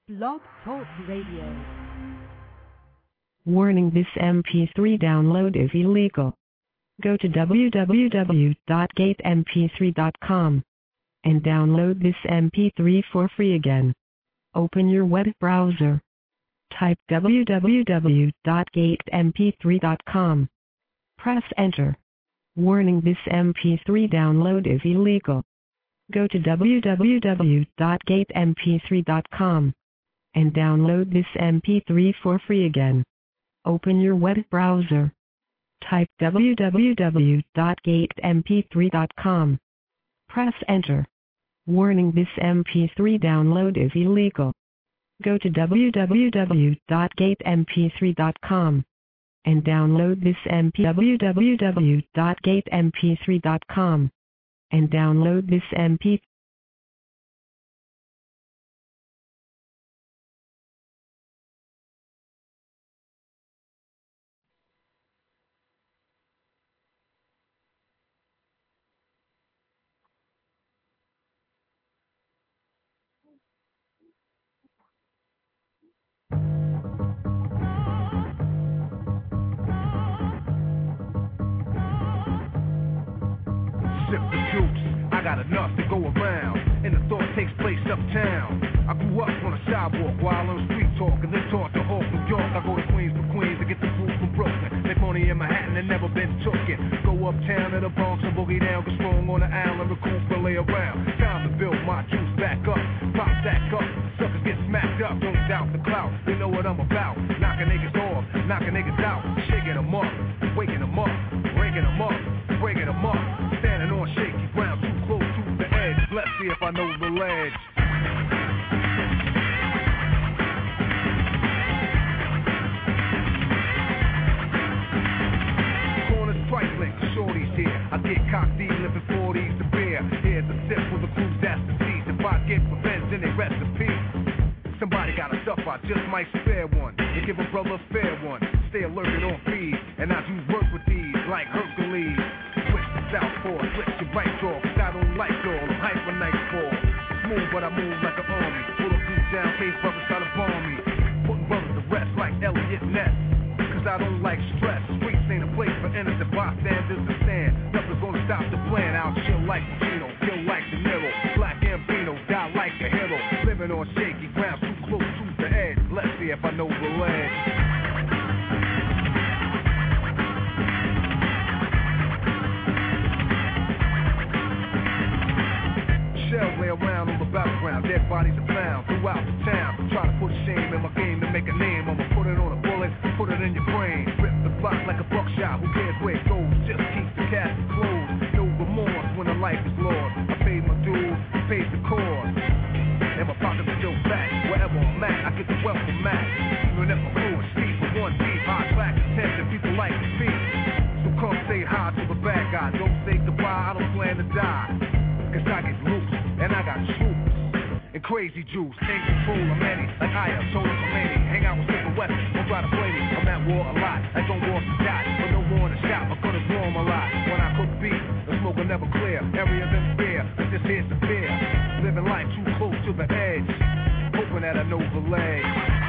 Blog Talk Radio. Warning: this MP3 download is illegal. Go to www.gatemp3.com and download this MP3 for free again. Open your web browser. Type www.gatemp3.com. Press enter. Warning: this MP3 download is illegal. Go to www.gatemp3.com and download this MP3 for free again. Open your web browser. Type www.gatemp3.com. Press enter. Warning: this MP3 download is illegal. Go to www.gatemp3.com and download this www.gatemp3.com and download this MP3. Sip the juice, I got enough to go around, and the thought takes place uptown. I grew up on a sidewalk while on street talk, and then taught to Hawk, New York. I go to Queens for Queens to get the food from Brooklyn. Make money in Manhattan and never been tooken. Go uptown to the Bronx and boogie down, get strong on the island, recoup and lay around. Time to build my juice back up, pop back up. Suckers get smacked up, don't doubt the clout. They know what I'm about, knocking niggas off, knocking niggas out, shaking them up, waking them up, breaking them up, breaking them up. Standing on shaky ground, too close to the edge. Let's see if I know the ledge. Corners trifling, shorties here. I get cocked, living 40s to beer. Here's a sip for the crews, that's the season. If I get revenge, then they rest in peace. Somebody got a stuff, I just might spare one. And give a brother a fair one. Stay alerted on feed, and I do work with these like Hercules. Switch to southpaw, switch to right jaw, cause I don't like all the hyper nightfall. Smooth, but I move like an army. Pull a boot down, case brothers try to bomb me. Putting brothers to rest like Elliot Ness. Cause I don't like stress. Streets ain't a place for innocent bystanders to stand. Nothing's gonna stop the plan. I'll chill like Pacino, kill like De Niro. Black Gambino, die like a hero. Living on shaky ground, too close to the edge. Let's see if I know the ledge. Shells lay around on the battleground, dead bodies are found throughout the town. Try to put shame in my game to make a name. I'ma put it on a bullet, put it in your brain. Rip the block like a buckshot, who cares where it goes? Just keep the casket closed. No remorse when the life is lost. I paid my dues, paid the cost. And my pockets are still fat. Wherever I'm at, I get the wealth from Mac. Even if my crew is steep with one deep, hot track attention, people like to speak. So come say hi to the bad guy. Don't say goodbye, I don't plan to die. Cause I get loose, and I got troops and crazy juice. Ain't control of many, like I am told for many. Hang out with Simple West, don't try to play me. I'm at war a lot, I don't war to die, but no more in the shop, I could've warm a lot. When I cook beef, the smoke will never clear. Area been fair, but this here's severe. Living life too close to the edge, hoping that I know the ledge.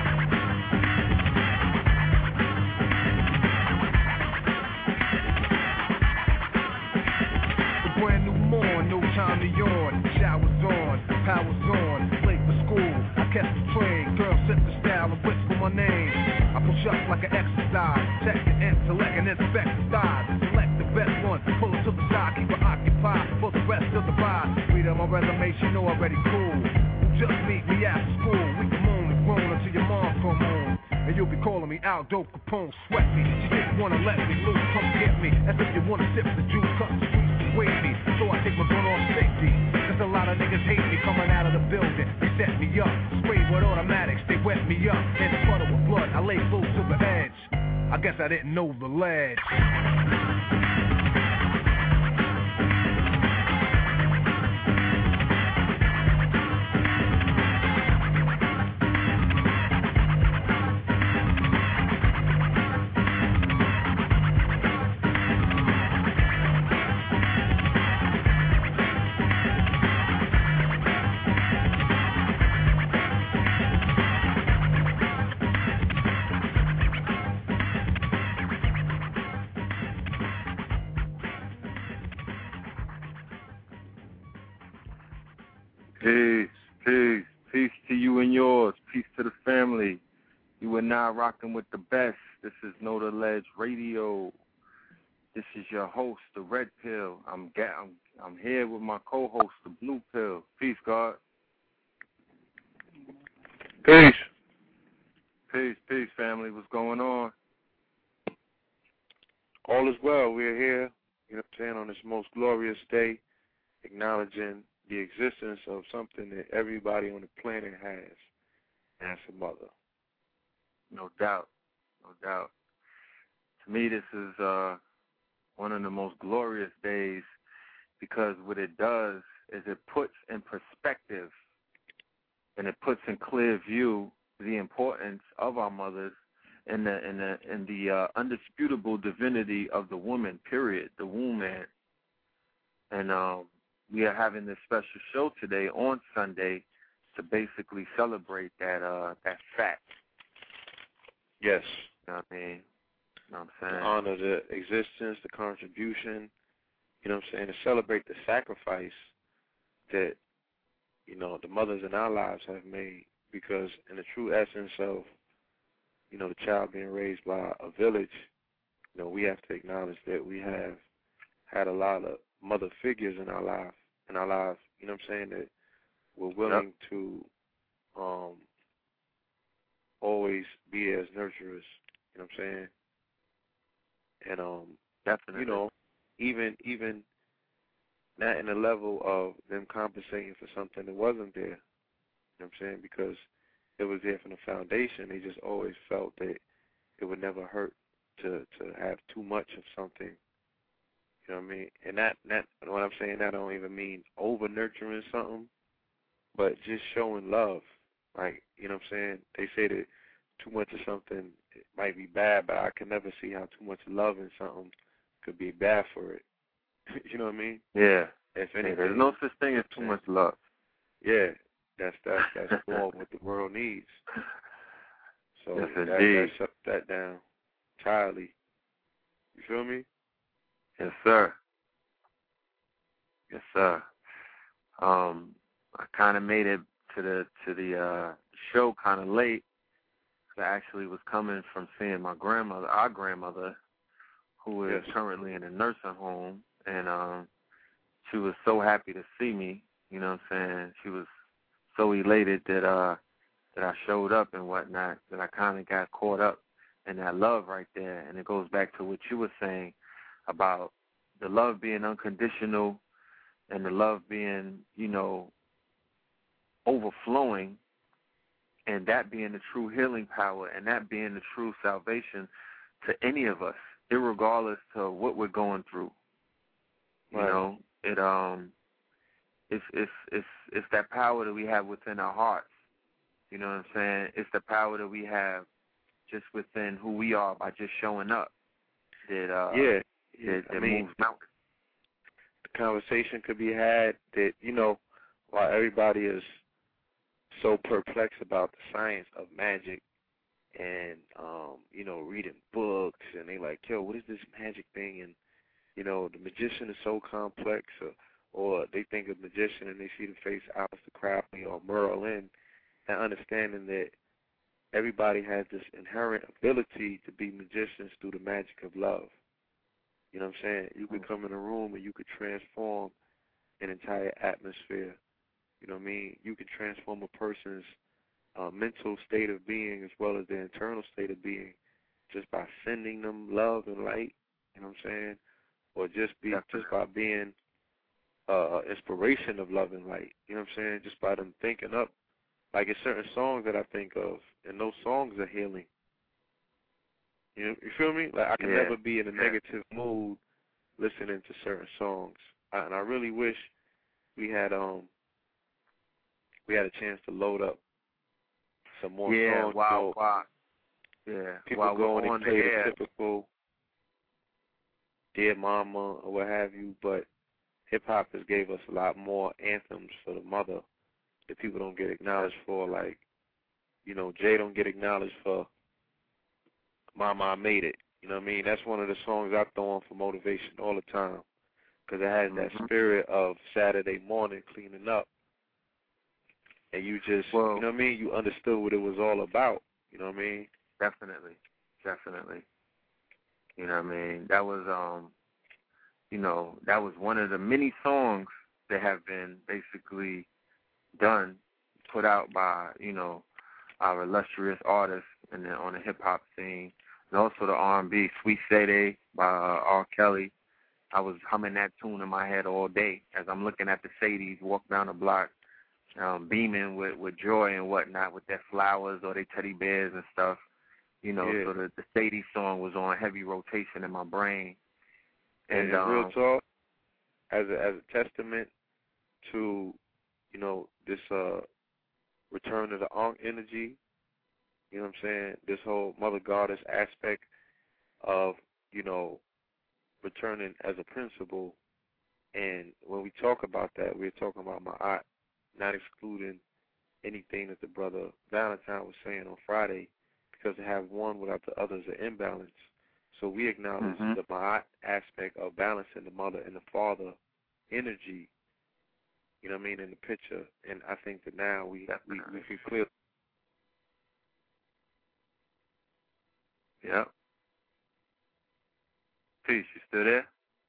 Brand new morn, no time to yawn. Showers on, powers on, late for school. I catch the train, girl set the style and whisper my name. I push up like an exercise, check the intellect and inspect the thighs. Select the best one, pull it to the side, keep it occupied for the rest of the ride. Read on my resume, she know already cool. Just meet me after school, we can moan and groan until your mom come home. And you'll be calling me Aldo Capone, sweat me. She didn't wanna let me loose, come get me. As if you wanna sip the juice, cut the streets to wait me. So I take my gun off safety. Cause a lot of niggas hate me coming out of the building. They set me up, sprayed with automatics, they wet me up. In a puddle with blood, I lay close to the edge. I guess I didn't know the ledge. now rocking with the best. This is Know the Ledge Radio. This is your host, the Red Pill. I'm here with my co-host, the Blue Pill. Peace, God. Peace. Peace, family. What's going on? All is well. We're here, you know what I'm saying, on this most glorious day, acknowledging the existence of something that everybody on the planet has. That's a mother. No doubt. To me, this is one of the most glorious days because what it does is it puts in perspective and it puts in clear view the importance of our mothers and the undisputable divinity of the woman, period, the womb man. And we are having this special show today on Sunday to basically celebrate that fact. Yes. You know what I mean? You know what I'm saying? To honor the existence, the contribution, you know what I'm saying, to celebrate the sacrifice that, you know, the mothers in our lives have made, because in the true essence of, you know, the child being raised by a village, you know, we have to acknowledge that we have had a lot of mother figures in our lives, you know what I'm saying, that we're willing to always be as nurturers, you know what I'm saying? And definitely, you know, even not in the level of them compensating for something that wasn't there, you know what I'm saying? Because it was there from the foundation. They just always felt that it would never hurt to have too much of something. You know what I mean? And that when I'm saying that, I don't even mean over nurturing something, but just showing love. Like, you know what I'm saying? They say that too much of something it might be bad, but I can never see how too much love in something could be bad for it. You know what I mean? Yeah. If anything, there's no such thing as too much love. Yeah. That's more what the world needs. So yes, that shuts that down entirely. You feel me? Yes, sir. I kind of made it to the show kind of late. I actually was coming from seeing our grandmother, who is currently in a nursing home, and she was so happy to see me. You know what I'm saying? She was so elated that I showed up and whatnot, that I kind of got caught up in that love right there. And it goes back to what you were saying about the love being unconditional and the love being, you know, overflowing, and that being the true healing power and that being the true salvation to any of us, irregardless to what we're going through. You know, it's that power that we have within our hearts. You know what I'm saying? It's the power that we have just within who we are by just showing up. That moves mountains. The conversation could be had that, you know, while everybody is so perplexed about the science of magic and, you know, reading books, and they like, yo, what is this magic thing? And, you know, the magician is so complex, or they think of magician and they see the face Aleister Crowley or Merlin, and understanding that everybody has this inherent ability to be magicians through the magic of love. You know what I'm saying? You could come in a room and you could transform an entire atmosphere. You know what I mean? You could transform a person's mental state of being as well as their internal state of being just by sending them love and light. You know what I'm saying? Or just by being inspiration of love and light. You know what I'm saying? Just by them thinking up. Like, it's certain songs that I think of, and those songs are healing. You feel me? Like, I can never be in a negative mood listening to certain songs. And I really wish we had a chance to load up some more songs. Wow. Yeah. People go and play the typical Dear Mama or what have you, but hip-hop has gave us a lot more anthems for the mother that people don't get acknowledged for. Like, you know, Jay don't get acknowledged for Mama, I Made It. You know what I mean? That's one of the songs I throw on for motivation all the time, because it has that spirit of Saturday morning cleaning up. And you just, you know what I mean? You understood what it was all about. You know what I mean? Definitely. You know what I mean? That was, that was one of the many songs that have been basically done, put out by, our illustrious artists and then on the hip-hop scene. And also the R&B, Sweet Sadie by R. Kelly. I was humming that tune in my head all day as I'm looking at the Sadies walk down the block, beaming with joy and whatnot with their flowers or their teddy bears and stuff. So the Sadie song was on heavy rotation in my brain. And real talk, as a testament to, this return to the Ankh energy, you know what I'm saying, this whole Mother Goddess aspect of, returning as a principle. And when we talk about that, we're talking about Ma'at, not excluding anything that the brother Valentine was saying on Friday, because to have one without the other is an imbalance. So we acknowledge the Ma'at aspect of balancing the mother and the father energy, you know what I mean, in the picture. And I think that now we can clear. Yep. Peace, you still there?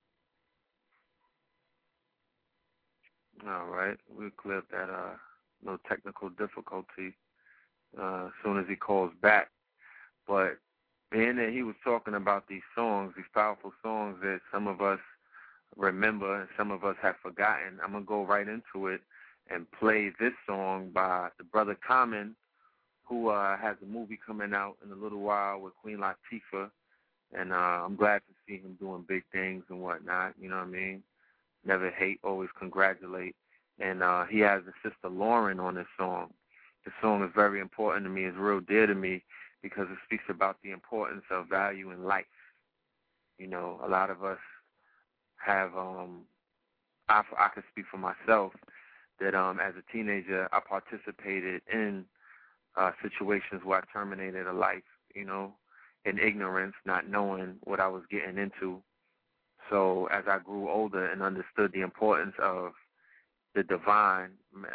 All right. We'll clear up that no technical difficulty as soon as he calls back. But being that he was talking about these songs, these powerful songs that some of us remember and some of us have forgotten, I'm going to go right into it and play this song by the brother Common, who has a movie coming out in a little while with Queen Latifah. And I'm glad to see him doing big things and whatnot, you know what I mean? Never hate, always congratulate. And he has his sister Lauren on this song. The song is very important to me. It's real dear to me because it speaks about the importance of value in life. A lot of us have, I can speak for myself, that as a teenager I participated in situations where I terminated a life, in ignorance, not knowing what I was getting into. So as I grew older and understood the importance of the divine,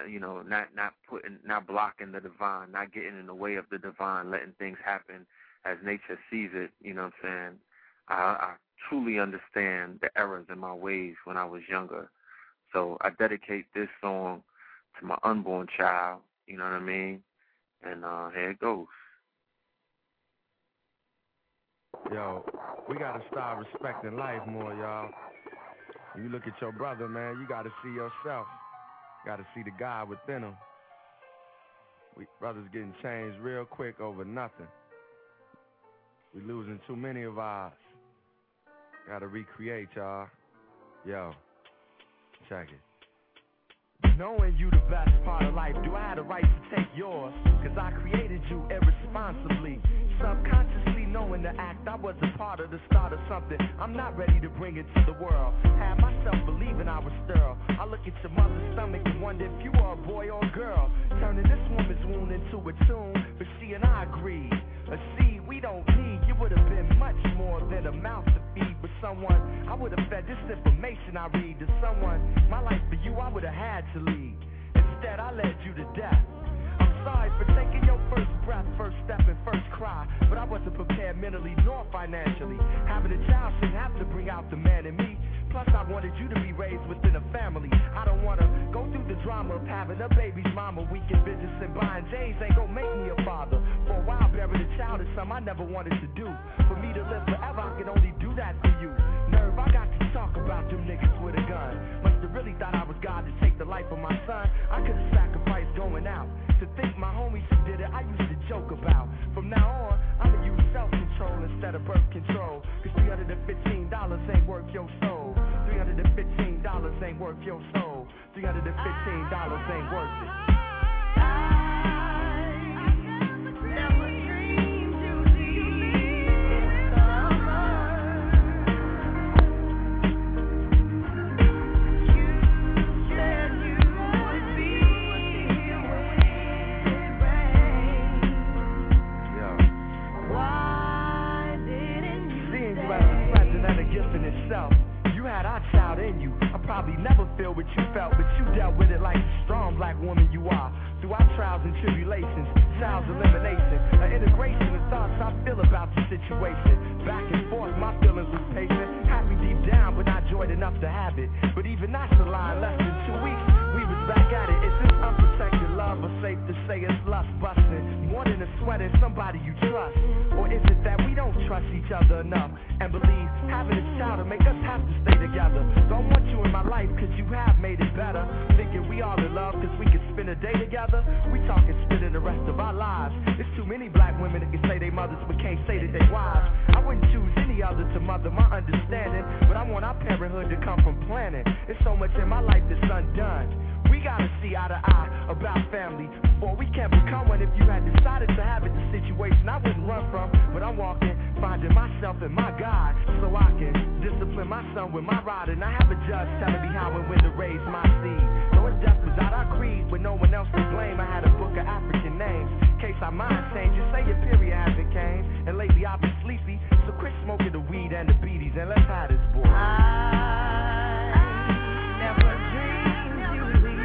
not blocking the divine, not getting in the way of the divine, letting things happen as nature sees it, you know what I'm saying? I truly understand the errors in my ways when I was younger. So I dedicate this song to my unborn child, you know what I mean? And here it goes. Yo, we gotta start respecting life more, y'all. When you look at your brother, man, you gotta see yourself. You gotta see the God within him. We brothers getting changed real quick over nothing. We losing too many of ours. Gotta recreate, y'all. Yo, check it. Knowing you the best part of life, do I have the right to take yours? Cause I created you irresponsibly. Subconsciously knowing the act, I was a part of the start of something. I'm not ready to bring it to the world. Had myself believing I was sterile. I look at your mother's stomach and wonder if you are a boy or a girl. Turning this woman's wound into a tune, but she and I agreed. A seed we don't need, you would have been much more than a mouth to feed. But someone, I would have fed this information I read to someone. My life for you, I would have had to lead. Instead, I led you to death. I'm sorry for taking your first breath, first step, and first cry. But I wasn't prepared mentally nor financially. Having a child shouldn't have to bring out the man in me. Plus, I wanted you to be raised within a family. I don't want to go through the drama of having a baby's mama. Weekend visits and buying J's ain't gonna make me a father. For a while, burying a child is something I never wanted to do. For me to live forever, I can only do that for you. Nerve, I got to talk about them niggas with a gun. Must have really thought I was God to take the life of my son. I could have sacrificed going out. To think my homies who did it, I used to joke about. From now on, I'ma use self-control instead of birth control. Cause $315 ain't worth your soul. $315 ain't worth your soul. $315 ain't worth it. Probably never feel what you felt, but you dealt with it like the strong black woman you are. Through our trials trials and tribulations, trials elimination, an integration of thoughts I feel about the situation. Back and forth, my feelings was patient, happy deep down, but not joyed enough to have it. But even that's a lie, less than 2 weeks, we was back at it. Is this unprotected love, or safe to say it's lust busting? More than a sweat in somebody you trust, or is it that we don't trust each other enough and believe having a child to make us have to stay together? Don't want you in my life cause you have made it better, thinking we all in love cause we can spend a day together. We talking spending the rest of our lives. There's too many black women that can say they mothers but can't say that they wives. I wouldn't choose any other to mother my understanding, but I want our parenthood to come from planning. There's so much in my life that's undone. We gotta see eye to eye about family before we can become one. If you had decided to have it, the situation I wouldn't run from, but I'm walking, finding myself in my God, so I can discipline my son with my rod. And I have a judge telling me how and when to raise my seed. So it's death was out our creed, with no one else to blame. I had a book of African names, in case our mind changes. Say your period hasn't came, and lately I've been sleepy, so quit smoking the weed and the beaties, and let's have this boy. I never dreamed you'd leave.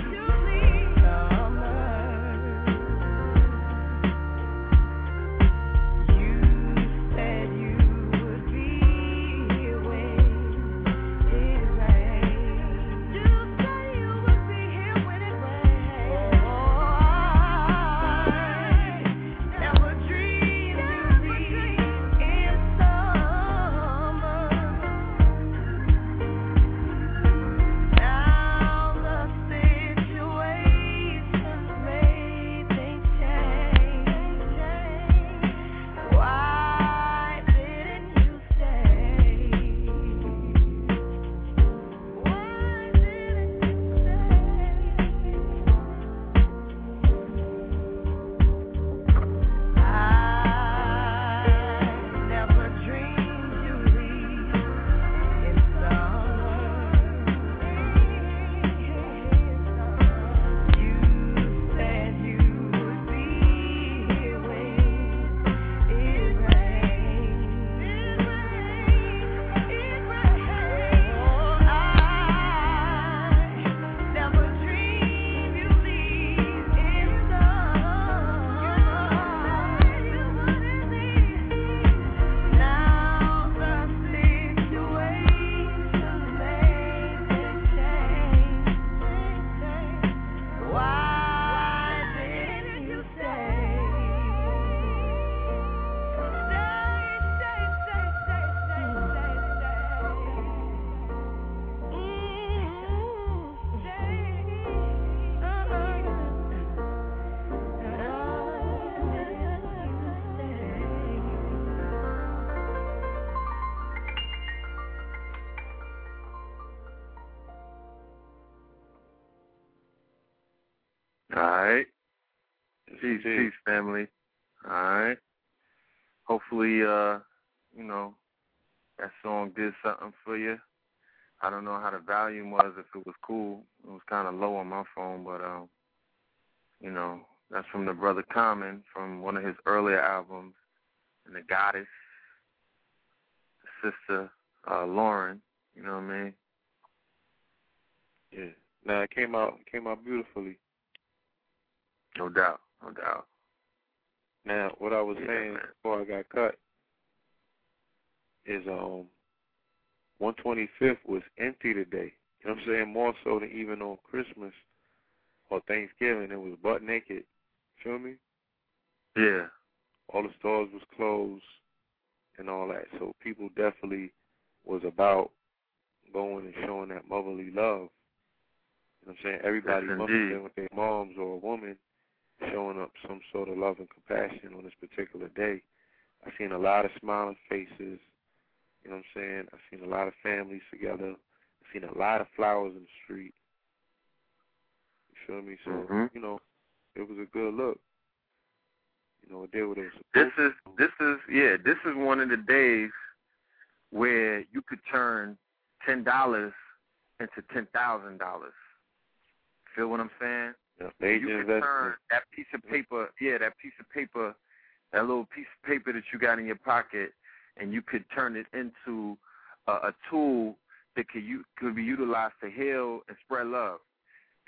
Alright. Peace, family. Alright. Hopefully, that song did something for you. I don't know how the volume was, if it was cool. It was kind of low on my phone, but, that's from the brother Common, from one of his earlier albums, and the Goddess, the sister, Lauren, you know what I mean? Yeah. Now, it came out beautifully. No doubt. Now, what I was saying before I got cut is 125th was empty today. You know what I'm saying? More so than even on Christmas or Thanksgiving. It was butt naked. Feel me? Yeah. All the stores was closed and all that. So people definitely was about going and showing that motherly love. You know what I'm saying? Everybody must have been with their moms or a woman showing up some sort of love and compassion on this particular day. I've seen a lot of smiling faces, you know what I'm saying? I've seen a lot of families together. I've seen a lot of flowers in the street. You feel me? So, it was a good look. It did what it was supposed to. This is one of the days where you could turn $10 into $10,000. Feel what I'm saying? Yeah, you could turn that piece of paper, that little piece of paper that you got in your pocket, and you could turn it into a tool that could be utilized to heal and spread love.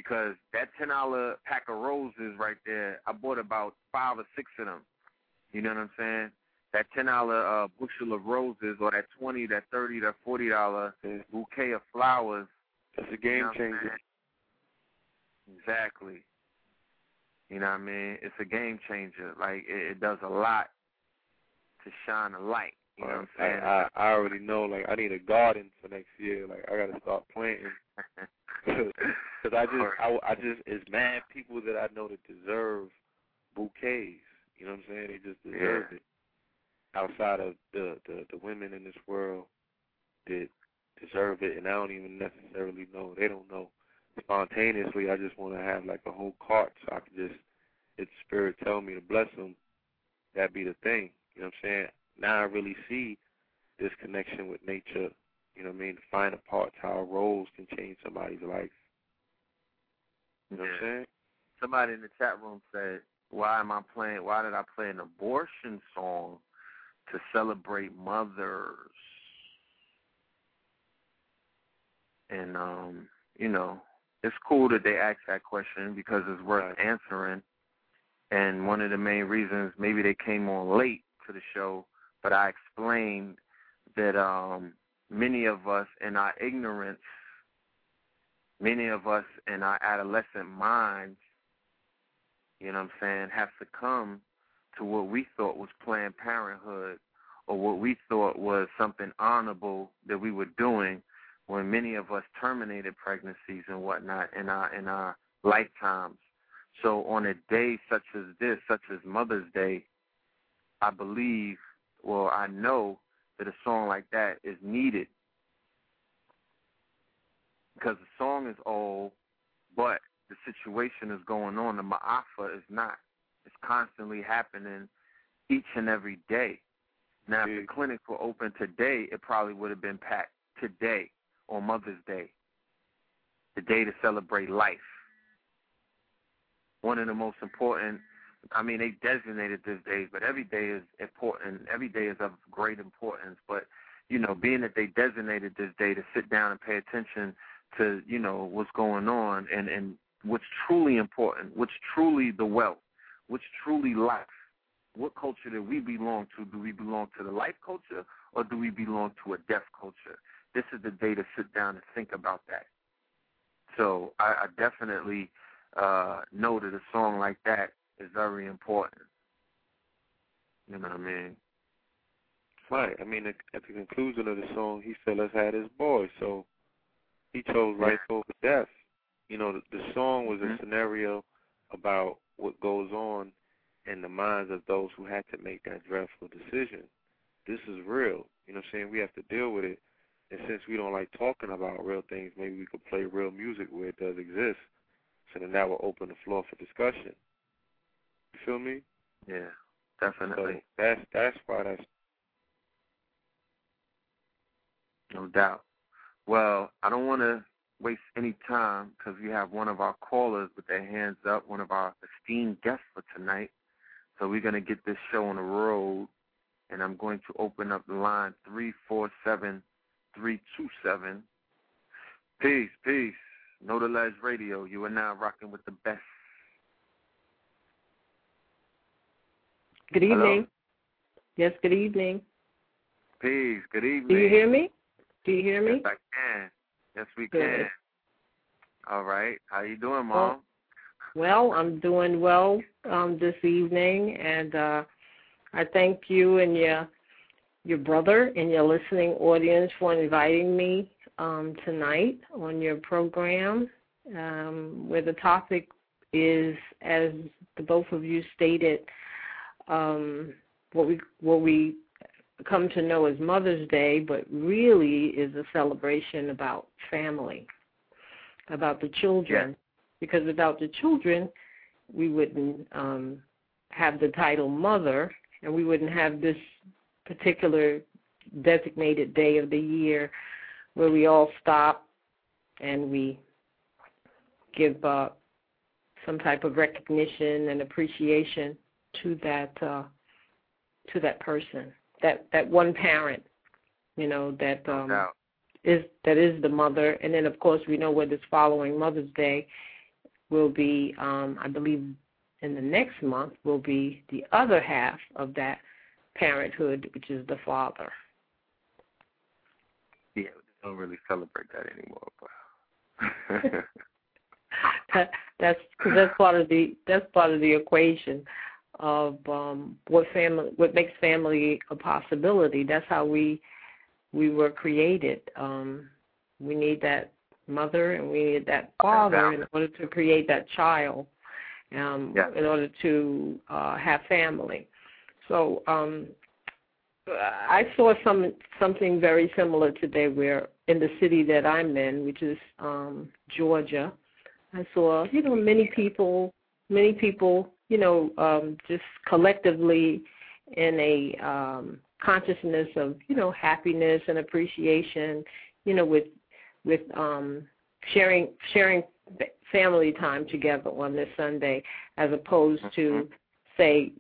because that $10 pack of roses right there, I bought about 5 or 6 of them. You know what I'm saying? That $10 bushel of roses, or that $20, that $30, that $40 bouquet of flowers. That's a game changer. Exactly. You know what I mean? It's a game changer. Like, it does a lot to shine a light. You know what I'm saying? I already know, like, I need a garden for next year. Like, I got to start planting. Because I just, it's mad people that I know that deserve bouquets. You know what I'm saying? They just deserve it. Outside of the women in this world that deserve it, and I don't even necessarily know. They don't know. Spontaneously, I just want to have like a whole cart so I can just, if the Spirit tell me to bless them, that be the thing. You know what I'm saying? Now I really see this connection with nature, you know what I mean, the finer parts, how a rose can change somebody's life. You know what I'm saying? Somebody in the chat room said, why did I play an abortion song to celebrate mothers? And, you know, it's cool that they asked that question because it's worth answering. And one of the main reasons, maybe they came on late to the show, but I explained that many of us in our ignorance, many of us in our adolescent minds, you know what I'm saying, have succumbed to what we thought was Planned Parenthood, or what we thought was something honorable that we were doing, when many of us terminated pregnancies and whatnot in our lifetimes. So on a day such as this, such as Mother's Day, I believe, well, I know that a song like that is needed, because the song is old, but the situation is going on. The ma'afa is not. It's constantly happening each and every day. Now, if the clinic were open today, it probably would have been packed today on Mother's Day, the day to celebrate life. One of the most important, I mean, they designated this day, but every day is important. Every day is of great importance. But, you know, being that they designated this day to sit down and pay attention to, you know, what's going on and what's truly important, what's truly the wealth, what's truly life. What culture do we belong to? Do we belong to the life culture, or do we belong to a death culture? This is the day to sit down and think about that. So I definitely know that a song like that is very important. You know what I mean? Right. I mean, at the conclusion of the song, he said, let's have this boy. So he chose life over death. You know, the song was a scenario about what goes on in the minds of those who had to make that dreadful decision. This is real. You know what I'm saying? We have to deal with it. And since we don't like talking about real things, maybe we could play real music where it does exist. So then that will open the floor for discussion. You feel me? Yeah, definitely. So that's why that's... No doubt. Well, I don't want to waste any time because we have one of our callers with their hands up, one of our esteemed guests for tonight. So we're going to get this show on the road, and I'm going to open up the line 347-327. Peace, peace. Know the Ledge Radio. You are now rocking with the best. Good evening. Hello? Yes, good evening. Peace. Good evening. Do you hear me? Do you hear me? Yes, I can. Yes, we Good. can. All right. How you doing, Mom? Well, I'm doing well this evening, and I thank you and your brother and your listening audience for inviting me tonight on your program, where the topic is, as the both of you stated, what we come to know as Mother's Day, but really is a celebration about family, about the children. Yeah. Because without the children, we wouldn't have the title mother, and we wouldn't have this particular designated day of the year where we all stop and we give some type of recognition and appreciation to that person, that one parent, you know, that is the mother. And then, of course, we know what is following Mother's Day will be, I believe, in the next month will be the other half of that parenthood, which is the father. Yeah, we don't really celebrate that anymore. But that's part of the equation of what makes family a possibility. That's how we were created. We need that mother and we need that father in order to create that child. In order to have family. So I saw something very similar today where in the city that I'm in, which is Georgia, I saw, many people, just collectively in a consciousness of, happiness and appreciation, with sharing family time together on this Sunday, as opposed to, say,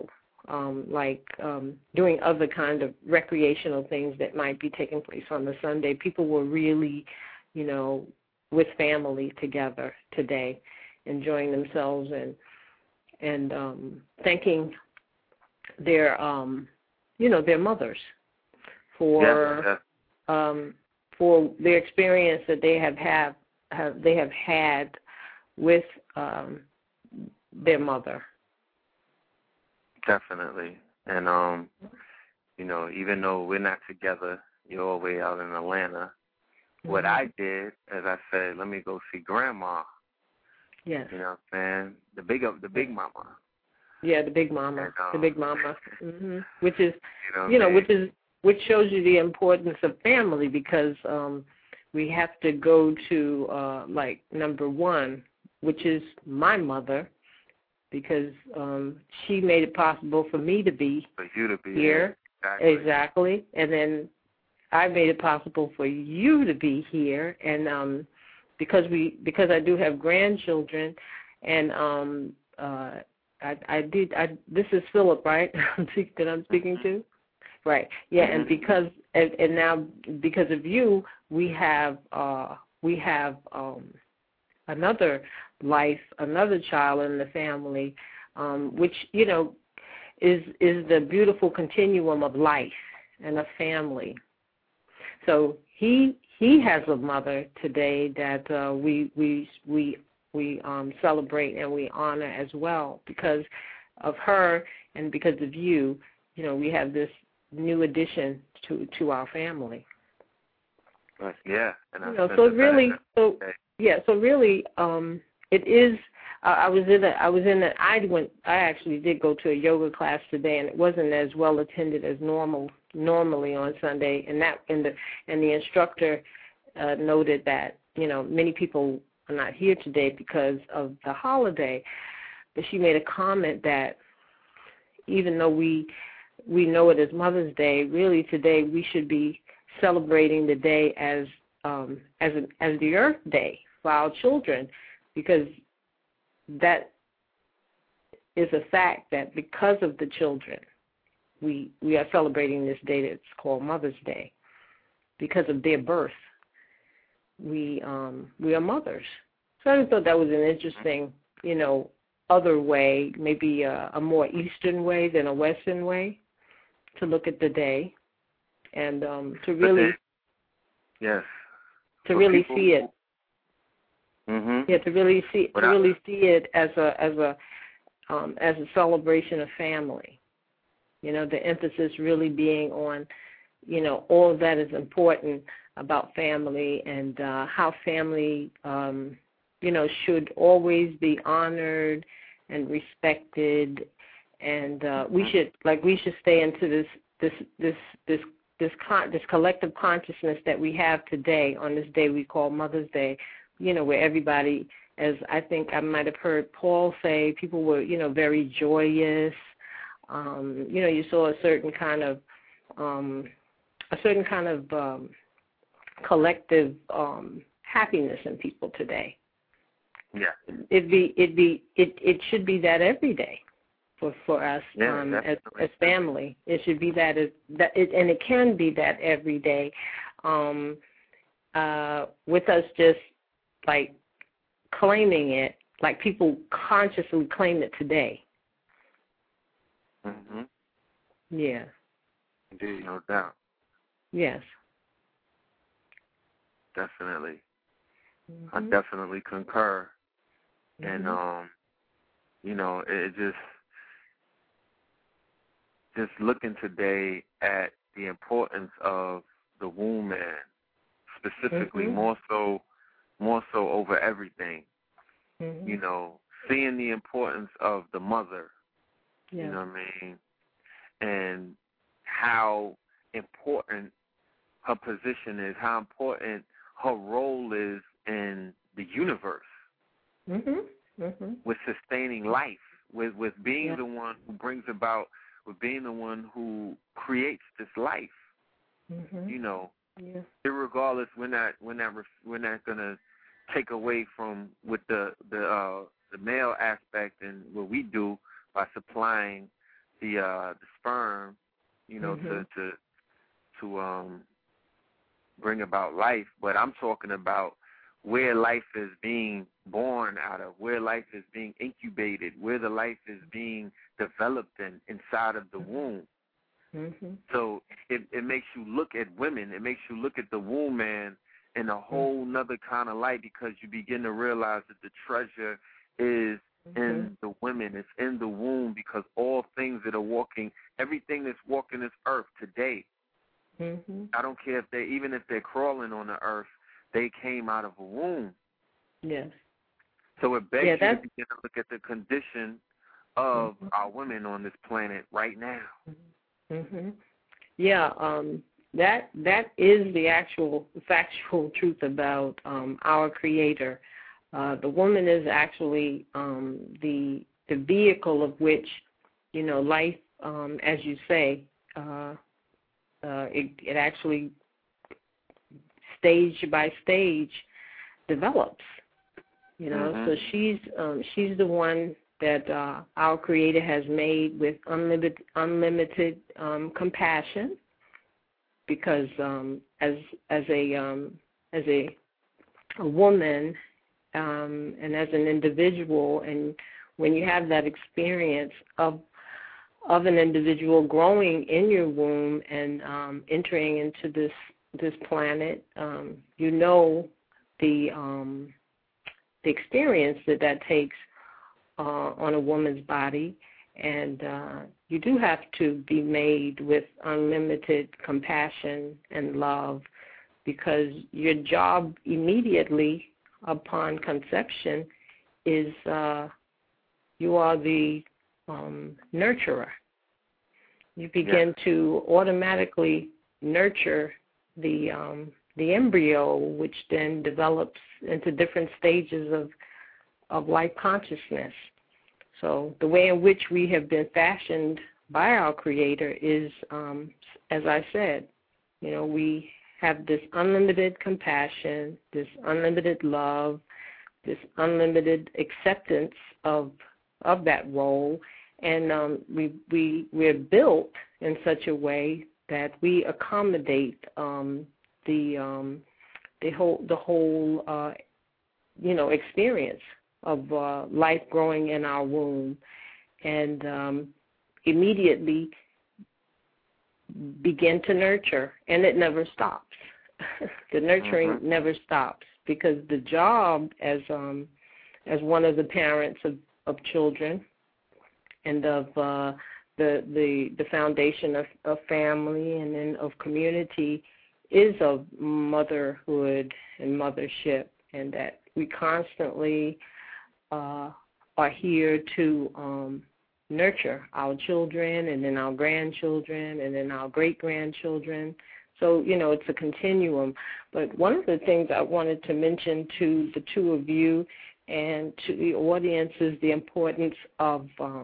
doing other kind of recreational things that might be taking place on the Sunday. People were really, with family together today, enjoying themselves and thanking their, their mothers for their experience that they have had with their mother. Definitely. And, even though we're not together, you're all the way out in Atlanta, what I did, as I said, let me go see Grandma. Yes. You know what I'm saying? The big mama. Yeah, the big mama. And, the big mama. Which is, which shows you the importance of family, because we have to go to, number one, which is my mother, because she made it possible for me to be here. Exactly. And then I made it possible for you to be here. And because I do have grandchildren, and this is Philip, right? that I'm speaking to? Right. Yeah, and because now because of you, we have another life, another child in the family, which is the beautiful continuum of life and a family. So he has a mother today that we celebrate and we honor as well. Because of her and because of you, we have this new addition to our family. Yeah, and it is. I actually did go to a yoga class today, and it wasn't as well attended as normally on Sunday. And the instructor noted that many people are not here today because of the holiday. But she made a comment that even though we know it as Mother's Day, really today we should be celebrating the day as the Earth Day for our children, because that is a fact that because of the children, we are celebrating this day that's called Mother's Day. Because of their birth, we are mothers. So I thought that was an interesting, other way, maybe a more Eastern way than a Western way to look at the day, and to really, to really see it. Yeah, to really see it as a celebration of family. The emphasis really being on, all that is important about family, and how family, should always be honored and respected, and we should stay into this collective consciousness that we have today on this day we call Mother's Day. Where everybody, as I think I might have heard Paul say, people were, very joyous. You saw a certain kind of collective happiness in people today. Yeah. It should be that every day for us as family. It should be that and it can be that every day. With us just like claiming it, like people consciously claim it today. Mhm. Yeah. Indeed, no doubt. Yes. Definitely. Mm-hmm. I definitely concur. Mm-hmm. And it just looking today at the importance of the womb man, specifically, Mm-hmm. more so over everything. Mm-hmm. Seeing the importance of the mother, Yeah. you know what I mean, and how important her position is, how important her role is in the universe, with sustaining life, with being the one who brings about, with being the one who creates this life. Irregardless, we're not gonna take away from with the male aspect and what we do by supplying the sperm, to bring about life. But I'm talking about where life is being born out of, where life is being incubated, where the life is being developed inside of the womb. So it makes you look at women, it makes you look at the womb man in a whole nother kind of light, because you begin to realize that the treasure is in the women, it's in the womb, because all things that are walking, everything that's walking this earth today, I don't care even if they're crawling on the earth, they came out of a womb. Yes. So it begs you to begin to look at the condition of our women on this planet right now. Yeah, that is the actual factual truth about our Creator. The woman is actually the vehicle of which, life, as you say, it actually stage by stage develops. So she's the one that our Creator has made with unlimited compassion, because as a woman and as an individual, and when you have that experience of an individual growing in your womb and entering into this planet, the experience that takes on a woman's body, and you do have to be made with unlimited compassion and love, because your job immediately upon conception is you are the nurturer. You begin to automatically nurture the embryo, which then develops into different stages of life consciousness. So the way in which we have been fashioned by our Creator is, as I said, we have this unlimited compassion, this unlimited love, this unlimited acceptance of that role, and we're built in such a way that we accommodate the whole experience of life growing in our womb, and immediately begin to nurture, and it never stops. The nurturing never stops, because the job as one of the parents of children and of the foundation of family and then of community is of motherhood and mothership, and that we constantly are here to nurture our children and then our grandchildren and then our great-grandchildren. So, it's a continuum. But one of the things I wanted to mention to the two of you and to the audience is the importance of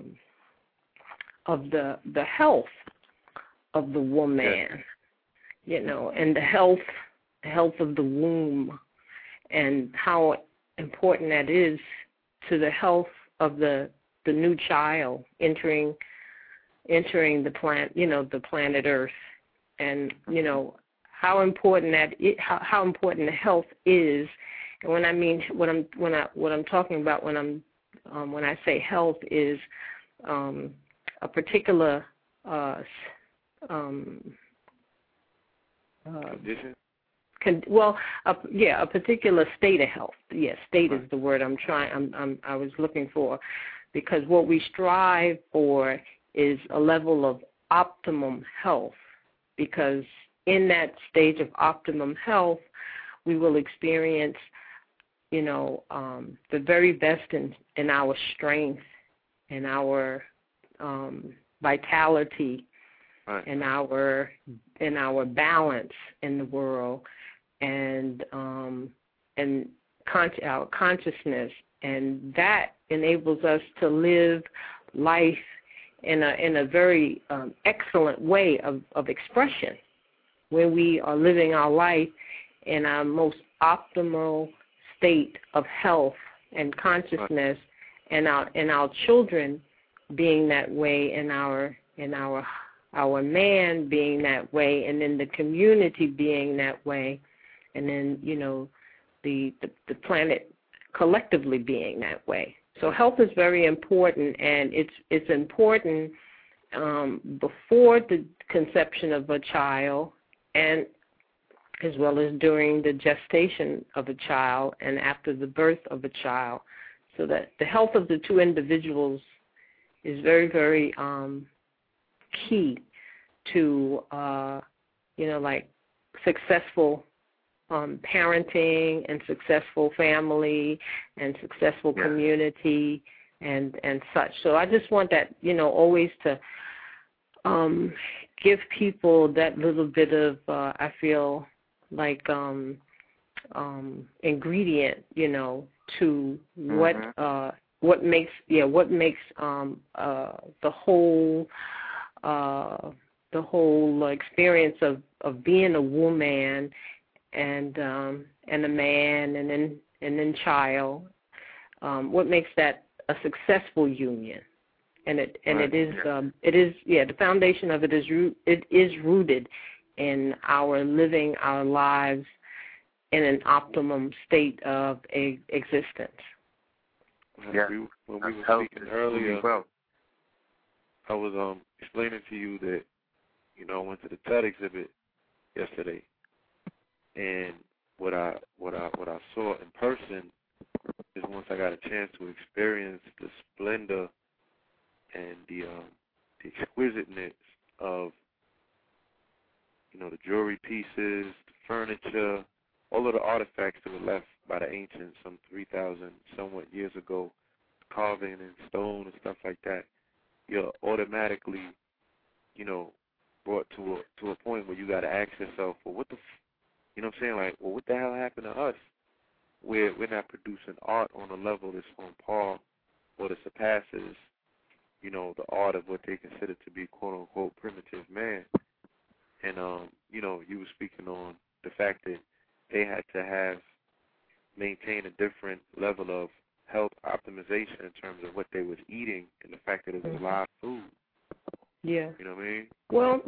the health of the woman, and the health of the womb, and how important that is to the health of the new child entering the planet, the planet Earth, and how important how important the health is And when I mean what I'm talking about when I say health is a particular condition. A particular state of health. Yes, state Right. is the word I was looking for, because what we strive for is a level of optimum health, because in that stage of optimum health, we will experience, the very best in our strength and our vitality, Right. and our balance in the world, and our consciousness, and that enables us to live life in a very excellent way of expression, when we are living our life in our most optimal state of health and consciousness, and our children being that way, and our man being that way, and then the community being that way, and then the planet collectively being that way. So health is very important, and it's important before the conception of a child, and as well as during the gestation of a child and after the birth of a child, so that the health of the two individuals is very, very key to, like successful parenting and successful family and successful community and such. So I just want that, always to give people that little bit of, I feel like, ingredient, to what makes the whole experience of being a woman and a man and then child, what makes that a successful union. And the foundation of it is rooted in our living our lives in an optimum state of existence. Yeah. When we were speaking earlier, I was explaining to you that, I went to the TED exhibit yesterday, and what I saw in person is, once I got a chance to experience the splendor and the exquisiteness of, the jewelry pieces, the furniture, all of the artifacts that were left by the ancients some 3,000 somewhat years ago, carving in stone and stuff like that, you're automatically, brought to a point where you got to ask yourself, well, what the, what I'm saying? Like, well, what the hell happened to us? We're not producing art on a level that's on par or that surpasses, the art of what they consider to be quote unquote primitive man. And you were speaking on the fact that they had to maintain a different level of health optimization in terms of what they was eating, and the fact that it was live food. Yeah. You know what I mean? Well,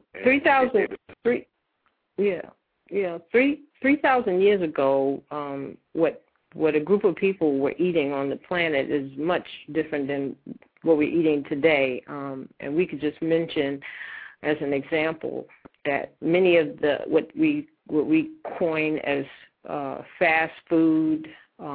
3,000 years ago, what a group of people were eating on the planet is much different than what we're eating today. And we could just mention as an example that many of what we coin as fast food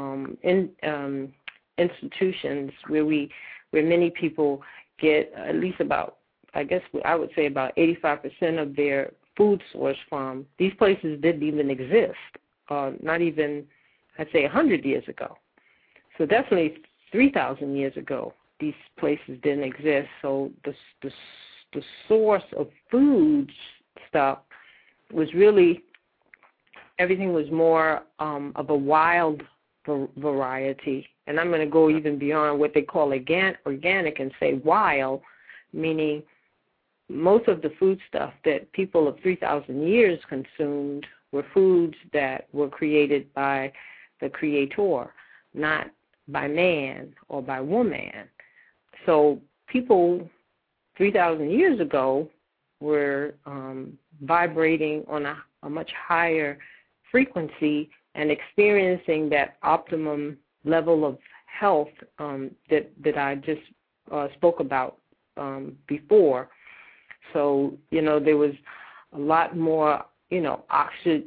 institutions, where many people get at least about, I guess I would say about 85% of their food source from, these places didn't even exist, not even, I'd say 100 years ago. So definitely 3,000 years ago, these places didn't exist. So the source of food stuff was really, everything was more of a wild variety. And I'm going to go even beyond what they call organic and say wild, meaning most of the food stuff that people of 3,000 years consumed were foods that were created by the Creator, not by man or by woman. So people 3,000 years ago were vibrating on a much higher frequency and experiencing that optimum level of health that I just spoke about before. So, there was a lot more, oxygen,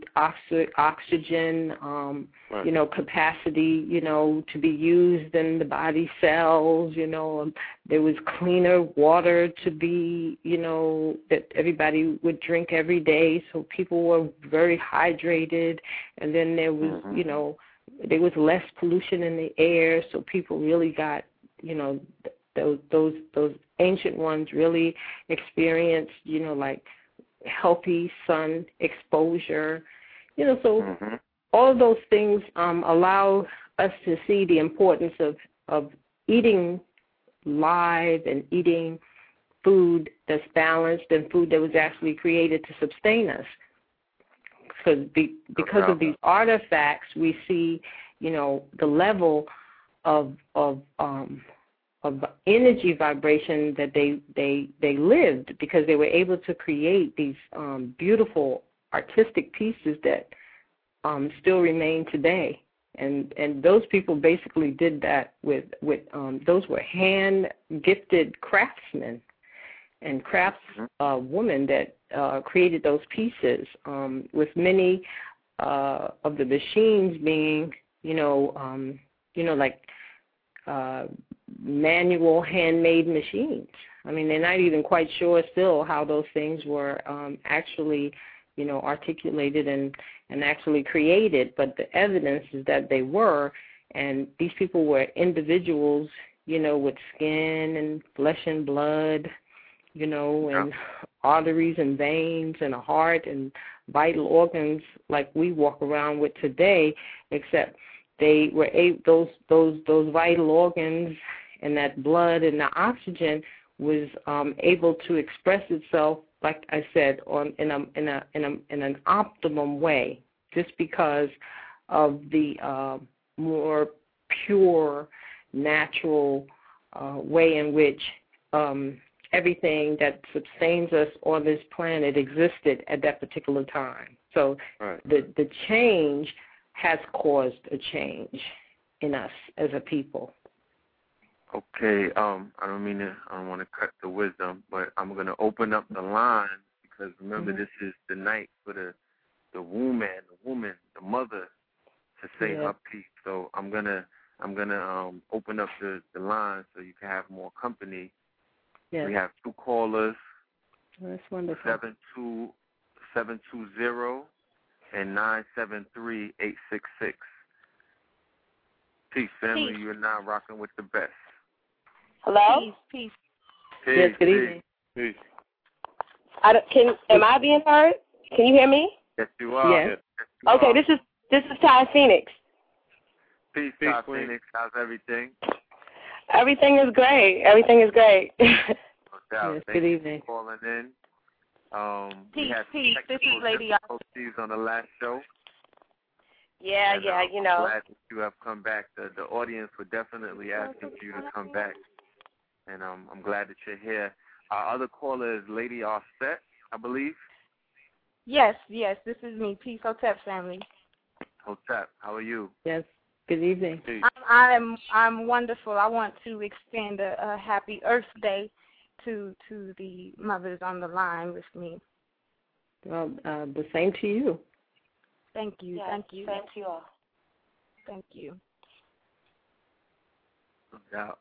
right. Capacity, to be used in the body cells, there was cleaner water to be, that everybody would drink every day. So people were very hydrated. And then there was, there was less pollution in the air. So people really got, those ancient ones really experienced, like healthy sun exposure, so all of those things allow us to see the importance of eating live and eating food that's balanced and food that was actually created to sustain us. Because of these artifacts, we see, the level of energy vibration that they lived, because they were able to create these beautiful artistic pieces that still remain today. And those people basically did that with those were hand gifted craftsmen and women that created those pieces, with many of the machines being like manual handmade machines. I mean, they're not even quite sure still how those things were actually, articulated and actually created, but the evidence is that they were, and these people were individuals, with skin and flesh and blood, and arteries and veins and a heart and vital organs like we walk around with today, except they were those vital organs and that blood and the oxygen was able to express itself, like I said, in an optimum way, just because of the more pure, natural way in which everything that sustains us on this planet existed at that particular time. So the change has caused a change in us as a people. Okay, I don't want to cut the wisdom, but I'm going to open up the line, because remember, this is the night for the woman, the mother, to say her piece. So I'm gonna open up the line so you can have more company. Yes. We have 2 callers. That's wonderful. 720 and 973-866. Peace, family. Peace. You're now rocking with the best. Hello? Peace. Yes, good evening. Peace. Am I being heard? Can you hear me? Yes, you are. Yes. Okay, this is Ty Phoenix. Peace, Ty Phoenix. How's everything? Everything is great. No doubt. Yes, Thank good you evening. for calling in. Peace, we had peace. This is Lady difficulties on the last show. Yeah, and, I'm glad that you have come back. The audience were definitely asking for you to come back, and I'm glad that you're here. Our other caller is Lady Offset, I believe. Yes, this is me. Peace, Hotep family. Hotep, how are you? Yes, good evening. Peace. I'm wonderful. I want to extend a happy Earth Day to the mothers on the line with me. Well, the same to you. Thank you. Yes, thank you. Same to you all. Thank you. No doubt.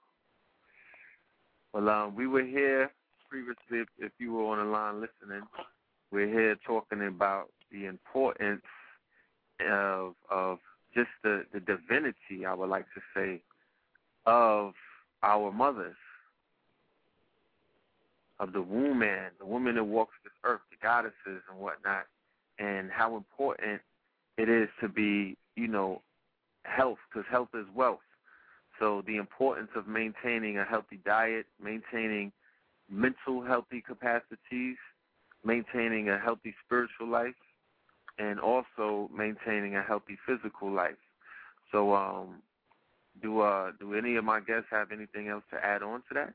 Well, we were here previously, if you were on the line listening, we're here talking about the importance of just the divinity, I would like to say, of our mothers, of the woman that walks this earth, the goddesses and whatnot, and how important it is to be, health, because health is wealth. So the importance of maintaining a healthy diet, maintaining mental healthy capacities, maintaining a healthy spiritual life, and also maintaining a healthy physical life. So do any of my guests have anything else to add on to that?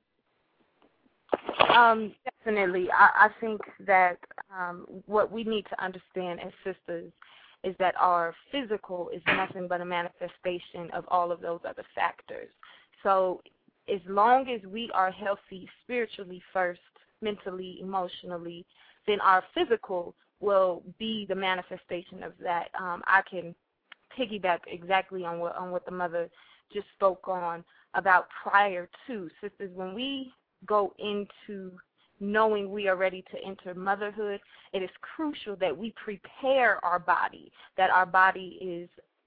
Definitely. I think that what we need to understand as sisters is that our physical is nothing but a manifestation of all of those other factors. So as long as we are healthy spiritually first, mentally, emotionally, then our physical will be the manifestation of that. I can piggyback exactly on what the mother just spoke on about prior to. Sisters, when we go into knowing we are ready to enter motherhood, it is crucial that we prepare our body, that our body is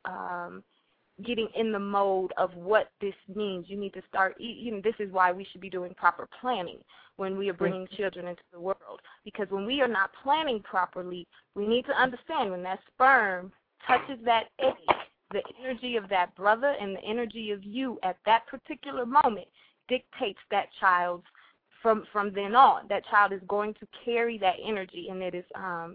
getting in the mode of what this means. You need to start, this is why we should be doing proper planning when we are bringing children into the world. Because when we are not planning properly, we need to understand when that sperm touches that egg, the energy of that brother and the energy of you at that particular moment dictates that child's from then on. That child is going to carry that energy, and it is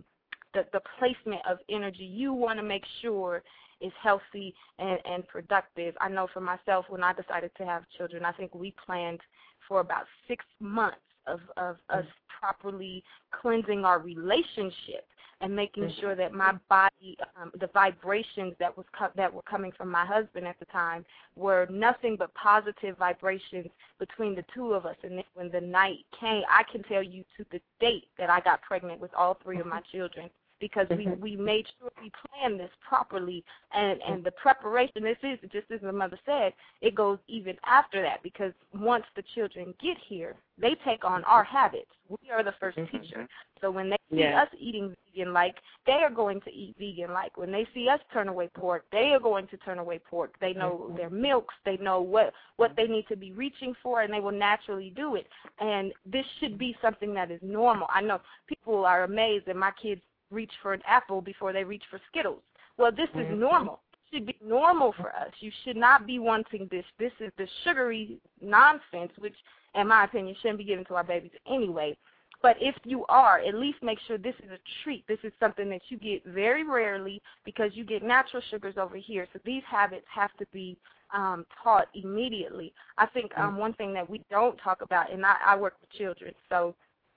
the placement of energy you want to make sure is healthy and productive. I know for myself, when I decided to have children, I think we planned for about 6 months of us properly cleansing our relationship and making sure that my body, the vibrations that were coming from my husband at the time were nothing but positive vibrations between the two of us. And then when the night came, I can tell you to the date that I got pregnant with all 3 of my children, because we made sure we planned this properly. And the preparation, this is, just as the mother said, it goes even after that, because once the children get here, they take on our habits. We are the first teacher. So when they see us eating vegan-like, they are going to eat vegan-like. When they see us turn away pork, they are going to turn away pork. They know their milks. They know what they need to be reaching for, and they will naturally do it. And this should be something that is normal. I know people are amazed that my kids reach for an apple before they reach for Skittles. Well, this is normal. It should be normal for us. You should not be wanting this. This is the sugary nonsense, which, in my opinion, shouldn't be given to our babies anyway. But if you are, at least make sure this is a treat. This is something that you get very rarely, because you get natural sugars over here. So these habits have to be taught immediately. I think one thing that we don't talk about, and I work with children, so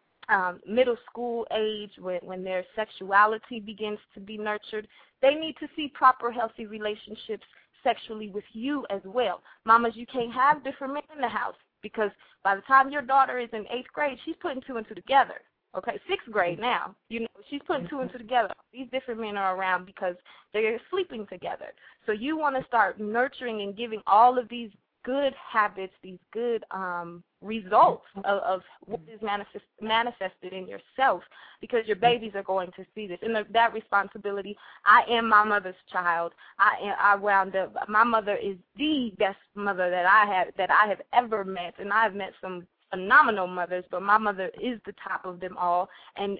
middle school age, when their sexuality begins to be nurtured, they need to see proper, healthy relationships sexually with you as well. Mamas, you can't have different men in the house, because by the time your daughter is in 8th grade, she's putting 2 and 2 together. Okay, 6th grade now, she's putting 2 and 2 together. These different men are around because they're sleeping together. So you want to start nurturing and giving all of these good habits, these good results of what is manifested in yourself, because your babies are going to see this. And that responsibility, I am my mother's child. I wound up, my mother is the best mother that I have ever met, and I have met some phenomenal mothers, but my mother is the top of them all. And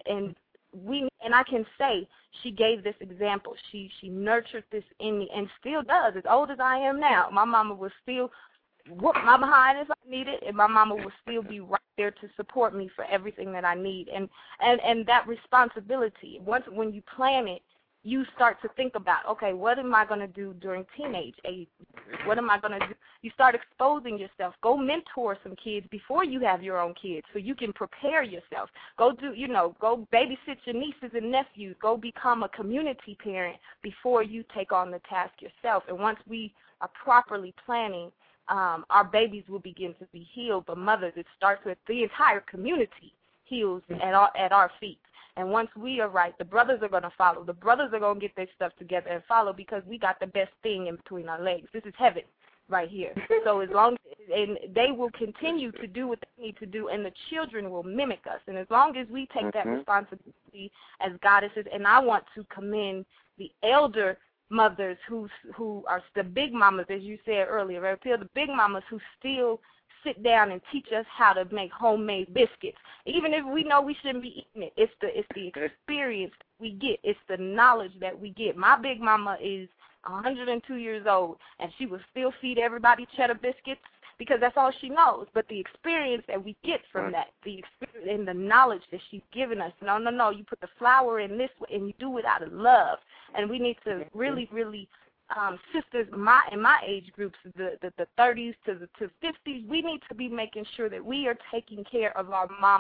I can say she gave this example. She nurtured this in me, and still does. As old as I am now, my mama was still whoop my behind if I need it, and my mama will still be right there to support me for everything that I need. And that responsibility, when you plan it, you start to think about, okay, what am I going to do during teenage age? What am I going to do? You start exposing yourself. Go mentor some kids before you have your own kids, so you can prepare yourself. Go go babysit your nieces and nephews. Go become a community parent before you take on the task yourself. And once we are properly planning, our babies will begin to be healed. But mothers, it starts with the entire community heals at our feet. And once we are right, the brothers are going to follow. The brothers are going to get their stuff together and follow, because we got the best thing in between our legs. This is heaven right here. So as long and they will continue to do what they need to do, and the children will mimic us. And as long as we take that responsibility as goddesses, and I want to commend the elder mothers who are the big mamas, as you said earlier, the big mamas who still sit down and teach us how to make homemade biscuits, even if we know we shouldn't be eating it. It's the experience we get. It's the knowledge that we get. My big mama is 102 years old, and she will still feed everybody cheddar biscuits, because that's all she knows. But the experience that we get from that, the experience and the knowledge that she's given us, no, you put the flour in this way, and you do it out of love. And we need to really, really, sisters in my age groups, the 30s to 50s, we need to be making sure that we are taking care of our mamas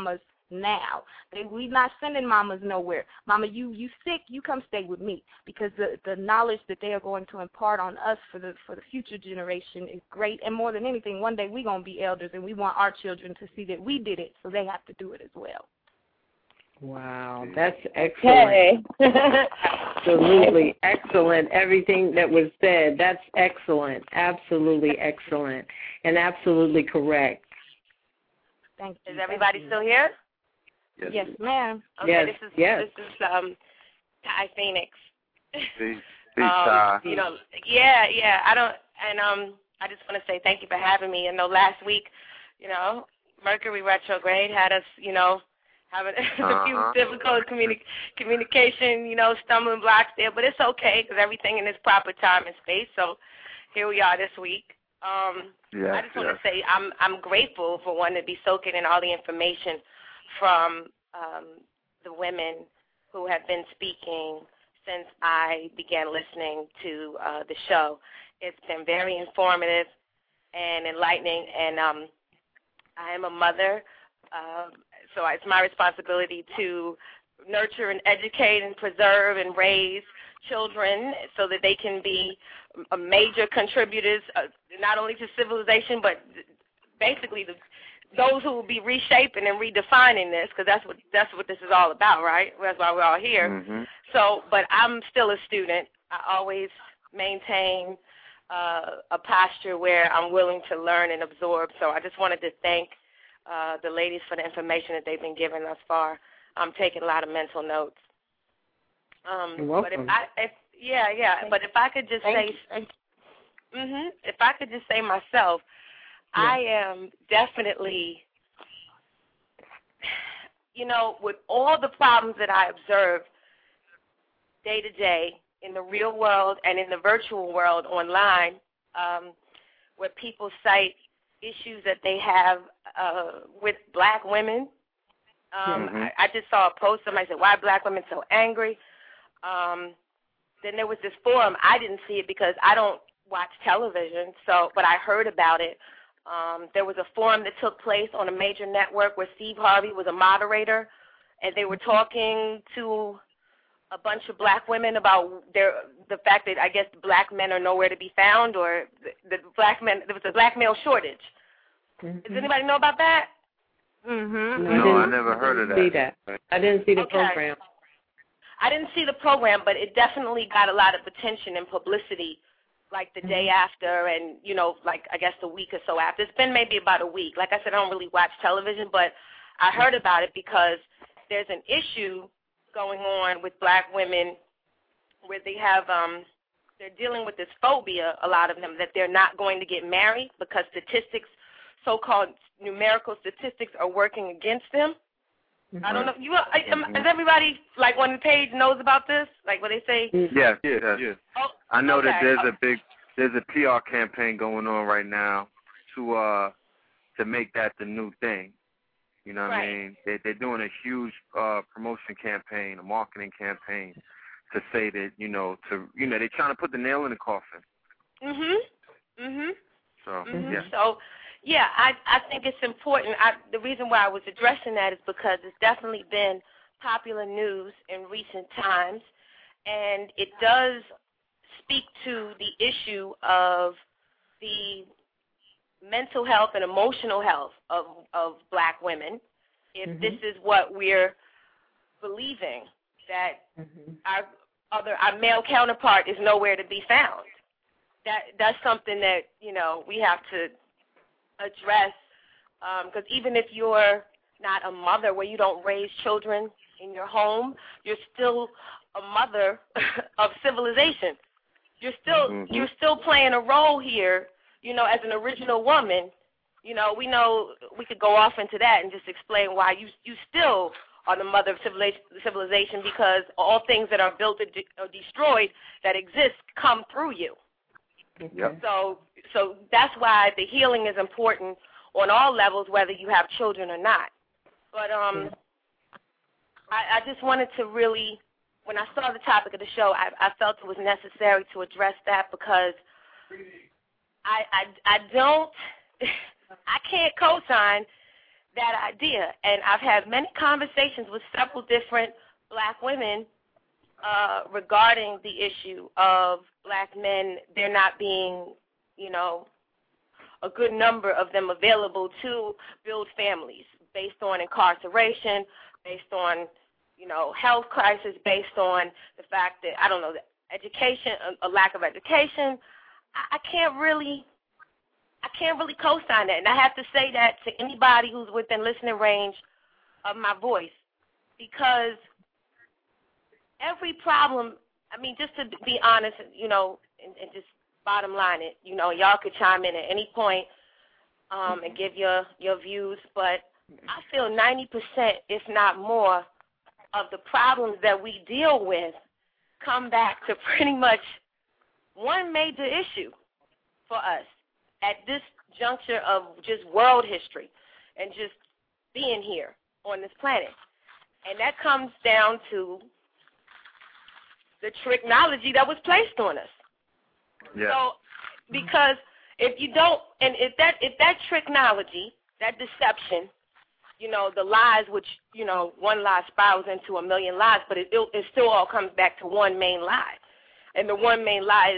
now. We're not sending mamas nowhere. Mama, you sick, you come stay with me, because the knowledge that they are going to impart on us for the future generation is great. And more than anything, one day we're going to be elders, and we want our children to see that we did it, so they have to do it as well. Wow, that's excellent. Absolutely excellent. Everything that was said, that's excellent. Absolutely excellent. And absolutely correct. Thank you. Is everybody still here? Yes, ma'am. Okay, yes, this is Ty Phoenix. Peace, Ty. You know, yeah. I just want to say thank you for having me. Last week, Mercury retrograde had us, having a few difficult communication, stumbling blocks there, but it's okay because everything in its proper time and space. So here we are this week. I just want to say I'm grateful for one to be soaking in all the information from the women who have been speaking since I began listening to the show. It's been very informative and enlightening, and I am a mother, so it's my responsibility to nurture and educate and preserve and raise children so that they can be major contributors, not only to civilization, but basically those who will be reshaping and redefining this, because that's what this is all about, right? That's why we're all here. Mm-hmm. So, but I'm still a student. I always maintain a posture where I'm willing to learn and absorb. So I just wanted to thank the ladies for the information that they've been giving thus far. I'm taking a lot of mental notes. You're welcome. But if I could just if I could just say myself, I am definitely, with all the problems that I observe day to day in the real world and in the virtual world online, where people cite issues that they have with black women. I just saw a post, somebody said, why are black women so angry? Then there was this forum. I didn't see it because I don't watch television, but I heard about it. There was a forum that took place on a major network where Steve Harvey was a moderator, and they were talking to a bunch of black women about the fact that I guess black men are nowhere to be found, or there was a black male shortage. Does anybody know about that? No, I never heard of that. See that. I didn't see the program. I didn't see the program, but it definitely got a lot of attention and publicity, like the day after, and like I guess the week or so after. It's been maybe about a week. Like I said, I don't really watch television, but I heard about it because there's an issue going on with black women where they have they're dealing with this phobia, a lot of them, that they're not going to get married because statistics, so-called numerical statistics, are working against them. I don't know. Does everybody, like, on the page knows about this? Like what they say? Yeah. Oh, I know that there's a PR campaign going on right now to make that the new thing. You know what I mean? They're doing a huge promotion campaign, a marketing campaign, to say that they're trying to put the nail in the coffin. So yeah, I think it's important. The reason why I was addressing that is because it's definitely been popular news in recent times, and it does speak to the issue of the mental health and emotional health of black women. If this is what we're believing, that our male counterpart is nowhere to be found, that's something that we have to address, because even if you're not a mother, where you don't raise children in your home, you're still a mother of civilization. You're still playing a role here, as an original woman. We know we could go off into that and just explain why you still are the mother of civilization, because all things that are built or destroyed that exist come through you. Yep. So that's why the healing is important on all levels, whether you have children or not. But I just wanted to really, when I saw the topic of the show, I felt it was necessary to address that, because I can't co-sign that idea. And I've had many conversations with several different black women regarding the issue of black men, there not being, a good number of them available to build families based on incarceration, based on, health crisis, based on the fact that, the education, a lack of education. I can't really co-sign that. And I have to say that to anybody who's within listening range of my voice, because every problem, just to be honest, and just bottom line it, y'all could chime in at any point and give your views, but I feel 90%, if not more, of the problems that we deal with come back to pretty much one major issue for us at this juncture of just world history and just being here on this planet. And that comes down to the technology that was placed on us. Yeah. So, because if you don't, and if that technology, that deception, the lies, which, one lie spirals into a million lies, but it still all comes back to one main lie. And the one main lie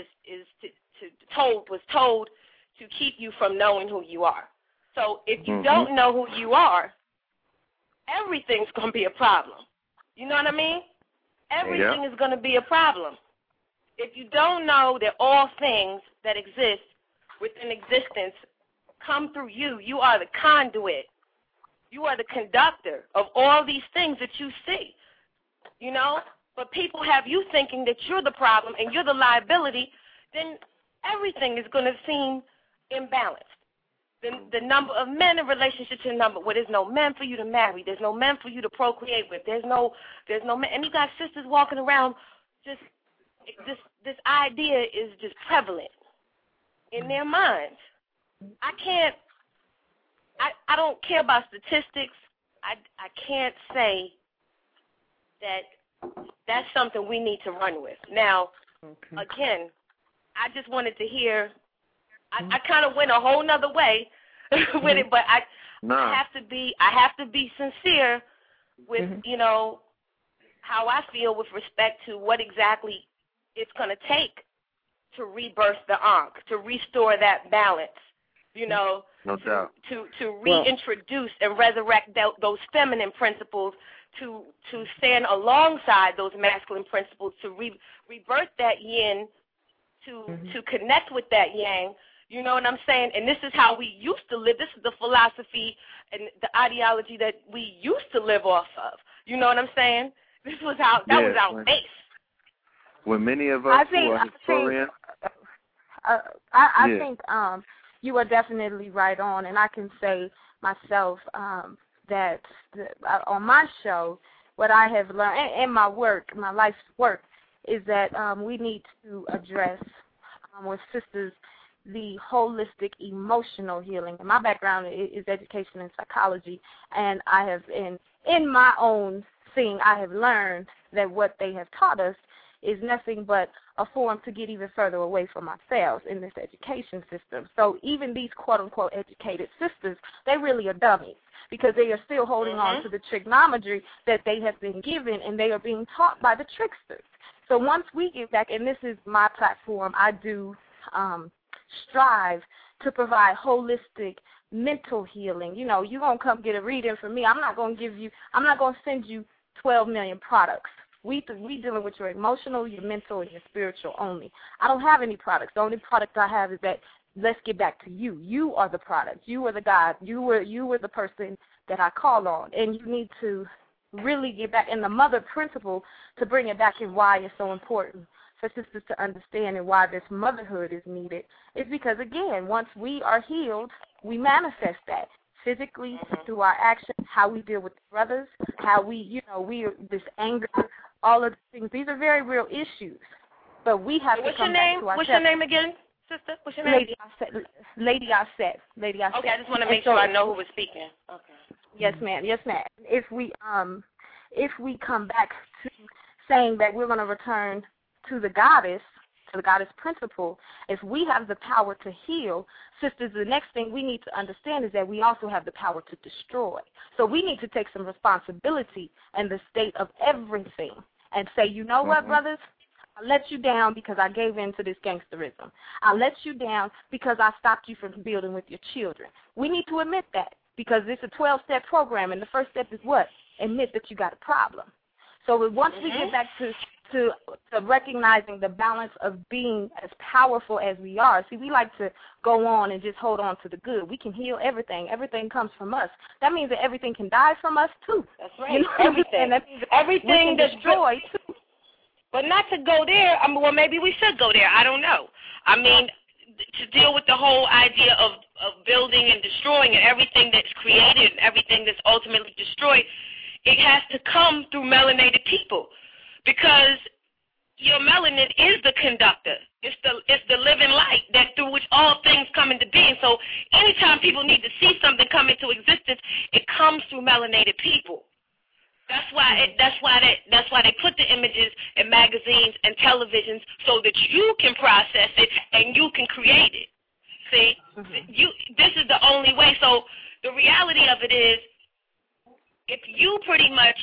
was told to keep you from knowing who you are. So if you don't know who you are, everything's going to be a problem. You know what I mean? Everything is going to be a problem. If you don't know that all things that exist within existence come through you, you are the conduit. You are the conductor of all these things that you see, But people have you thinking that you're the problem and you're the liability, then everything is going to seem imbalanced. The number of men in relationships to the number where there's no men for you to marry, there's no men for you to procreate with, there's no men, and you got sisters walking around just this idea is just prevalent in their minds. I don't care about statistics. I can't say that that's something we need to run with. Now, again, I just wanted to hear. I kind of went a whole nother way with it, but I have to be sincere with how I feel with respect to what exactly it's going to take to rebirth the Ankh, to restore that balance. No doubt. To reintroduce and resurrect those feminine principles, to stand alongside those masculine principles, to rebirth that yin, to connect with that yang. You know what I'm saying? And this is how we used to live. This is the philosophy and the ideology that we used to live off of. You know what I'm saying? This was was our base. When many of us who are historians. I think you are definitely right on, and I can say myself that on my show, what I have learned in my work, my life's work, is that we need to address with sisters the holistic emotional healing. And my background is education and psychology, and I have in my own seeing, I have learned that what they have taught us is nothing but a form to get even further away from ourselves in this education system. So even these quote-unquote educated sisters, they really are dummies because they are still holding on to the trigonometry that they have been given, and they are being taught by the tricksters. So once we get back, and this is my platform, I do strive to provide holistic mental healing. You're going to come get a reading from me. I'm not going to send you 12 million products. We dealing with your emotional, your mental, and your spiritual only. I don't have any products. The only product I have is that let's get back to you. You are the product. You are the God. You were the person that I call on. And you need to really get back in the mother principle to bring it back and why it's so important for sisters to understand and why this motherhood is needed. Is because, again, once we are healed, we manifest that physically through our actions, how we deal with brothers, how we this anger, all of the things. These are very real issues. But we have to come back to ourselves. What's your name again, sister? What's your name? Lady Aset. Okay, I just want to make sure I know who was speaking. Okay. Yes, ma'am. Yes, ma'am. If we come back to saying that we're going to return to the goddess, to the goddess principle, if we have the power to heal, sisters, the next thing we need to understand is that we also have the power to destroy. So we need to take some responsibility in the state of everything and say, you know what, brothers? I let you down because I gave in to this gangsterism. I let you down because I stopped you from building with your children. We need to admit that because it's a 12-step program, and the first step is what? Admit that you got a problem. So once we get back to recognizing the balance of being as powerful as we are, see, we like to go on and just hold on to the good. We can heal everything. Everything comes from us. That means that everything can die from us, too. That's right. You know, everything. That means everything destroyed, too. But not to go there. I mean, well, maybe we should go there. I don't know. I mean, to deal with the whole idea of building and destroying and everything that's created and everything that's ultimately destroyed, it has to come through melanated people because your melanin is the conductor. It's the living light that through which all things come into being. So anytime people need to see something come into existence, it comes through melanated people. That's why they put the images in magazines and televisions so that you can process it and you can create it. See, this is the only way. So the reality of it is, if you pretty much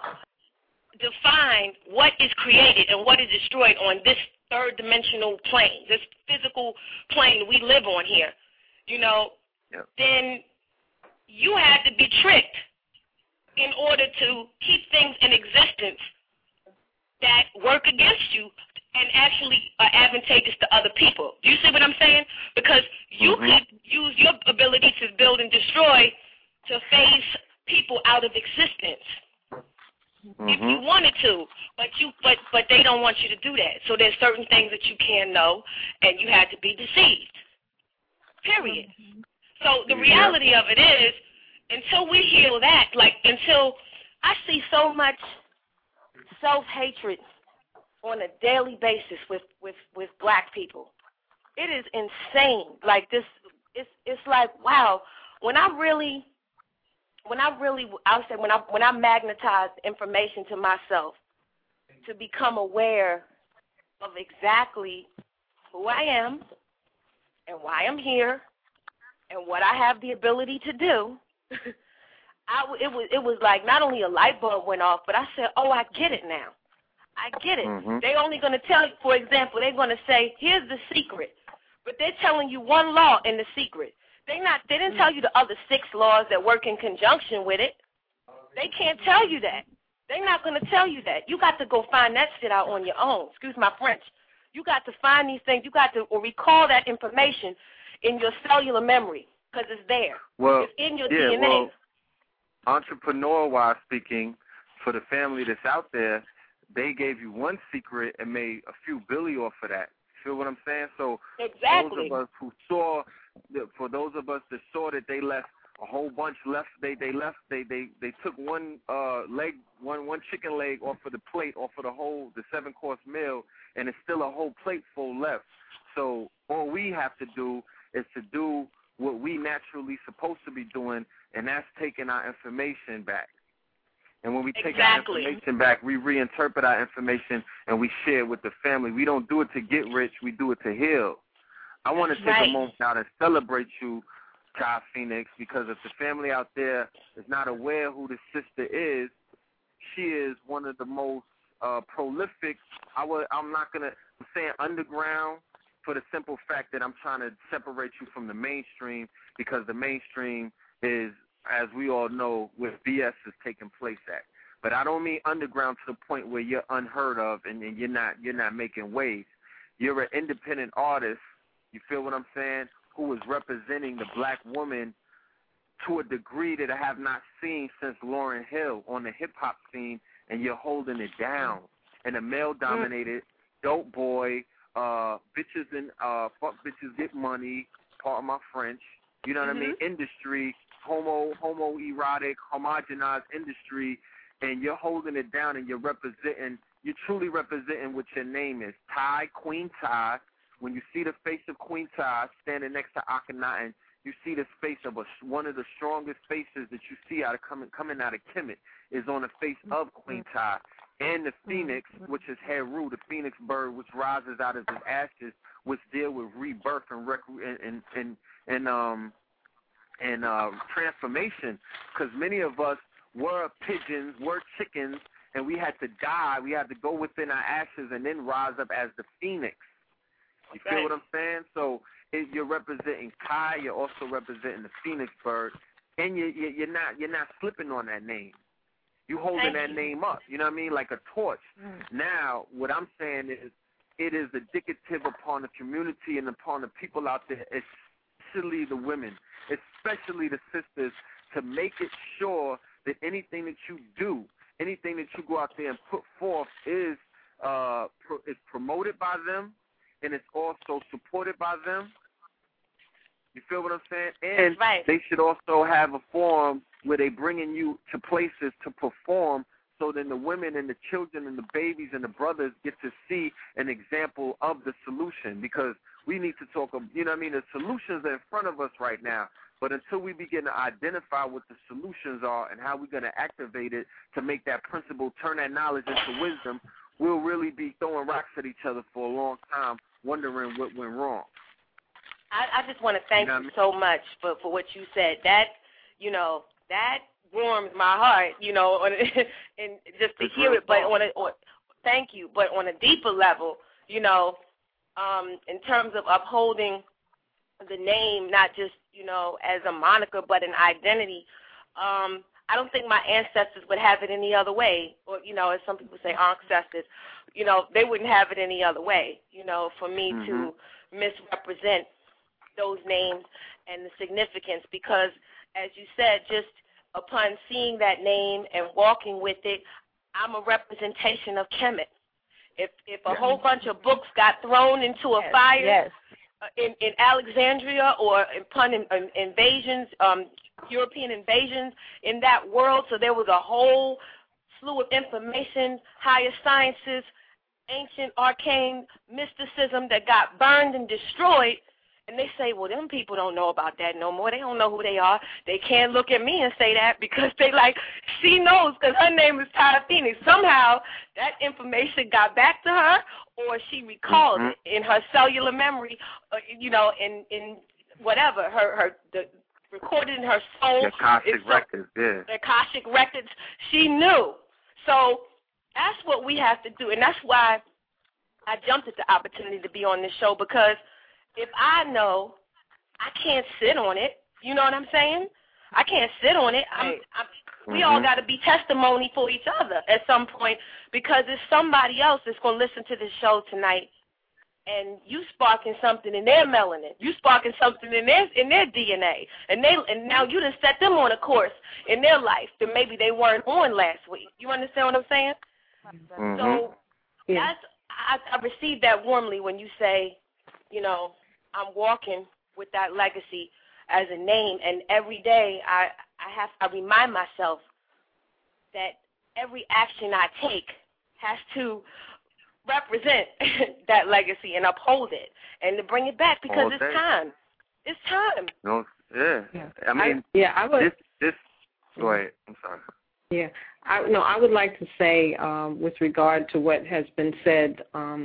define what is created and what is destroyed on this third-dimensional plane, this physical plane we live on here, you know, then you had to be tricked in order to keep things in existence that work against you and actually are advantageous to other people. Do you see what I'm saying? Because you could use your ability to build and destroy to phase people out of existence if you wanted to, but they don't want you to do that. So there's certain things that you can know, and you had to be deceived. Period. So the reality of it is, until we heal that, until I see so much self-hatred on a daily basis with black people, it is insane. Like this, it's like, wow. When I magnetize information to myself to become aware of exactly who I am and why I'm here and what I have the ability to do, it was like not only a light bulb went off, but I said, oh, I get it now. I get it. They're only going to tell you, for example, they're going to say, here's the secret, but they're telling you one law in the secret. They didn't tell you the other 6 laws that work in conjunction with it. They can't tell you that. They're not going to tell you that. You got to go find that shit out on your own. Excuse my French. You got to find these things. You got to recall that information in your cellular memory because it's there. It's in your DNA. Well, entrepreneur-wise speaking, for the family that's out there, they gave you one secret and made a few billion off of that. Feel what I'm saying? So exactly. Those of us who saw, for those of us that saw that they left a whole bunch left, they took one leg, one chicken leg off of the plate, off of the 7-course meal, and it's still a whole plate full left. So all we have to do is to do what we naturally supposed to be doing, and that's taking our information back. And when we take our information back, we reinterpret our information and we share it with the family. We don't do it to get rich. We do it to heal. I want to take a moment out and celebrate you, Kai Phoenix, because if the family out there is not aware who the sister is, she is one of the most prolific. I'm not going to say underground for the simple fact that I'm trying to separate you from the mainstream, because the mainstream is, as we all know, where BS is taking place at. But I don't mean underground to the point where you're unheard of and you're not making waves. You're an independent artist, you feel what I'm saying, who is representing the black woman to a degree that I have not seen since Lauryn Hill on the hip-hop scene, and you're holding it down. In a male-dominated, dope boy, bitches and fuck bitches get money, pardon my French, you know what I mean, industry, homoerotic, homogenized industry, and you're holding it down and you're truly representing what your name is. Ty, Queen Ty. When you see the face of Queen Ty standing next to Akhenaten, you see the face of one of the strongest faces that you see coming out of Kemet is on the face of Queen Ty. and the phoenix, which is Heru, the phoenix bird, which rises out of his ashes, which deal with rebirth and transformation. Because many of us were pigeons, were chickens, and we had to die. We had to go within our ashes and then rise up as the phoenix. You feel what I'm saying? So you're representing Kai. You're also representing the phoenix bird, and you're not slipping on that name. You holding that name up. You know what I mean? Like a torch. Now, what I'm saying is, it is indicative upon the community and upon the people out there, especially the women, especially the sisters, to make it sure that anything that you do, anything that you go out there and put forth is promoted by them, and it's also supported by them. You feel what I'm saying? And they should also have a forum where they bringing you to places to perform, so then the women and the children and the babies and the brothers get to see an example of the solution, because we need to talk, you know what I mean, the solutions are in front of us right now, but until we begin to identify what the solutions are and how we're going to activate it to make that principle, turn that knowledge into wisdom, we'll really be throwing rocks at each other for a long time, wondering what went wrong. I just want to thank you so much for what you said. That, that warms my heart, and just to hear it. But thank you. But on a deeper level, in terms of upholding the name, not just as a moniker, but an identity. I don't think my ancestors would have it any other way. Or as some people say, ancestors, they wouldn't have it any other way. For me to misrepresent those names and the significance, because, as you said, just upon seeing that name and walking with it, I'm a representation of Kemet. If a whole bunch of books got thrown into a fire in Alexandria or upon invasions, European invasions in that world, so there was a whole slew of information, higher sciences, ancient arcane mysticism that got burned and destroyed. And they say, well, them people don't know about that no more. They don't know who they are. They can't look at me and say that because they like, she knows because her name is Tyra Phoenix. Somehow that information got back to her, or she recalled it in her cellular memory, in whatever, the recorded in her soul. The Akashic records, The Akashic records. She knew. So that's what we have to do. And that's why I jumped at the opportunity to be on this show, because if I know, I can't sit on it. You know what I'm saying? I can't sit on it. We all got to be testimony for each other at some point, because it's somebody else that's going to listen to this show tonight, and you sparking something in their melanin. You sparking something in their DNA, and now you done set them on a course in their life that maybe they weren't on last week. You understand what I'm saying? So I received that warmly when you say, I'm walking with that legacy as a name, and every day I remind myself that every action I take has to represent that legacy and uphold it and to bring it back, because it's time. It's time. No, I mean, I would. Go ahead. I'm sorry. Yeah, I would like to say, with regard to what has been said,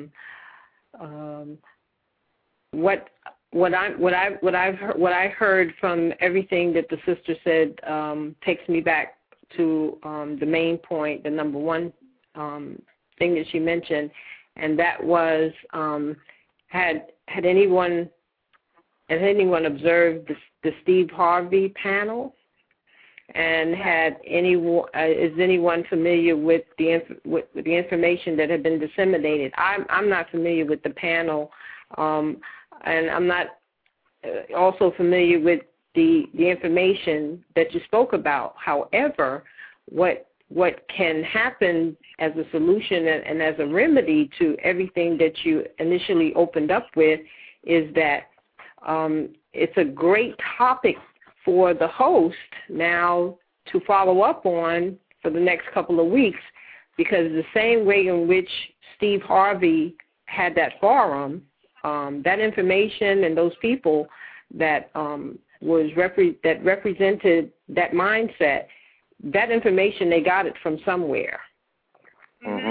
what I heard from everything that the sister said takes me back to the main point, the number one thing that she mentioned, and that was had anyone observed the Steve Harvey panel, and is anyone familiar with the information that had been disseminated? I'm not familiar with the panel. And I'm not also familiar with the information that you spoke about. However, what can happen as a solution and as a remedy to everything that you initially opened up with is that it's a great topic for the host now to follow up on for the next couple of weeks, because the same way in which Steve Harvey had that forum, that information and those people that that represented that mindset, that information, they got it from somewhere.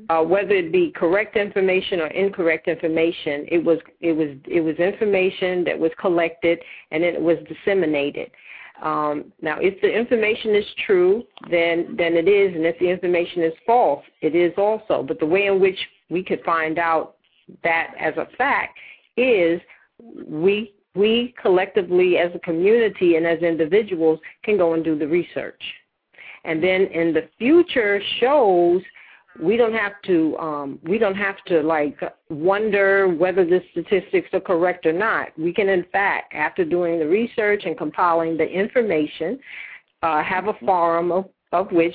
whether it be correct information or incorrect information, it was information that was collected and then it was disseminated. Now, if the information is true, then it is, and if the information is false, it is also. But the way in which we could find out that as a fact is we collectively as a community and as individuals can go and do the research. And then in the future shows, we don't have to like wonder whether the statistics are correct or not. We can, in fact, after doing the research and compiling the information, have a forum of which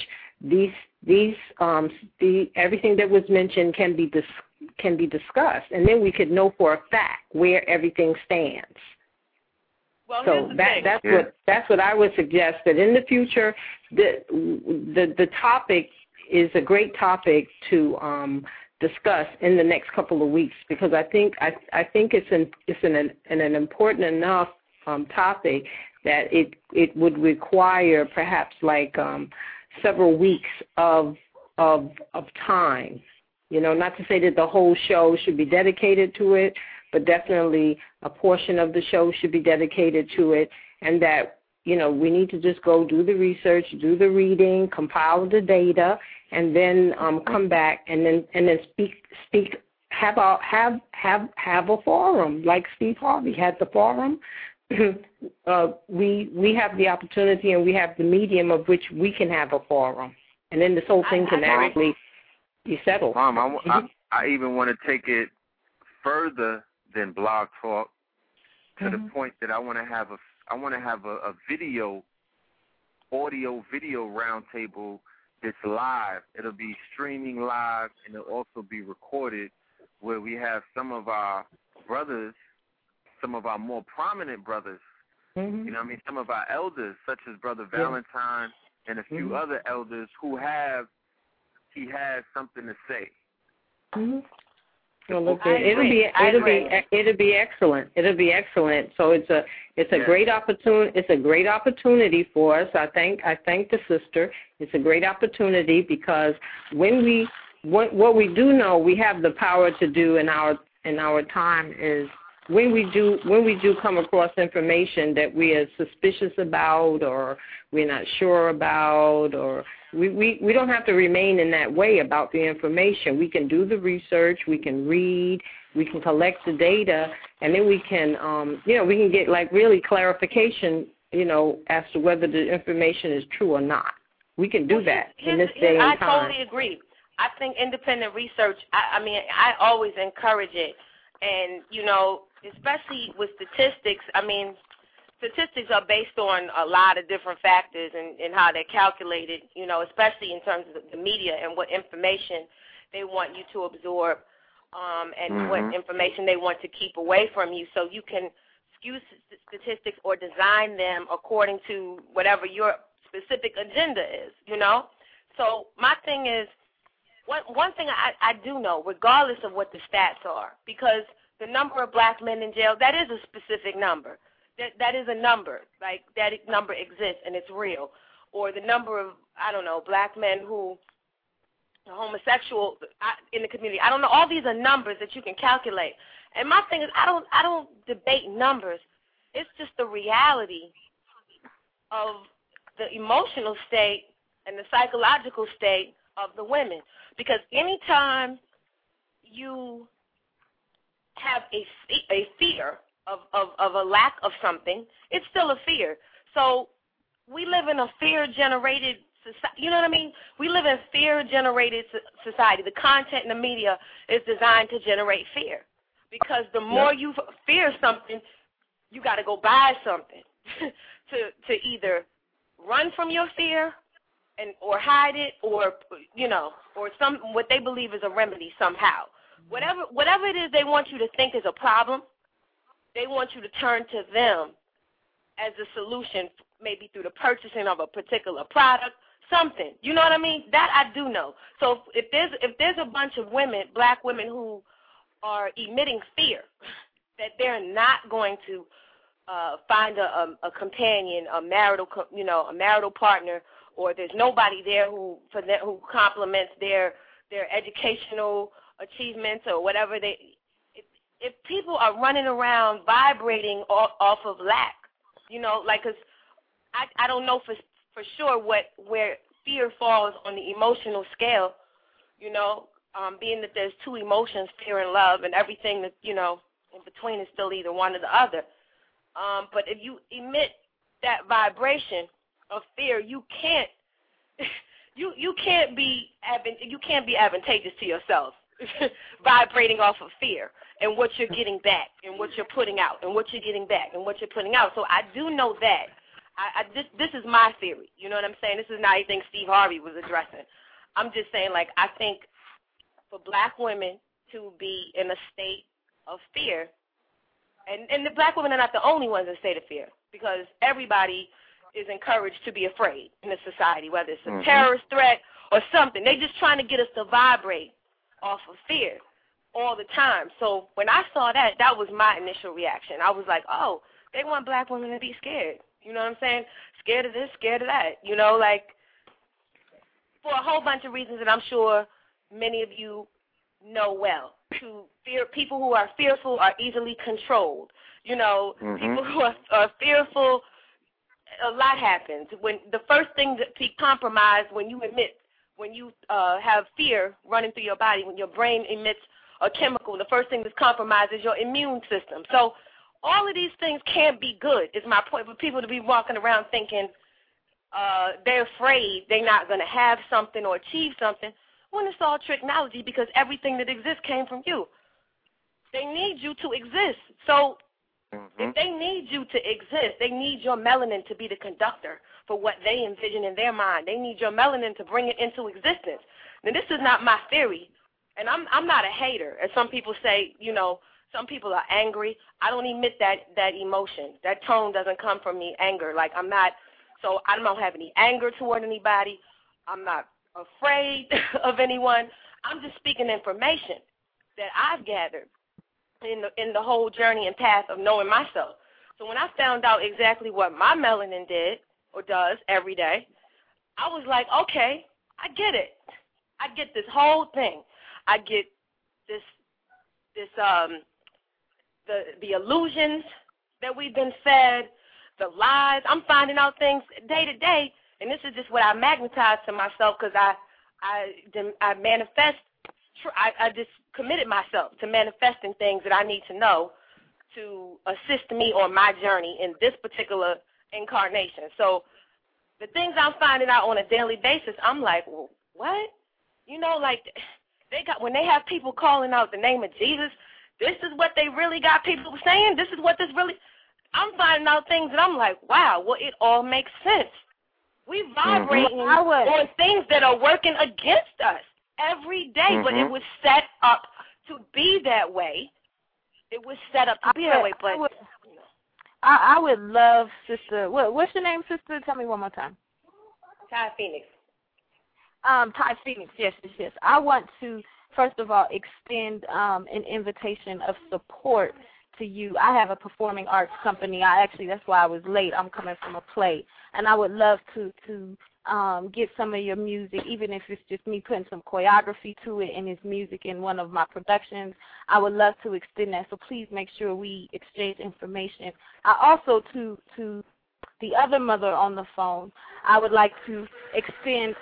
everything that was mentioned can be discussed, and then we could know for a fact where everything stands. Well, so that's what I would suggest, that in the future, the topic is a great topic to discuss in the next couple of weeks, because I think it's an important enough topic that it would require perhaps like several weeks of time. Not to say that the whole show should be dedicated to it, but definitely a portion of the show should be dedicated to it, and that we need to just go do the research, do the reading, compile the data, and then come back and then speak. Have a forum like Steve Harvey had the forum. We have the opportunity and we have the medium of which we can have a forum, and then this whole thing can actually be settled. Mom, I even want to take it further than Blog Talk to the point that I want to have a audio video roundtable that's live. It'll be streaming live, and it'll also be recorded, where we have some of our brothers, some of our more prominent brothers, some of our elders, such as Brother Valentine and a few other elders he has something to say. Well, look, it'll be excellent. It'll be excellent. So it's a great opportunity. It's a great opportunity for us. I thank the sister. It's a great opportunity because what we do know we have the power to do in our time is when we do come across information that we are suspicious about or we're not sure about, or we don't have to remain in that way about the information. We can do the research, we can read, we can collect the data, and then we can we can get like really clarification, as to whether the information is true or not. We can do that in this day and time. I totally agree. I think independent research, I always encourage it. And, especially with statistics, statistics are based on a lot of different factors and how they're calculated, especially in terms of the media and what information they want you to absorb and what information they want to keep away from you. So you can skew statistics or design them according to whatever your specific agenda is, So my thing is, one thing I do know, regardless of what the stats are, because the number of black men in jail, that is a specific number. That is a number. Like, that number exists and it's real. Or the number of, black men who are homosexual in the community. I don't know. All these are numbers that you can calculate. And my thing is, I don't debate numbers. It's just the reality of the emotional state and the psychological state of the women. Because anytime you have a fear of a lack of something, it's still a fear. So we live in a fear-generated society. You know what I mean? We live in fear-generated society. The content in the media is designed to generate fear. Because the more you fear something, you got to go buy something to either run from your fear or hide it, or or what they believe is a remedy somehow. Whatever it is they want you to think is a problem, they want you to turn to them as a solution, maybe through the purchasing of a particular product, something. You know what I mean? That I do know. So if there's a bunch of women, black women, who are emitting fear that they're not going to find a companion, a marital partner, or there's nobody there who complements their their educational achievements or whatever if people are running around vibrating off of lack, like, because I don't know for sure where fear falls on the emotional scale, being that there's two emotions, fear and love, and everything that, in between is still either one or the other. But if you emit that vibration of fear, you can't be advantageous to yourself vibrating off of fear and what you're getting back and what you're putting out and what you're getting back and what you're putting out. So I do know that. This is my theory. You know what I'm saying? This is not anything Steve Harvey was addressing. I'm just saying, like, I think for black women to be in a state of fear, and the black women are not the only ones in a state of fear, because everybody is encouraged to be afraid in this society, whether it's a terrorist threat or something. They're just trying to get us to vibrate off of fear all the time. So when I saw that was my initial reaction. I was like, oh, they want black women to be scared. You know what I'm saying? Scared of this, scared of that. Like, for a whole bunch of reasons that I'm sure many of you know well. To fear, people who are fearful are easily controlled. People who are fearful, a lot happens. When the first thing to be compromised, when you have fear running through your body, when your brain emits a chemical, the first thing that's compromised is your immune system. So all of these things can't be good, is my point, for people to be walking around thinking they're afraid they're not going to have something or achieve something, when it's all technology, because everything that exists came from you. They need you to exist. So if they need you to exist, they need your melanin to be the conductor for what they envision in their mind. They need your melanin to bring it into existence. Now, this is not my theory, and I'm not a hater. As some people say, some people are angry. I don't emit that emotion. That tone doesn't come from me, anger. Like, I don't have any anger toward anybody. I'm not afraid of anyone. I'm just speaking information that I've gathered in the whole journey and path of knowing myself. So when I found out exactly what my melanin did or does every day, I was like, okay, I get it. I get this whole thing. I get the illusions that we've been fed, the lies. I'm finding out things day to day, and this is just what I magnetize to myself, because I manifest. I just committed myself to manifesting things that I need to know to assist me on my journey in this particular incarnation. So the things I'm finding out on a daily basis, I'm like, well, what? Like, when they have people calling out the name of Jesus, this is what they really got people saying. This is what this really. I'm finding out things that I'm like, wow, well, it all makes sense. We vibrate on things that are working against us every day, but it was set up to be that way. It was set up to be that way, but I would love, sister. What's your name, sister? Tell me one more time. Ty Phoenix. Ty Phoenix. Yes. I want to, first of all, extend an invitation of support to you. I have a performing arts company. That's why I was late. I'm coming from a play, and I would love to get some of your music, even if it's just me putting some choreography to it and it's music in one of my productions. I would love to extend that, so please make sure we exchange information. I also, to the other mother on the phone, I would like to extend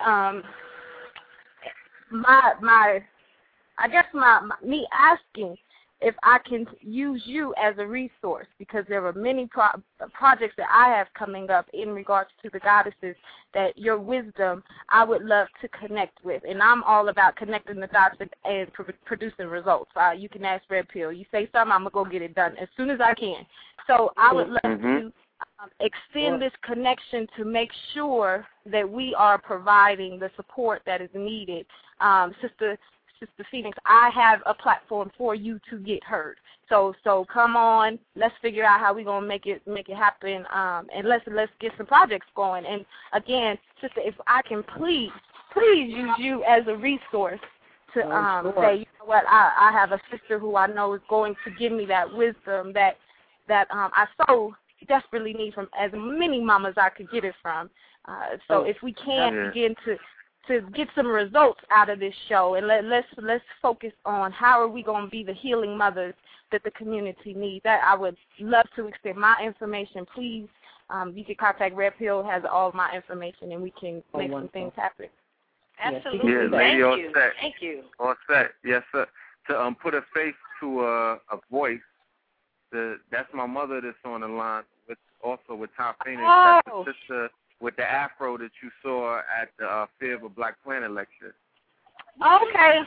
me asking if I can use you as a resource, because there are many projects that I have coming up in regards to the goddesses that your wisdom I would love to connect with. And I'm all about connecting the dots and producing results. You can ask Red Pill. You say something, I'm going to go get it done as soon as I can. So I would love to extend this connection to make sure that we are providing the support that is needed. Sister Phoenix, I have a platform for you to get heard. So come on, let's figure out how we're gonna make it happen, and let's get some projects going. And again, sister, if I can please use you as a resource to say, you know what, I have a sister who I know is going to give me that wisdom that I so desperately need from as many mamas I could get it from. So if we can begin to to get some results out of this show, and let's focus on how are we going to be the healing mothers that the community needs. I would love to extend my information. Please, you can contact Red Pill, has all of my information, and we can make some things happen. Absolutely. Yeah, Thank all you. set. Thank you. All set. Yes, sir. To put a face to a voice, that's my mother that's on the line, also with Top Phoenix. Oh. That's the sister with the afro that you saw at the Fear of a Black Planet lecture. Okay.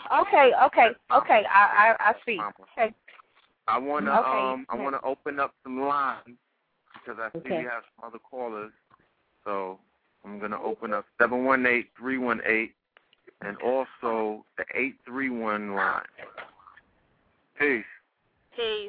I see. Okay. I wanna open up some lines because I see we have some other callers. So I'm gonna open up 718-318 and also the 831 line. Peace. Peace.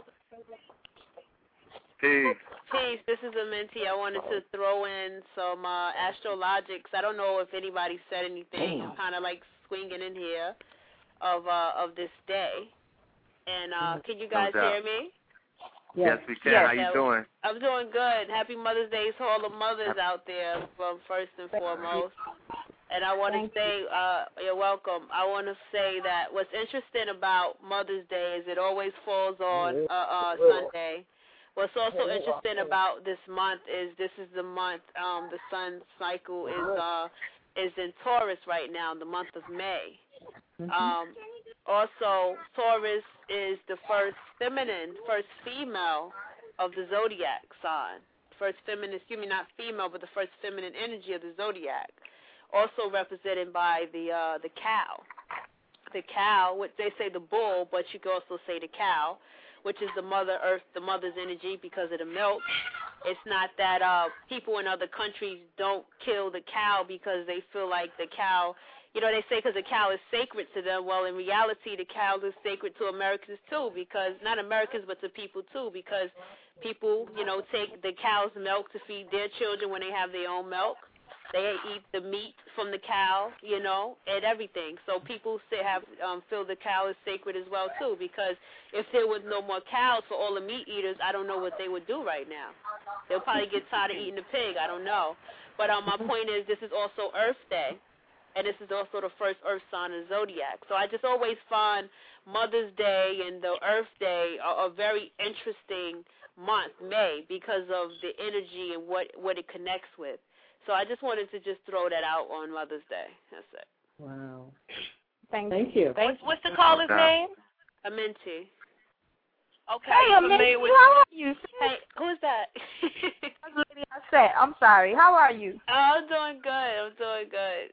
Peace. Peace. This is Amenti. I wanted to throw in some astrologics. I don't know if anybody said anything. I'm kind of like swinging in here of this day. And can you guys hear me? Yes, we can. How you doing? I'm doing good. Happy Mother's Day to all the mothers out there, first and foremost. And I want to say, you're welcome. I want to say that what's interesting about Mother's Day is it always falls on Sunday. What's also interesting about this month is this is the month the sun cycle is in Taurus right now, the month of May. Also, Taurus is the first female of the zodiac sign. First feminine, not female, but the first feminine energy of the zodiac. Also represented by the cow. The cow, what they say the bull, but you can also say the cow, which is the Mother Earth, the mother's energy because of the milk. It's not that people in other countries don't kill the cow because they feel like the cow, they say because the cow is sacred to them. Well, in reality, the cow is sacred to Americans too, because not Americans but to people too, because people, take the cow's milk to feed their children when they have their own milk. They eat the meat from the cow, and everything. So people feel the cow is sacred as well too, because if there was no more cows for all the meat eaters, I don't know what they would do right now. They'll probably get tired of eating the pig. I don't know. But my point is, this is also Earth Day. And this is also the first Earth sign of the zodiac. So I just always find Mother's Day and the Earth Day are a very interesting month, May, because of the energy and what it connects with. So I just wanted to just throw that out on Mother's Day. That's it. Wow. Thank you. What's the caller's name? Amenti. Okay. Hey, Amenti, how are you? Hey, who's that? That's Lady Aset. I'm sorry. How are you? Oh, I'm doing good.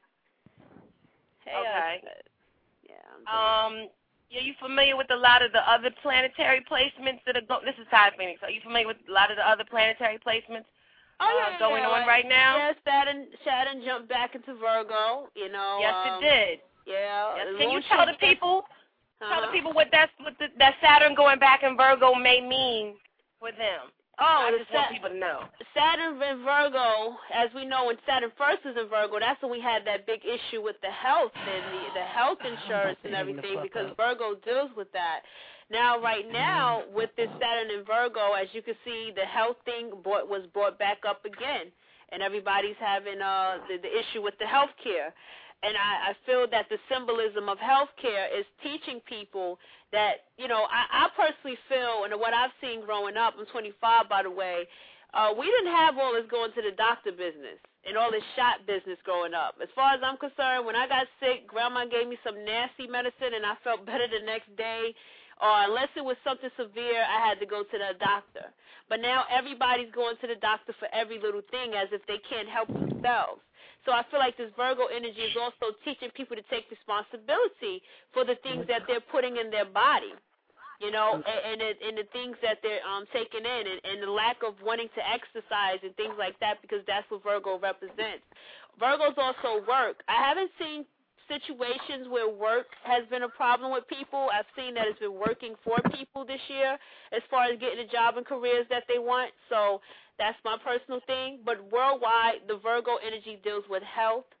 Hey, okay. Yeah. Are you familiar with a lot of the other planetary placements that are this is Ty Phoenix. Are you familiar with a lot of the other planetary placements going on right now? Yeah, Saturn jumped back into Virgo, Yes, it did. Yeah. Yes. Can you tell the people what that Saturn going back in Virgo may mean for them? I just want people to know. Saturn in Virgo, as we know, when Saturn first was in Virgo, that's when we had that big issue with the health and the health insurance and everything, because Virgo deals with that. Now, right now, with this Saturn in Virgo, as you can see, the health thing was brought back up again, and everybody's having the issue with the health care. And I feel that the symbolism of health care is teaching people that, I personally feel, and what I've seen growing up, I'm 25, by the way, we didn't have all this going to the doctor business and all this shot business growing up. As far as I'm concerned, when I got sick, Grandma gave me some nasty medicine, and I felt better the next day. Or unless it was something severe, I had to go to the doctor. But now everybody's going to the doctor for every little thing as if they can't help themselves. So I feel like this Virgo energy is also teaching people to take responsibility for the things that they're putting in their body, and the things that they're taking in, and the lack of wanting to exercise and things like that, because that's what Virgo represents. Virgo's also work. I haven't seen situations where work has been a problem with people. I've seen that it's been working for people this year as far as getting a job and careers that they want. So that's my personal thing. But worldwide, the Virgo energy deals with health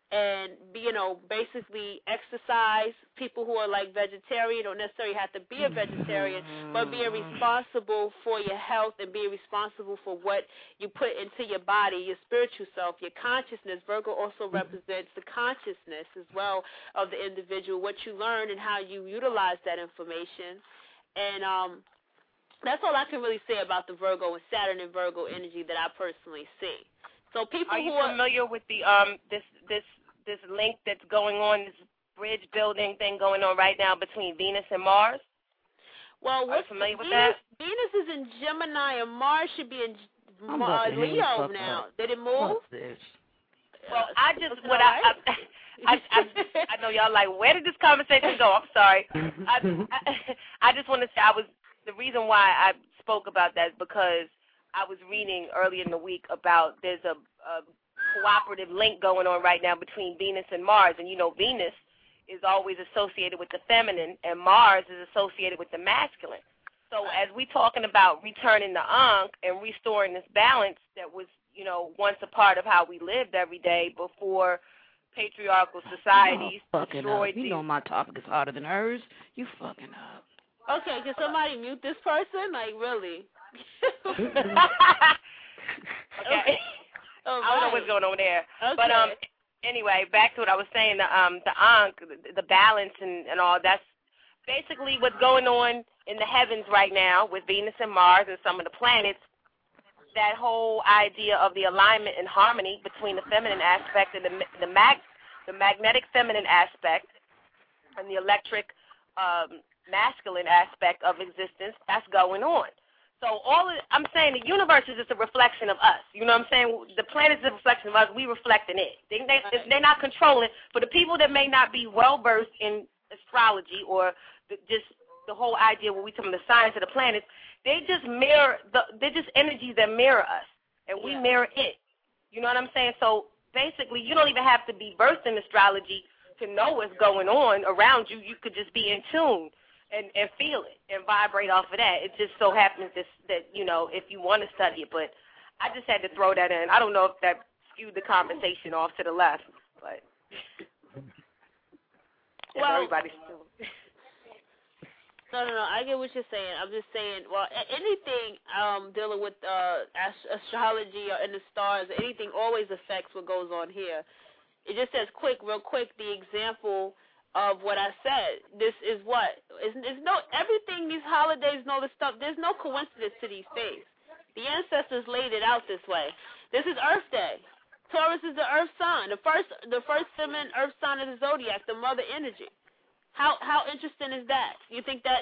and basically exercise. People who are like vegetarian don't necessarily have to be a vegetarian, but being responsible for your health and being responsible for what you put into your body, your spiritual self, your consciousness. Virgo also represents the consciousness as well of the individual, what you learn and how you utilize that information. And that's all I can really say about the Virgo and Saturn and Virgo energy that I personally see. So people are you familiar with the this link that's going on, this bridge building thing going on right now between Venus and Mars? Well, are you familiar with that? Venus is in Gemini, and Mars should be in Leo now. Did it move? Well, I know y'all like, where did this conversation go? I'm sorry. I just want to say the reason why I spoke about that is because I was reading earlier in the week about there's a cooperative link going on right now between Venus and Mars. And, Venus is always associated with the feminine, and Mars is associated with the masculine. So as we're talking about returning the Ankh and restoring this balance that was, once a part of how we lived every day before patriarchal societies destroyed You know my topic is harder than hers. You fucking up. Okay, can somebody mute this person? Like, really? Okay. Right. I don't know what's going on there. Okay. But anyway, back to what I was saying, the Ankh, the balance and all, that's basically what's going on in the heavens right now with Venus and Mars and some of the planets. That whole idea of the alignment and harmony between the feminine aspect and the magnetic feminine aspect and the electric masculine aspect of existence, that's going on. So I'm saying the universe is just a reflection of us. You know what I'm saying? The planet is a reflection of us. We reflecting it. They're not controlling. For the people that may not be well-versed in astrology or just the whole idea when we talk about the science of the planets, they just they're just energies that mirror us, and we mirror it. You know what I'm saying? So basically, you don't even have to be versed in astrology to know what's going on around you. You could just be in tune and feel it and vibrate off of that. It just so happens that if you want to study it, but I just had to throw that in. I don't know if that skewed the conversation off to the left, but everybody's still. No, I get what you're saying. I'm just saying, well, anything dealing with astrology or in the stars, anything always affects what goes on here. It just says real quick, the example of what I said. This is what? It's no everything, these holidays and all this stuff, there's no coincidence to these things. The ancestors laid it out this way. This is Earth Day. Taurus is the Earth sign. The first feminine Earth sign of the zodiac, the mother energy. How interesting is that? You think that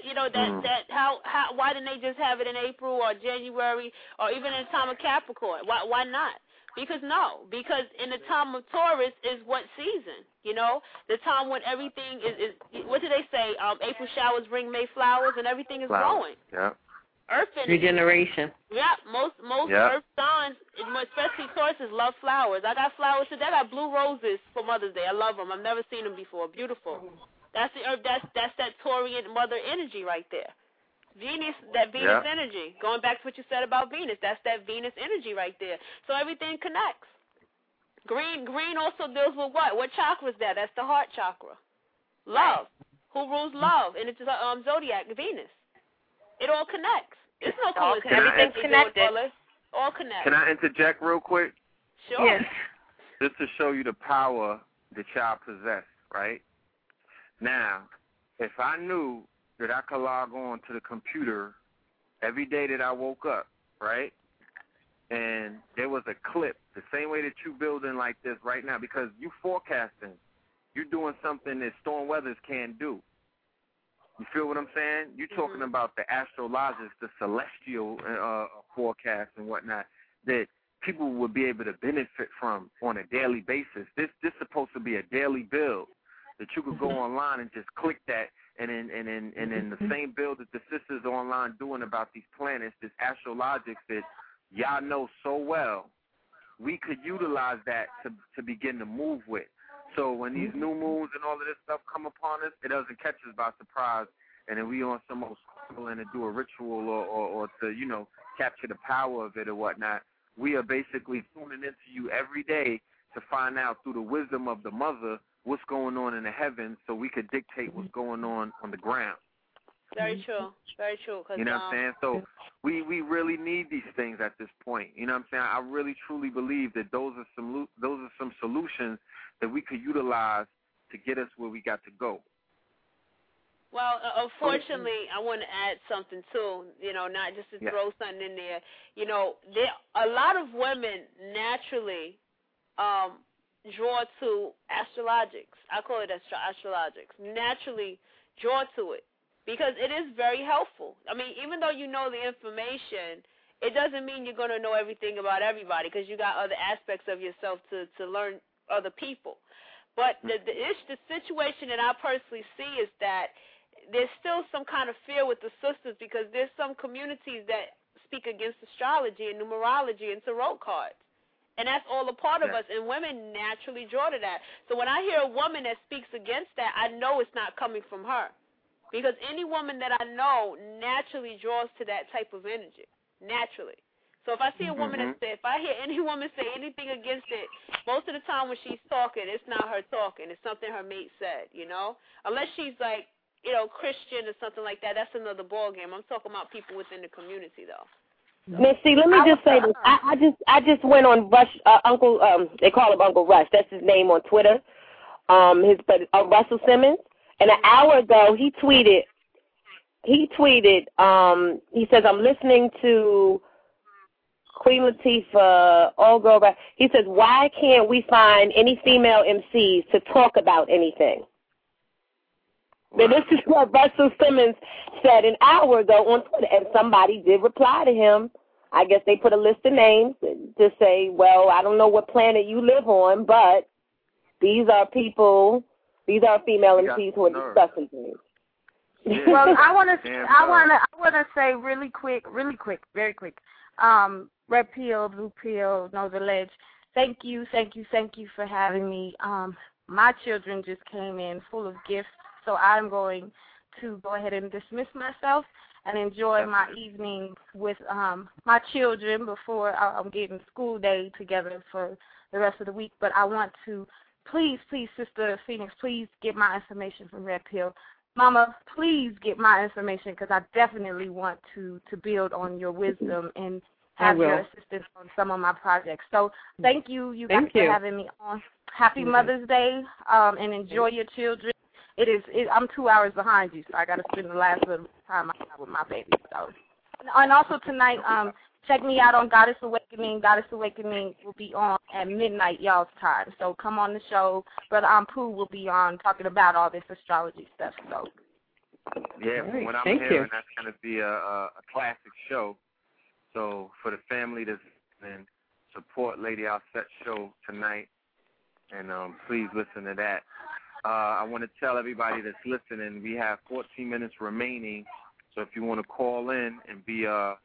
why didn't they just have it in April or January or even in the time of Capricorn? Why not? Because in the time of Taurus is what season? The time when everything is what do they say? April showers bring May flowers and everything is growing. Yeah. Earth energy. Regeneration. Yeah, most Earth signs, especially Tauruses, love flowers. I got flowers today. I got blue roses for Mother's Day. I love them. I've never seen them before. Beautiful. That's the Earth. That's that Taurian mother energy right there. Venus, that Venus energy. Going back to what you said about Venus, that's that Venus energy right there. So everything connects. Green also deals with what? What chakra is that? That's the heart chakra. Love. Who rules love? And it's zodiac, Venus. It all connects. It's no coincidence. Everything's connected. All connected. Can I interject real quick? Sure. Yes. Just to show you the power that y'all possess, right? Now, if I knew that I could log on to the computer every day that I woke up, right, and there was a clip, the same way that you building like this right now, because you forecasting, you're doing something that storm weathers can't do. You feel what I'm saying? You're talking about the astrologics, the celestial forecast and whatnot that people would be able to benefit from on a daily basis. This supposed to be a daily build that you could go online and just click that, and then the same build that the sisters are online doing about these planets, this astrologics that y'all know so well, we could utilize that to begin to move with. So when these new moons and all of this stuff come upon us, it doesn't catch us by surprise, and then we on some old school and to do a ritual or to, capture the power of it or whatnot. We are basically tuning into you every day to find out through the wisdom of the mother what's going on in the heavens so we could dictate what's going on the ground. Very true. Very true. You know what I'm saying? So we really need these things at this point. You know what I'm saying? I really truly believe that those are some solutions that we could utilize to get us where we got to go. Well, unfortunately, I want to add something too. You know, not just to throw something in there. You know, a lot of women naturally draw to astrologics. I call it astrologics. Naturally draw to it because it is very helpful. I mean, even though you know the information, it doesn't mean you're going to know everything about everybody because you got other aspects of yourself to learn other people. But the situation that I personally see is that there's still some kind of fear with the sisters because there's some communities that speak against astrology and numerology and tarot cards. And that's all a part of us, and women naturally draw to that. So when I hear a woman that speaks against that, I know it's not coming from her. Because any woman that I know naturally draws to that type of energy, naturally. So if I see a woman if I hear any woman say anything against it, most of the time when she's talking, it's not her talking. It's something her mate said, you know? Unless she's like, you know, Christian or something like that, that's another ballgame. I'm talking about people within the community, though. Missy, let me just say this. I just went on Rush, Uncle. They call him Uncle Rush. That's his name on Twitter. Russell Simmons. And an hour ago, he tweeted. He says, "I'm listening to Queen Latifah, all girl rap." He says, "Why can't we find any female MCs to talk about anything?" Now, this is what Russell Simmons said an hour ago on Twitter, and somebody did reply to him. I guess they put a list of names to say, well, I don't know what planet you live on, but these are female MCs who are discussing things. Well, I want to say really quick, very quick. Red Pill, Blue Pill, Know the Ledge. Thank you for having me. My children just came in full of gifts. So I'm going to go ahead and dismiss myself and enjoy my evening with my children before I'm getting school day together for the rest of the week. But I want to, please, Sister Phoenix, please get my information from Red Pill. Mama, please get my information because I definitely want to build on your wisdom and have your assistance on some of my projects. So thank you, guys, for having me on. Happy Mother's Day, and enjoy your children. I'm 2 hours behind you, so I got to spend the last little time I have with my baby. So, and also tonight, check me out on Goddess Awakening. Goddess Awakening will be on at midnight y'all's time. So come on the show. Brother Ampu will be on talking about all this astrology stuff. So from what I'm hearing, that's going to be a classic show. So for the family that's listening, support Lady Alsette's show tonight, and please listen to that. I want to tell everybody that's listening, we have 14 minutes remaining. So if you want to call in and be,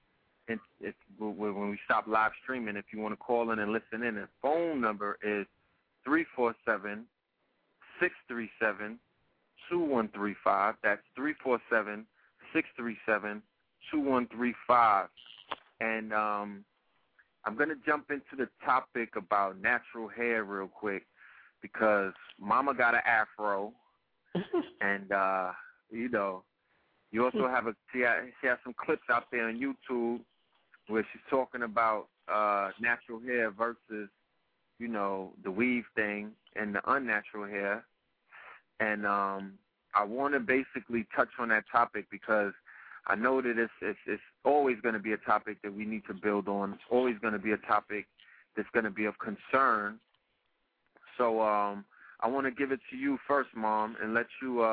when we stop live streaming, if you want to call in and listen in, the phone number is 347-637-2135. That's 347-637-2135. And I'm going to jump into the topic about natural hair real quick, because Mama got an afro, and you know, you also have she has some clips out there on YouTube where she's talking about natural hair versus, you know, the weave thing and the unnatural hair, and I want to basically touch on that topic because I know that it's always going to be a topic that we need to build on. It's always going to be a topic that's going to be of concern. So I want to give it to you first, Mom, and let you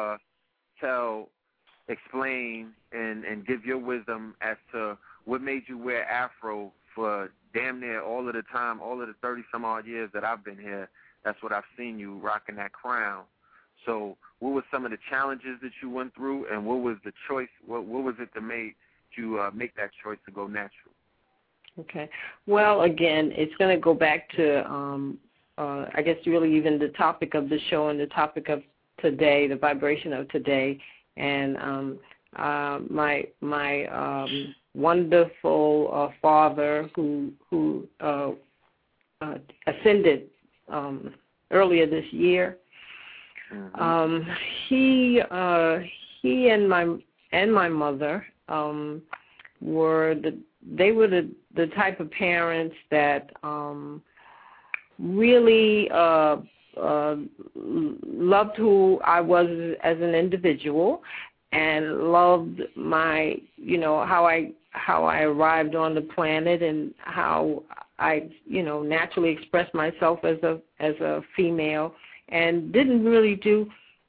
explain and give your wisdom as to what made you wear afro for damn near all of the time, all of the 30-some-odd years that I've been here. That's what I've seen you rocking that crown. So what were some of the challenges that you went through, and what was the choice? What was it that made you make that choice to go natural? Okay. Well, again, it's going to go back to I guess really even the topic of the show and the topic of today, the vibration of today, and my wonderful father who ascended earlier this year. Mm-hmm. He and my mother were the type of parents that really loved who I was as an individual, and loved my, how I arrived on the planet, and how I, naturally expressed myself as a female, and didn't really do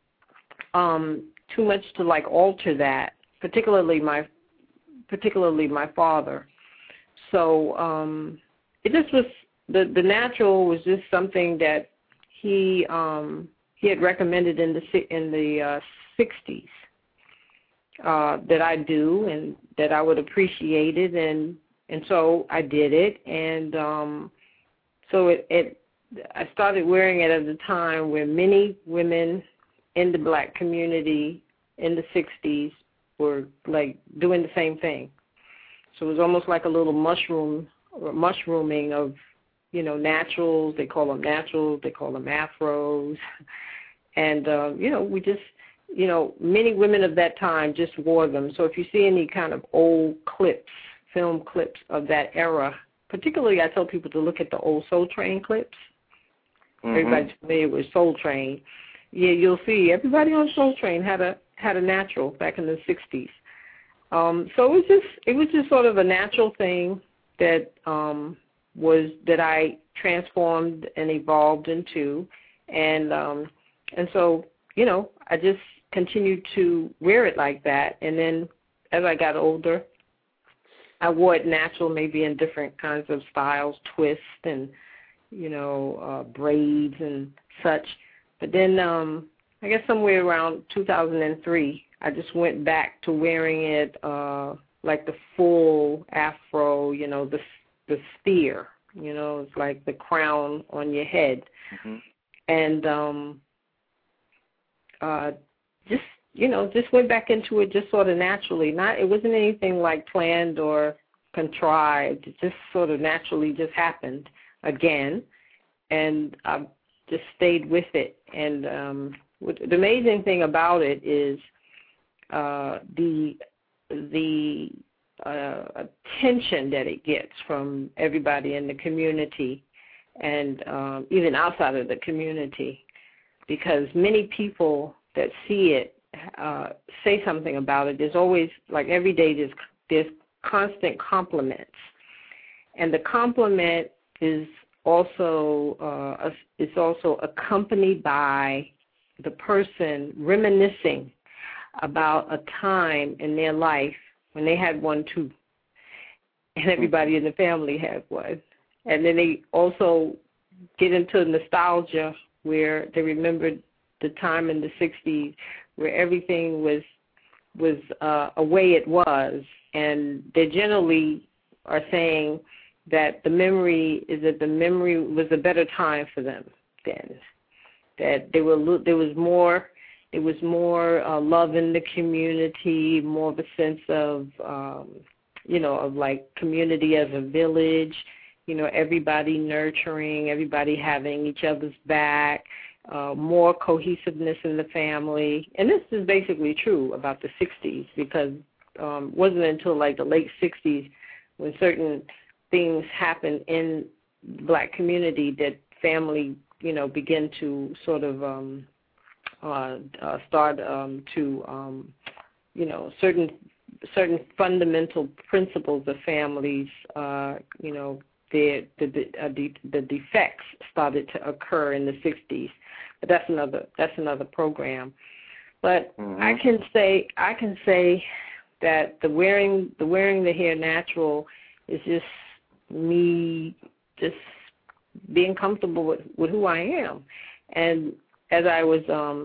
too much to alter that, particularly my father. So it just was the natural was just something that he had recommended in the 60s that I do, and that I would appreciate it, and so I did it, and so I started wearing it at a time where many women in the black community in the 60s were doing the same thing. So it was almost like a little mushrooming of, naturals. They call them naturals. They call them afros. And, we just, many women of that time just wore them. So if you see any kind of old clips, film clips of that era, particularly I tell people to look at the old Soul Train clips. Mm-hmm. Everybody's familiar with Soul Train. Yeah, you'll see everybody on Soul Train had a natural back in the 60s. So it was just sort of a natural thing that that I transformed and evolved into, and so I just continued to wear it like that. And then as I got older, I wore it natural, maybe in different kinds of styles, twists and braids and such. But then I guess somewhere around 2003, I just went back to wearing it like the full afro, the sphere, it's like the crown on your head. Mm-hmm. And just went back into it just sort of naturally. It wasn't anything like planned or contrived. It just sort of naturally just happened again, and I just stayed with it. And the amazing thing about it is the attention that it gets from everybody in the community, and even outside of the community, because many people that see it say something about it. There's always, every day, there's constant compliments, and the compliment is also accompanied by the person reminiscing about a time in their life when they had one too, and everybody in the family had one. And then they also get into nostalgia, where they remembered the time in the 60s where everything was a way it was, and they generally are saying that the memory was a better time for them then, that there was more love in the community, more of a sense of of community as a village, everybody nurturing, everybody having each other's back, more cohesiveness in the family. And this is basically true about the 60s, because it wasn't until the late 60s when certain things happened in the black community that family, begin to sort of start to, certain fundamental principles of families, the defects started to occur in the 60s. But that's another program. But mm-hmm. I can say that the wearing the hair natural is just me just being comfortable with who I am. And as I was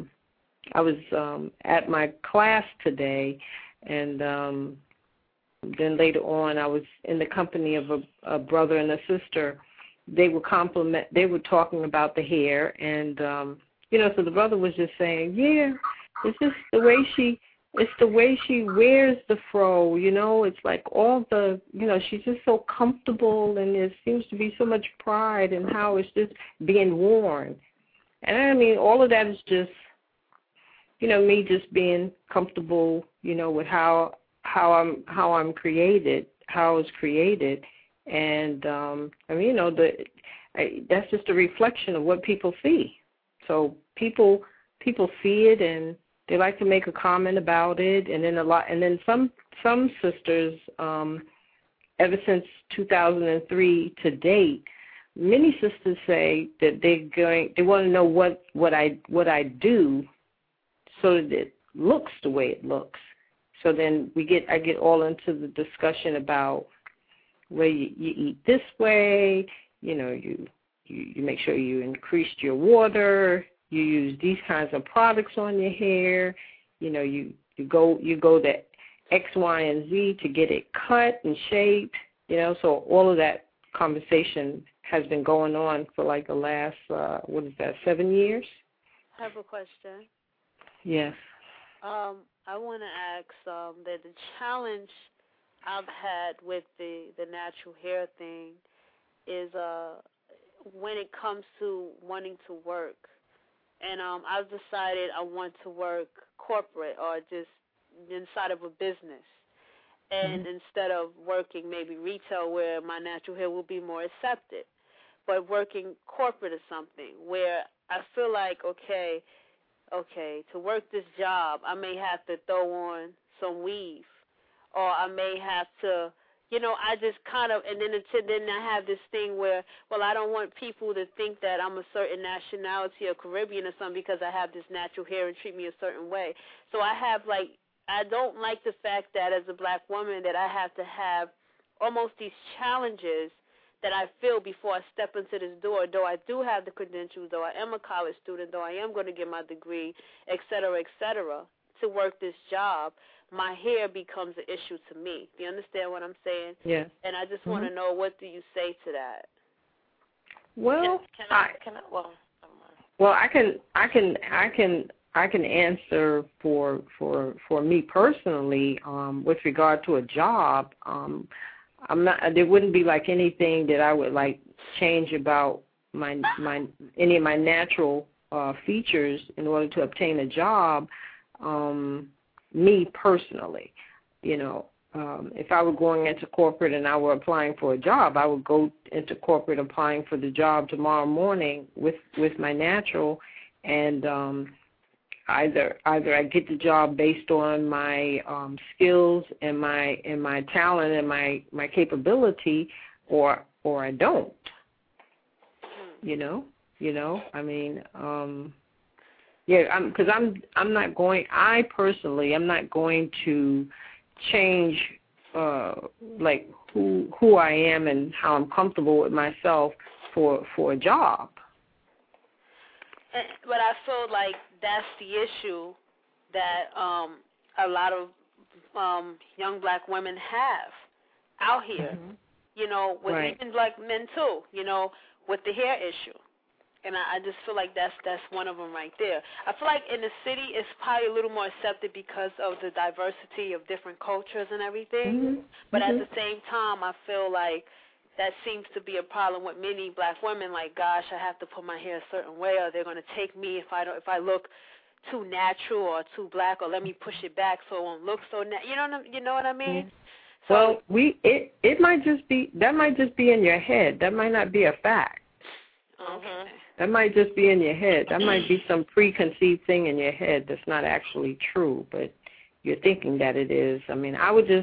at my class today, and then later on I was in the company of a brother and a sister. They were talking about the hair, and so the brother was just saying, yeah, it's just the way she it's the way she wears the fro, you know. It's like all the, you know, she's just so comfortable, and there seems to be so much pride in how it's just being worn. And I mean, all of that is just, you know, me just being comfortable, you know, with how I'm created, how I was created. And I mean, you know, that's just a reflection of what people see. So people see it, and they like to make a comment about it, and then some sisters, ever since 2003 to date, many sisters say that they want to know what I do, so that it looks the way it looks. So then I get all into the discussion about where you eat this way, you know, you make sure you increased your water, you use these kinds of products on your hair, you know, you go to X, Y, and Z to get it cut and shaped, you know. So all of that conversation has been going on for like the last 7 years? I have a question. Yes. I want to ask that the challenge I've had with the natural hair thing is when it comes to wanting to work. And I've decided I want to work corporate or just inside of a business. And instead of working maybe retail where my natural hair will be more accepted, but working corporate or something where I feel like, okay, to work this job, I may have to throw on some weave, or I may have to, you know, I just kind of, and then I have this thing where, well, I don't want people to think that I'm a certain nationality or Caribbean or something because I have this natural hair and treat me a certain way. So I don't like the fact that as a black woman that I have to have almost these challenges that I feel before I step into this door, though I do have the credentials, though I am a college student, though I am going to get my degree, et cetera, to work this job, my hair becomes an issue to me. Do you understand what I'm saying? Yes. And I just want to know, what do you say to that? Well, I can answer for me personally with regard to a job. There wouldn't be like anything that I would like change about any of my natural features in order to obtain a job. Me personally, you know, if I were going into corporate and I were applying for a job, I would go into corporate applying for the job tomorrow morning with my natural, and either I get the job based on my skills and my talent and my capability, or I don't. You know. I mean, because I'm not going. I personally am not going to change like who I am and how I'm comfortable with myself for a job. But I feel like that's the issue that a lot of young black women have out here, you know, with even black men too, you know, with the hair issue. And I just feel like that's one of them right there. I feel like in the city it's probably a little more accepted because of the diversity of different cultures and everything. But at the same time, I feel like that seems to be a problem with many black women. Like, gosh, I have to put my hair a certain way, or they're going to take me if I look too natural or too black, or let me push it back so it won't look so you know what I mean? So, well, it might just be in your head. That might not be a fact. Okay. That might just be in your head. That might be some preconceived thing in your head that's not actually true, but you're thinking that it is. I mean,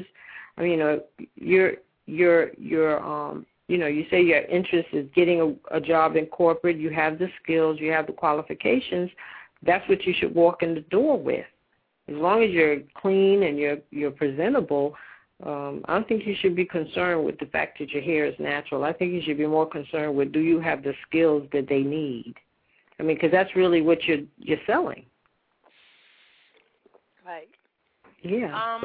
you say your interest is getting a job in corporate. You have the skills, you have the qualifications. That's what you should walk in the door with. As long as you're clean and you're presentable, I don't think you should be concerned with the fact that your hair is natural. I think you should be more concerned with, do you have the skills that they need? I mean, because that's really what you're selling. Right. Yeah. I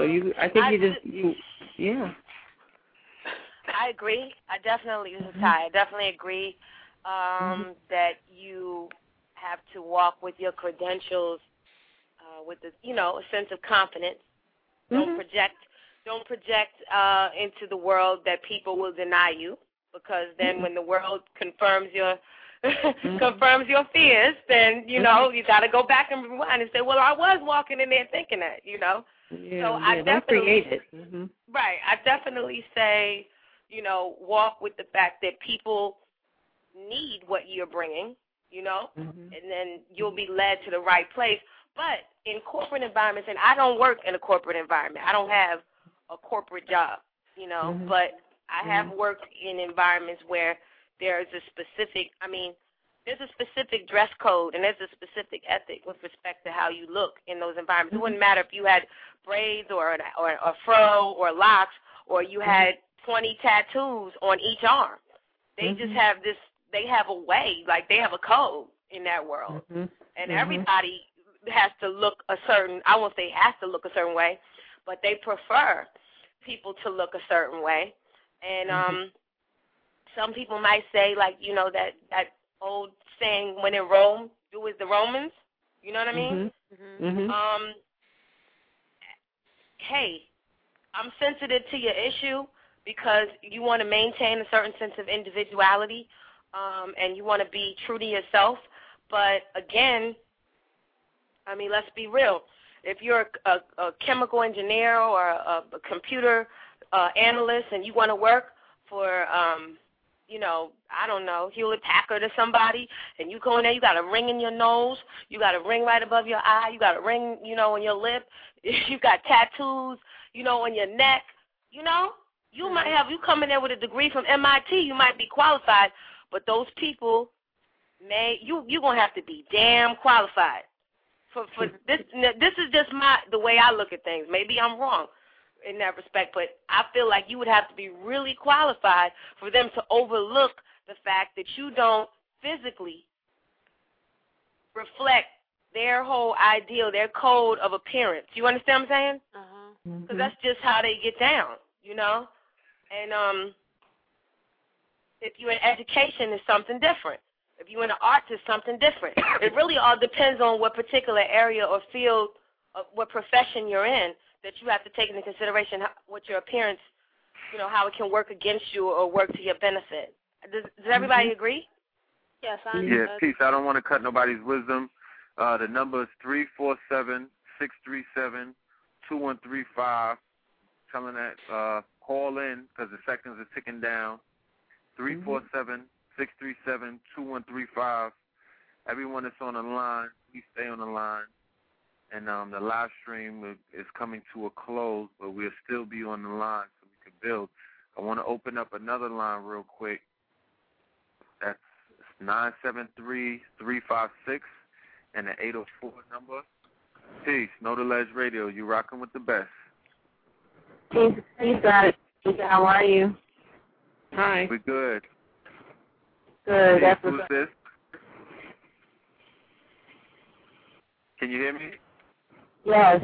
agree. I definitely agree that you have to walk with your credentials with a sense of confidence. Don't project into the world that people will deny you, because then when the world confirms your confirms your fears, then you got to go back and rewind and say, well, I was walking in there thinking that, Yeah, so I definitely create it. Right. I definitely say, walk with the fact that people need what you're bringing, and then you'll be led to the right place. But in corporate environments, and I don't work in a corporate environment. I don't have a corporate job, but I have worked in environments where there's a specific dress code and there's a specific ethic with respect to how you look in those environments. It wouldn't matter if you had braids or a fro or locks, or you had 20 tattoos on each arm. They just have this, they have a way, like they have a code in that world. And everybody has to look a certain, I won't say has to look a certain way, but they prefer people to look a certain way. And some people might say, like, that old saying, when in Rome, do as the Romans. You know what I mean? Hey, I'm sensitive to your issue because you want to maintain a certain sense of individuality, and you want to be true to yourself. But again, let's be real. If you're a chemical engineer or a computer analyst and you want to work for, I don't know, Hewlett Packard or somebody, and you go in there, you got a ring in your nose, you got a ring right above your eye, you got a ring, on your lip, you got tattoos, on your neck, you might have, you come in there with a degree from MIT, you might be qualified, but those people you're going to have to be damn qualified. For this is just the way I look at things. Maybe I'm wrong in that respect, but I feel like you would have to be really qualified for them to overlook the fact that you don't physically reflect their whole ideal, their code of appearance. You understand what I'm saying? Because that's just how they get down, And if you're in education, it's something different. If you're in the arts, it's something different. It really all depends on what particular area or field, what profession you're in, that you have to take into consideration what your appearance, how it can work against you or work to your benefit. Does everybody agree? Yes, I understand. Yeah, peace. I don't want to cut nobody's wisdom. The number is 347-637-2135. Telling that call in because the seconds are ticking down. 347-637-2135. Everyone that's on the line, please stay on the line. And the live stream is coming to a close, but we'll still be on the line so we can build. I want to open up another line real quick. That's 973-356 and the 804 number. Peace. Know the Ledge Radio. You rocking with the best. Peace, guys. How are you? Hi. We good. Good. Hey, who's this? Can you hear me? Yes.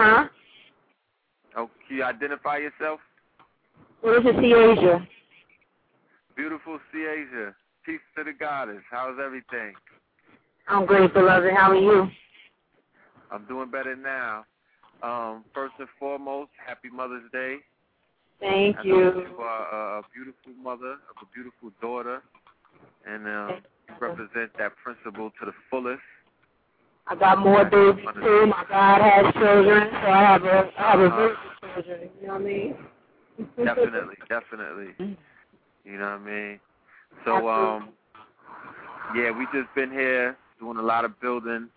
Oh, can you identify yourself? Well, this is Ciasia. Beautiful Ciasia. Peace to the goddess. How's everything? I'm great, beloved. How are you? I'm doing better now. First and foremost, happy Mother's Day. Thank you. You are a beautiful mother of a beautiful daughter, and you represent that principle to the fullest. I got more babies too. My God has children, so I have a beautiful children. You know what I mean? Definitely. You know what I mean? So, yeah, we just been here doing a lot of building.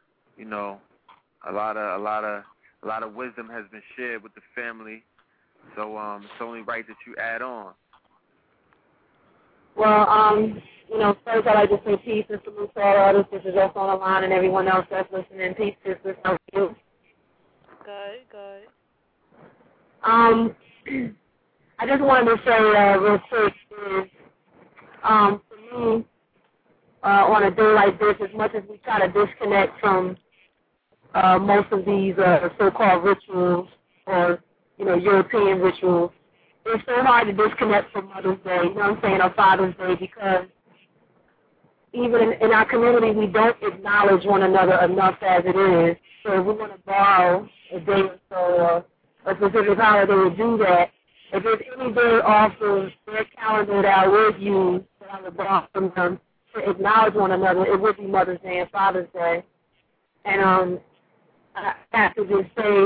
A lot of wisdom has been shared with the family. So it's only right that you add on. Well, first I'd like to say peace and salute to all others sisters that's on the line and everyone else that's listening. Peace, sisters. How are you? Good. I just wanted to say real quick is, for me, on a day like this, as much as we try to disconnect from most of these so-called rituals or, European rituals, it's so hard to disconnect from Mother's Day, you know what I'm saying, or Father's Day, because even in our community, we don't acknowledge one another enough as it is. So if we want to borrow a day or so or a specific holiday to do that, if there's any day off of their calendar that I would use, that I would borrow from them to acknowledge one another, it would be Mother's Day and Father's Day. And I have to just say,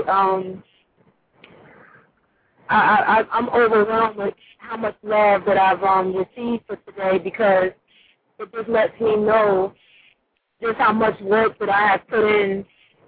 I'm overwhelmed with how much love that I've received for today, because it just lets me know just how much work that I have put in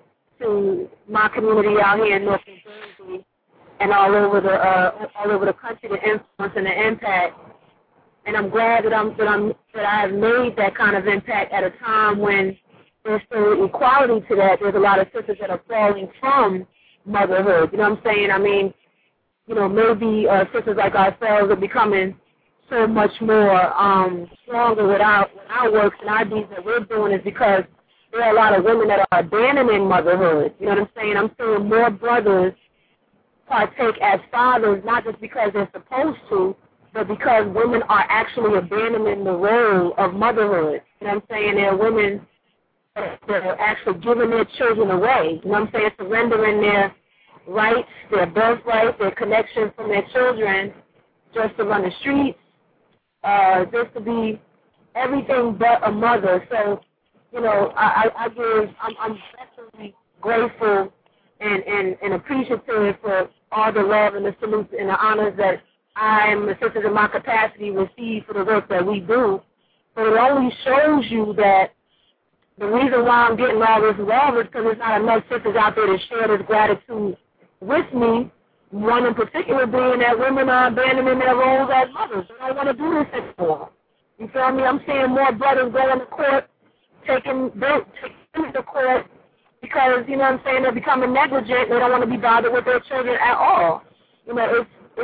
to my community out here in North New Jersey and all over the country, the influence and the impact. And I'm glad that I have made that kind of impact at a time when there's still equality to that. There's a lot of sisters that are falling from motherhood. You know what I'm saying? I mean, you know, maybe sisters like ourselves are becoming so much more stronger with our works and our deeds that we're doing is because there are a lot of women that are abandoning motherhood. You know what I'm saying? I'm seeing more brothers partake as fathers, not just because they're supposed to, but because women are actually abandoning the role of motherhood. You know what I'm saying? There are women that are actually giving their children away. You know what I'm saying? Surrendering their rights, their birthright, their connection from their children just to run the streets, just to be everything but a mother. So, you know, I'm definitely grateful and appreciative for all the love and the salutes and the honors that I and the sisters in my capacity receive for the work that we do. But it only shows you that the reason why I'm getting all this love is because there's not enough sisters out there to share this gratitude with me. One in particular being that women are abandoning their roles as mothers. They don't want to do this anymore. You feel me? I'm seeing more brothers going to court, taking them to court because, you know what I'm saying, they're becoming negligent. They don't want to be bothered with their children at all. You know,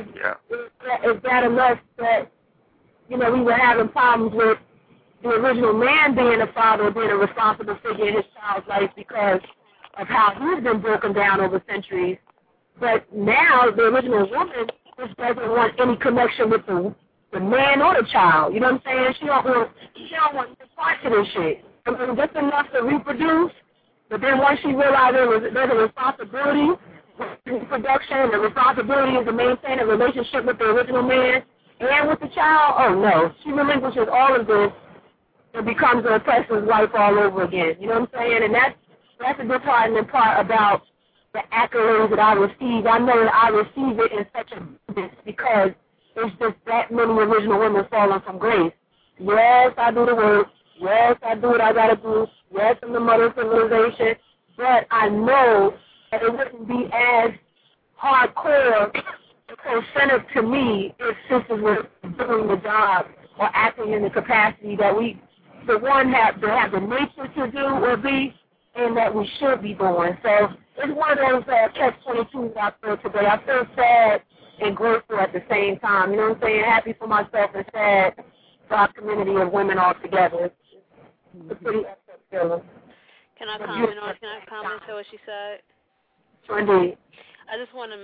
it's bad enough that, you know, we were having problems with the original man being a father, being a responsible figure in his child's life because of how he's been broken down over centuries. But now the original woman just doesn't want any connection with the man or the child. You know what I'm saying? She don't want to part to this shit. I mean, just enough to reproduce, but then once she realizes there's a responsibility with reproduction, the responsibility is to maintain a relationship with the original man and with the child, oh no. She relinquishes all of this and becomes an oppressor's wife all over again. You know what I'm saying? And that's a disheartening part about the accolades that I receive. I know that I receive it in such abundance because there's just that many original women falling from grace. Yes, I do the work. Yes, I do what I got to do. Yes, I'm the mother of civilization. But I know that it wouldn't be as hardcore or centered to me if sisters were doing the job or acting in the capacity that we, the one, have the nature to do or be, and that we should be doing. So it's one of those catch-22s I feel today. I feel sad and grateful at the same time. You know what I'm saying? Happy for myself and sad for our community of women all together. It's a pretty epic feeling. Can I comment to what she said? Indeed. I just want to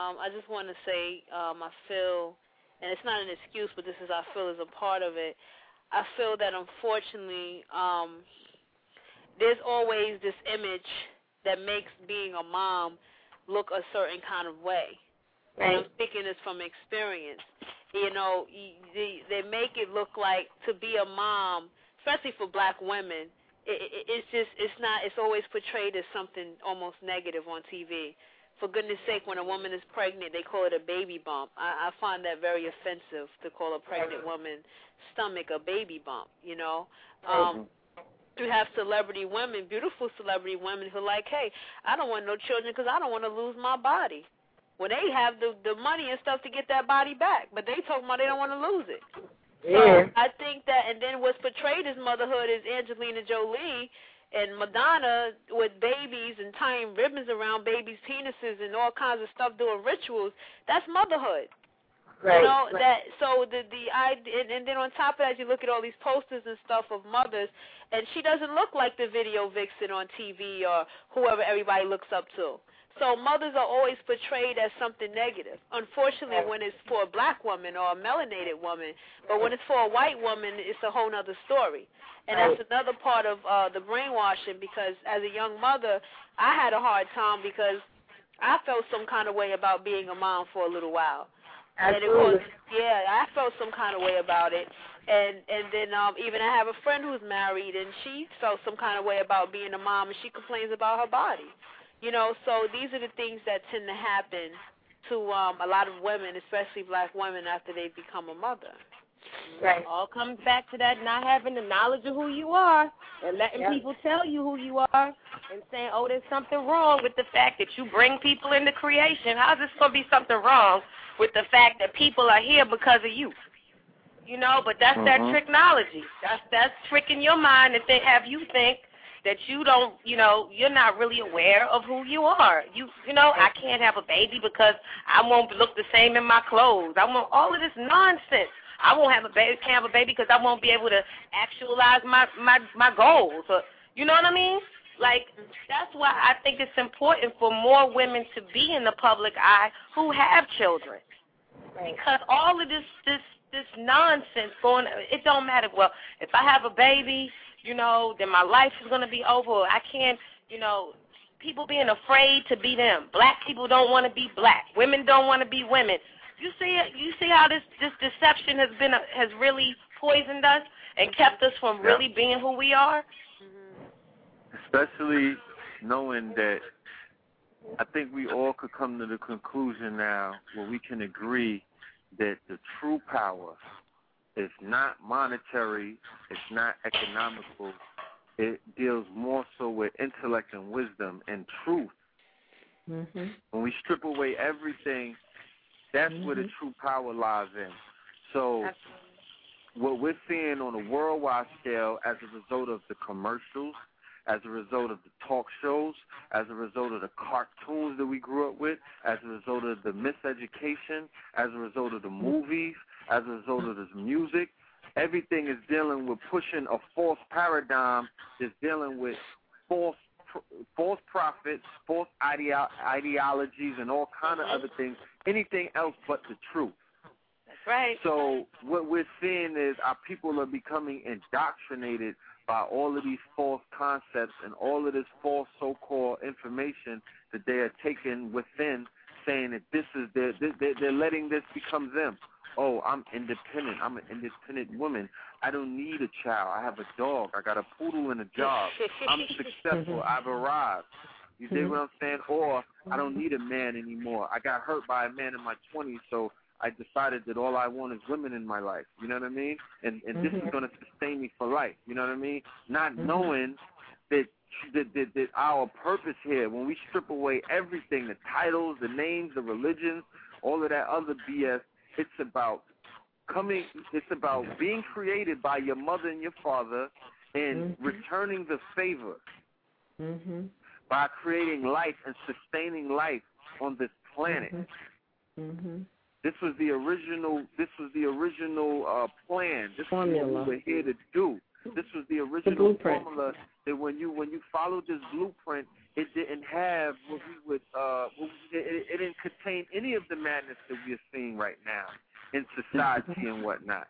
say I feel, and it's not an excuse, but this is I feel is a part of it. I feel that unfortunately there's always this image that makes being a mom look a certain kind of way. Right. And I'm speaking this from experience. You know, they make it look like to be a mom, especially for black women, it's always portrayed as something almost negative on TV. For goodness sake, when a woman is pregnant, they call it a baby bump. I find that very offensive to call a pregnant woman's stomach a baby bump, you know. You have celebrity women, beautiful celebrity women who are like, hey, I don't want no children because I don't want to lose my body. Well, they have the money and stuff to get that body back, but they talking about they don't want to lose it. Yeah. So I think that, and then what's portrayed as motherhood is Angelina Jolie and Madonna with babies and tying ribbons around babies' penises and all kinds of stuff, doing rituals. That's motherhood. Right. You know, right. that, so and then on top of that, you look at all these posters and stuff of mothers, and she doesn't look like the video vixen on TV or whoever everybody looks up to. So mothers are always portrayed as something negative. Unfortunately, when it's for a black woman or a melanated woman, but when it's for a white woman, it's a whole other story. And that's another part of the brainwashing, because as a young mother, I had a hard time because I felt some kind of way about being a mom for a little while. Absolutely. And I felt some kind of way about it. And then even I have a friend who's married, and she felt some kind of way about being a mom, and she complains about her body. You know, so these are the things that tend to happen to a lot of women, especially black women, after they become a mother. Right. It all comes back to that not having the knowledge of who you are and letting people tell you who you are and saying, oh, there's something wrong with the fact that you bring people into creation. How's this going to be something wrong with the fact that people are here because of you? You know, but that's that tricknology. That's tricking your mind to have you think that you don't, you know, you're not really aware of who you are. You know, I can't have a baby because I won't look the same in my clothes. I want all of this nonsense. I won't have a baby, can't have a baby because I won't be able to actualize my goals. Or, you know what I mean? Like, that's why I think it's important for more women to be in the public eye who have children. Right. Because all of this nonsense going, it don't matter. Well, if I have a baby, you know, then my life is going to be over. I can't, you know, people being afraid to be them. Black people don't want to be black. Women don't want to be women. You see how this deception has really poisoned us and kept us from really being who we are? Especially knowing that I think we all could come to the conclusion now where we can agree that the true power is not monetary, it's not economical. It deals more so with intellect and wisdom and truth. Mm-hmm. When we strip away everything, that's where the true power lies in. So what we're seeing on a worldwide scale as a result of the commercials, as a result of the talk shows, as a result of the cartoons that we grew up with, as a result of the miseducation, as a result of the movies, as a result of this music, everything is dealing with pushing a false paradigm, is dealing with false prophets, false ideologies, and all kind of other things, anything else but the truth. That's right. So what we're seeing is our people are becoming indoctrinated by all of these false concepts and all of this false so-called information that they are taking within, saying that this is they're letting this become them. Oh, I'm independent. I'm an independent woman. I don't need a child. I have a dog. I got a poodle and a job. I'm successful. I've arrived. You dig what I'm saying? Or I don't need a man anymore. I got hurt by a man in my 20s, so I decided that all I want is women in my life. You know what I mean? And this is going to sustain me for life. You know what I mean? Not knowing that our purpose here, when we strip away everything, the titles, the names, the religions, all of that other BS, it's about being created by your mother and your father and returning the favor by creating life and sustaining life on this planet. This was the original plan. This is what we were here to do. This was the original formula that when you followed this blueprint, it didn't have what we would it didn't contain any of the madness that we are seeing right now in society and whatnot.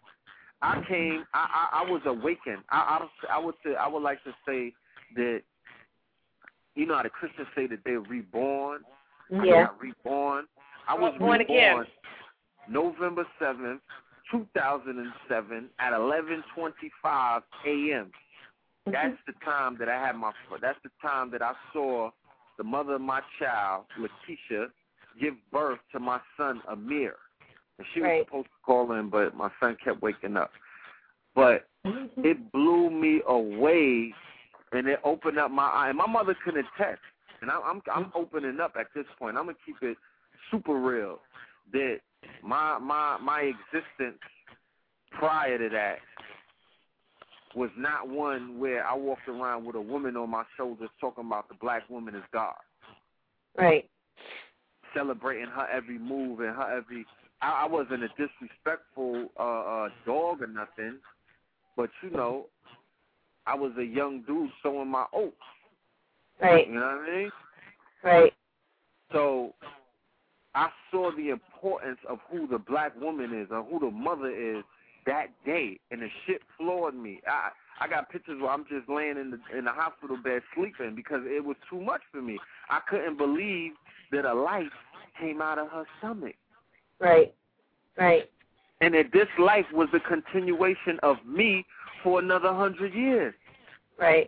I was awakened. I would like to say that, you know how the Christians say that they're reborn. I got reborn. I was reborn again. November 7th, 2007 at 11:25 a.m. That's the time that I had that's the time that I saw the mother of my child, Lakeisha, give birth to my son, Amir. And she was supposed to call in, but my son kept waking up. But it blew me away, and it opened up my eye. And my mother can attest, and I'm opening up at this point. I'm gonna keep it super real. That my existence prior to that was not one where I walked around with a woman on my shoulders talking about the black woman is God. Right. Celebrating her every move and her every... I wasn't a disrespectful dog or nothing, but, you know, I was a young dude sowing my oats. Right. You know what I mean? Right. So I saw the importance of who the black woman is or who the mother is that day, and the shit floored me. I got pictures where I'm just laying in the hospital bed sleeping because it was too much for me. I couldn't believe that a life came out of her stomach. Right. And that this life was a continuation of me for another 100 years. Right.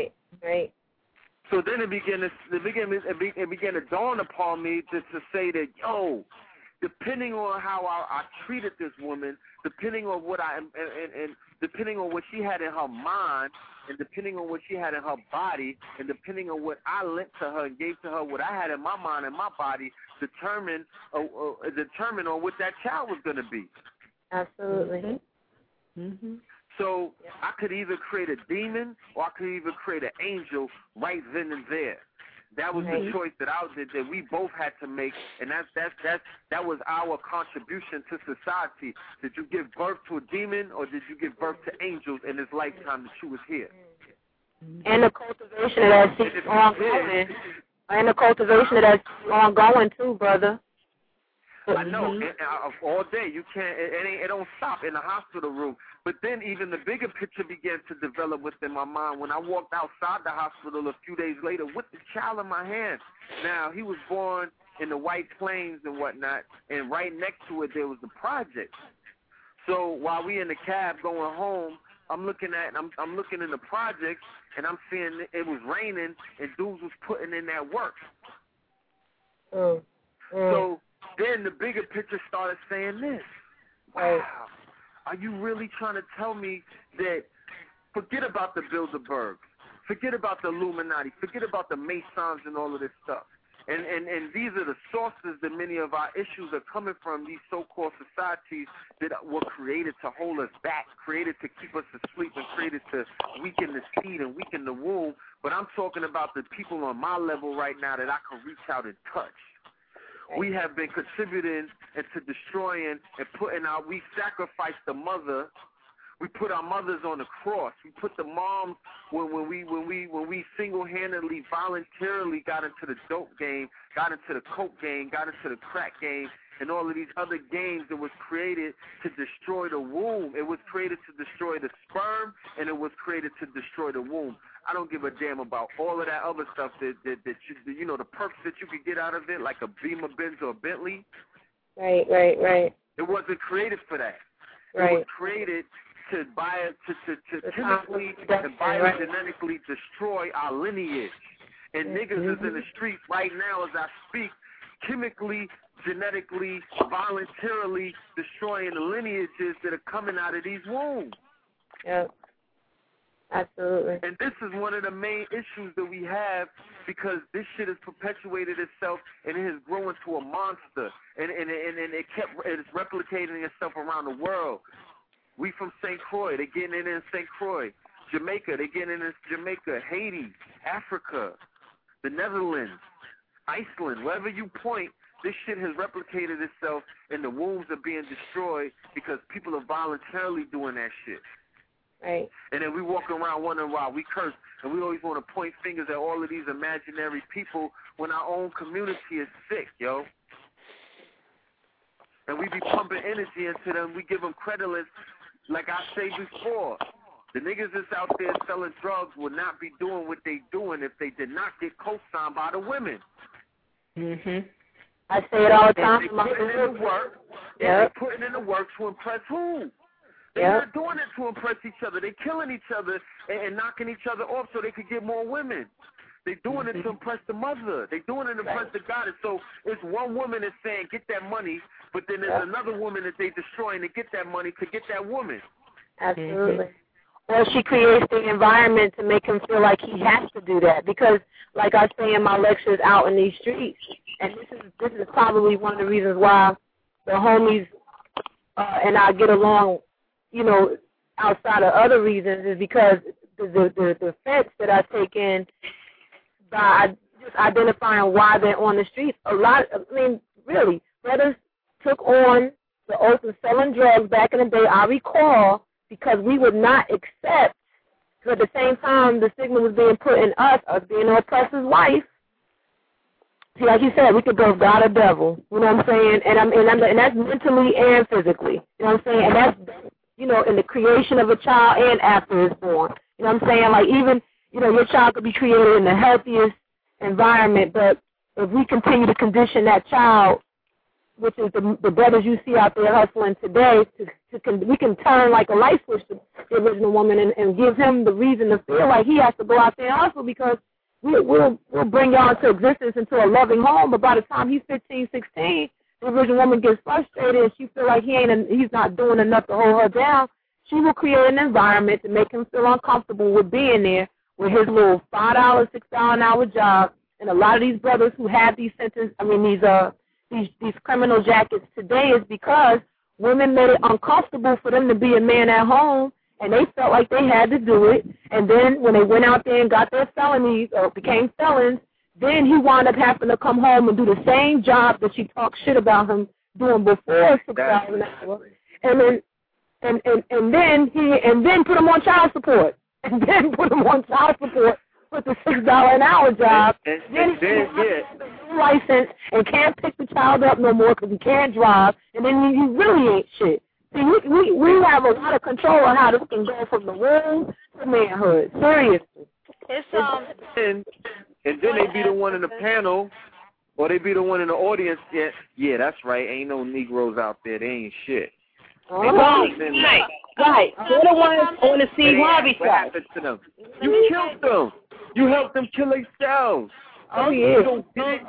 So then it began to dawn upon me to say that, yo, depending on how I treated this woman, depending on what and depending on what she had in her mind, and depending on what she had in her body, and depending on what I lent to her and gave to her what I had in my mind and my body, determine on what that child was going to be. Absolutely. So I could either create a demon or I could either create an angel right then and there. That was the choice that we both had to make, and that was our contribution to society. Did you give birth to a demon, or did you give birth to angels in this lifetime that you was here? And the cultivation of that seed is ongoing. And the cultivation of that seed ongoing too, brother. I know, and, all day. You can't. It don't stop in the hospital room. But then even the bigger picture began to develop within my mind when I walked outside the hospital a few days later with the child in my hand. Now, he was born in the White Plains and whatnot, and right next to it there was the project. So while we in the cab going home, I'm looking in the project, and I'm seeing it was raining, and dudes was putting in that work. So then the bigger picture started saying this. Wow. Are you really trying to tell me that forget about the Bilderbergs, forget about the Illuminati, forget about the Masons and all of this stuff. And these are the sources that many of our issues are coming from, these so-called societies that were created to hold us back, created to keep us asleep, and created to weaken the seed and weaken the womb. But I'm talking about the people on my level right now that I can reach out and touch. We have been contributing into destroying and putting out. We sacrificed the mother. We put our mothers on the cross. We put the moms when we single-handedly, voluntarily got into the dope game, got into the coke game, got into the crack game, and all of these other games that was created to destroy the womb. It was created to destroy the sperm, and it was created to destroy the womb. I don't give a damn about all of that other stuff that you know, the perks that you could get out of it, like a Beamer, Benz, or a Bentley. Right. It wasn't created for that. Right. It was created to chemically and biogenetically destroy our lineage. And niggas is in the streets right now as I speak, chemically, genetically, voluntarily destroying the lineages that are coming out of these wombs. Yep. Absolutely. And this is one of the main issues that we have, because this shit has perpetuated itself and it has grown into a monster, and it's replicating itself around the world. We from St. Croix, they're getting it in St. Croix. Jamaica, they're getting it in Jamaica. Haiti, Africa, the Netherlands, Iceland, wherever you point, this shit has replicated itself, and the wombs are being destroyed because people are voluntarily doing that shit. Right. And then we walk around wondering why we curse, and we always want to point fingers at all of these imaginary people when our own community is sick, yo. And we be pumping energy into them. We give them creditless, like I said before. The niggas that's out there selling drugs would not be doing what they doing if they did not get co-signed by the women. I say it all the time. They putting in the work. They're putting in the work to impress who? They're not doing it to impress each other. They're killing each other and knocking each other off so they could get more women. They're doing it to impress the mother. They're doing it to impress the goddess. So it's one woman that's saying, get that money, but then there's another woman that they're destroying to get that money to get that woman. Absolutely. Or she creates the environment to make him feel like he has to do that. Because, like I say in my lectures out in these streets, and this is probably one of the reasons why the homies and I get along, you know, outside of other reasons, is because the offense that I take in by just identifying why they're on the streets. Really, brothers took on the oath of selling drugs back in the day, I recall, because we would not accept, because at the same time the stigma was being put in us being an oppressor's wife, See, like you said, we could go God or devil. You know what I'm saying? And that's mentally and physically. You know what I'm saying? And that's, you know, in the creation of a child and after it's born. You know what I'm saying? Like even, you know, your child could be created in the healthiest environment, but if we continue to condition that child, which is the brothers you see out there hustling today, we can turn like a light switch to the original woman and give him the reason to feel like he has to go out there and hustle, because we'll bring y'all into existence into a loving home, but by the time he's 15, 16, the original woman gets frustrated and she feels like he's not doing enough to hold her down. She will create an environment to make him feel uncomfortable with being there with his little $5, $6 an hour job. And a lot of these brothers who have these these criminal jackets today is because women made it uncomfortable for them to be a man at home, and they felt like they had to do it. And then when they went out there and got their felonies or became felons, then he wound up having to come home and do the same job that she talked shit about him doing before 6 hours an hour. And then put him on child support. And then put him on child support with the $6 an hour job. Then he has a license and can't pick the child up no more because he can't drive. And then he really ain't shit. See, we have a lot of control on how this can go from the womb to manhood. Seriously. And then they be the one in the panel, or they be the one in the audience. Yeah, that's right. Ain't no Negroes out there. They ain't shit. Right. They're the ones on the Steve Harvey side. What happened to them? You killed them. You helped them kill themselves. Oh, yeah. You don't get it?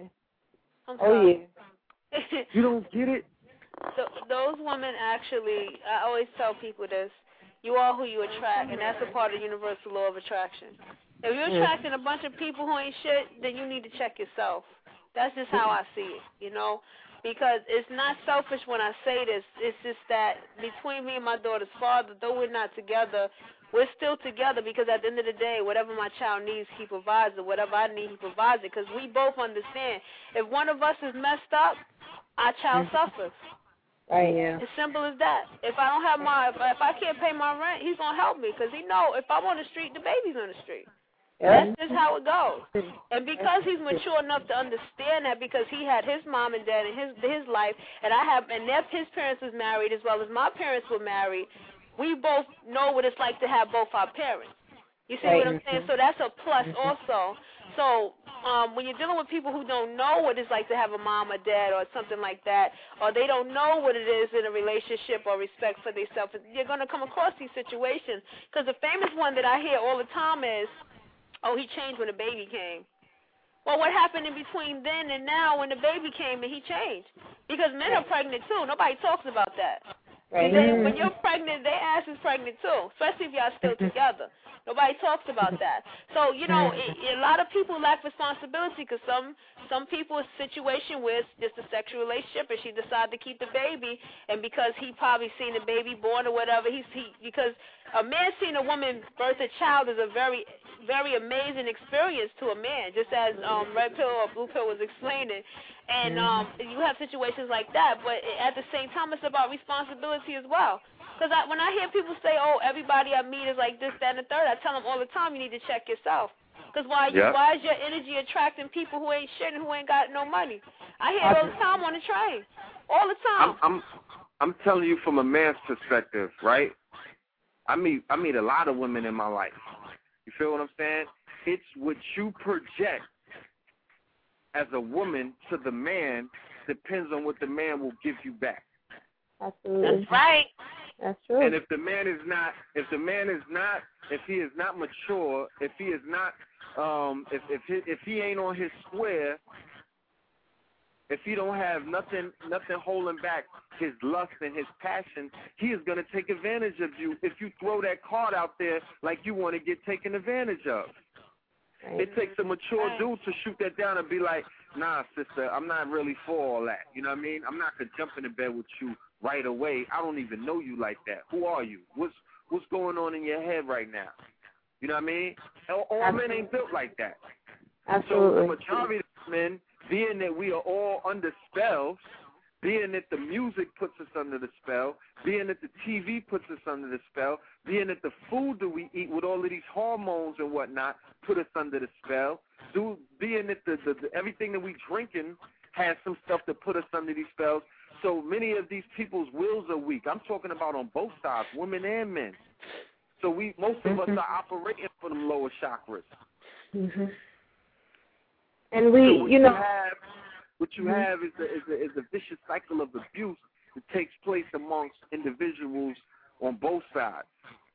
Oh, yeah. You don't get it? So those women actually, I always tell people this, you are who you attract, and that's a part of the universal law of attraction. If you're attracting a bunch of people who ain't shit, then you need to check yourself. That's just how I see it, you know? Because it's not selfish when I say this. It's just that between me and my daughter's father, though we're not together, we're still together because at the end of the day, whatever my child needs, he provides it. Whatever I need, he provides it. Because we both understand if one of us is messed up, our child suffers. Right, yeah. As simple as that. If I don't have if I can't pay my rent, he's gonna help me because he know if I'm on the street, the baby's on the street. Yeah. That's just how it goes. And because he's mature enough to understand that, because he had his mom and dad in his life, and his parents was married as well as my parents were married, we both know what it's like to have both our parents. You see what I'm saying? So that's a plus also. So when you're dealing with people who don't know what it's like to have a mom or dad or something like that, or they don't know what it is in a relationship or respect for themselves, you're going to come across these situations. Because the famous one that I hear all the time is, oh, he changed when the baby came. Well, what happened in between then and now when the baby came and he changed? Because men are pregnant too. Nobody talks about that. Right. When you're pregnant, their ass is pregnant too, especially if y'all still together. Nobody talks about that. So, you know, a lot of people lack responsibility because some people's situation with just a sexual relationship and she decided to keep the baby, and because he probably seen the baby born or whatever, because a man seeing a woman birth a child is a very, very amazing experience to a man, just as Red Pill or Blue Pill was explaining. And you have situations like that, but at the same time, it's about responsibility as well. Because when I hear people say, oh, everybody I meet is like this, that, and the third, I tell them all the time, you need to check yourself. Because why is your energy attracting people who ain't shit and who ain't got no money? I hear it all the time on the train. All the time. I'm telling you from a man's perspective, right? I meet a lot of women in my life. You feel what I'm saying? It's what you project as a woman to the man depends on what the man will give you back. Absolutely. That's right. That's true. And if he is not mature, if he is not, if he ain't on his square, if he don't have nothing holding back his lust and his passion, he is going to take advantage of you if you throw that card out there like you want to get taken advantage of. Right. It takes a mature dude to shoot that down and be like, nah, sister, I'm not really for all that. You know what I mean? I'm not going to jump into bed with you right away. I don't even know you like that. Who are you? What's going on in your head right now? You know what I mean? All men ain't built like that. Absolutely. So the majority of men, being that we are all under spells, being that the music puts us under the spell, being that the TV puts us under the spell, being that the food that we eat with all of these hormones and whatnot put us under the spell, being that the everything that we drinking has some stuff to put us under these spells. So many of these people's wills are weak. I'm talking about on both sides, women and men. So most of us are operating for them lower chakras. Mm-hmm. And what you have is a vicious cycle of abuse that takes place amongst individuals on both sides.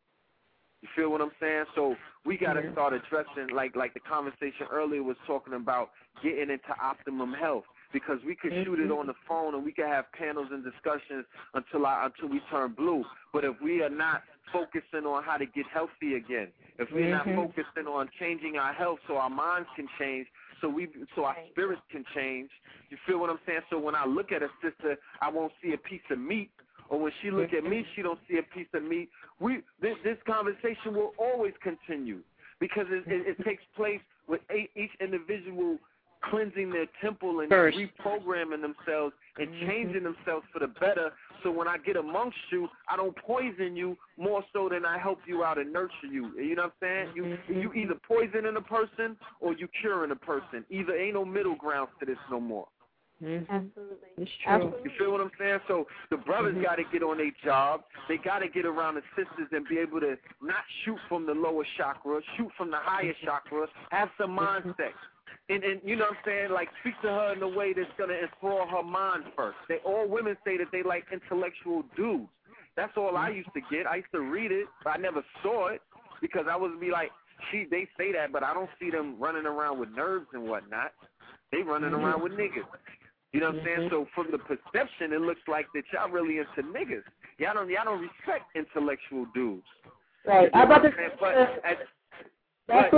You feel what I'm saying? So we got to start addressing, like the conversation earlier was talking about, getting into optimum health, because we could shoot it on the phone and we could have panels and discussions until we turn blue. But if we are not focusing on how to get healthy again, if we're not focusing on changing our health so our minds can change, so our spirits can change, you feel what I'm saying? So when I look at a sister, I won't see a piece of meat, or when she look at me, she don't see a piece of meat. This conversation will always continue, because it takes place with each individual cleansing their temple and reprogramming themselves and changing themselves for the better. So when I get amongst you, I don't poison you more so than I help you out and nurture you. You know what I'm saying? You either poisoning a person or you curing a person. Either ain't no middle ground to this no more. Absolutely. It's true. You feel what I'm saying? So the brothers got to get on their job. They got to get around the sisters and be able to not shoot from the lower chakra, shoot from the higher chakra, have some mindset. And you know what I'm saying? Like, speak to her in a way that's going to enthrall her mind first. All women say that they like intellectual dudes. That's all I used to get. I used to read it, but I never saw it, because I would be like, they say that, but I don't see them running around with nerves and whatnot. They running around with niggas. You know what I'm saying? So from the perception, it looks like that y'all really into niggas. Y'all don't respect intellectual dudes. Right. You know what I'm saying? I'm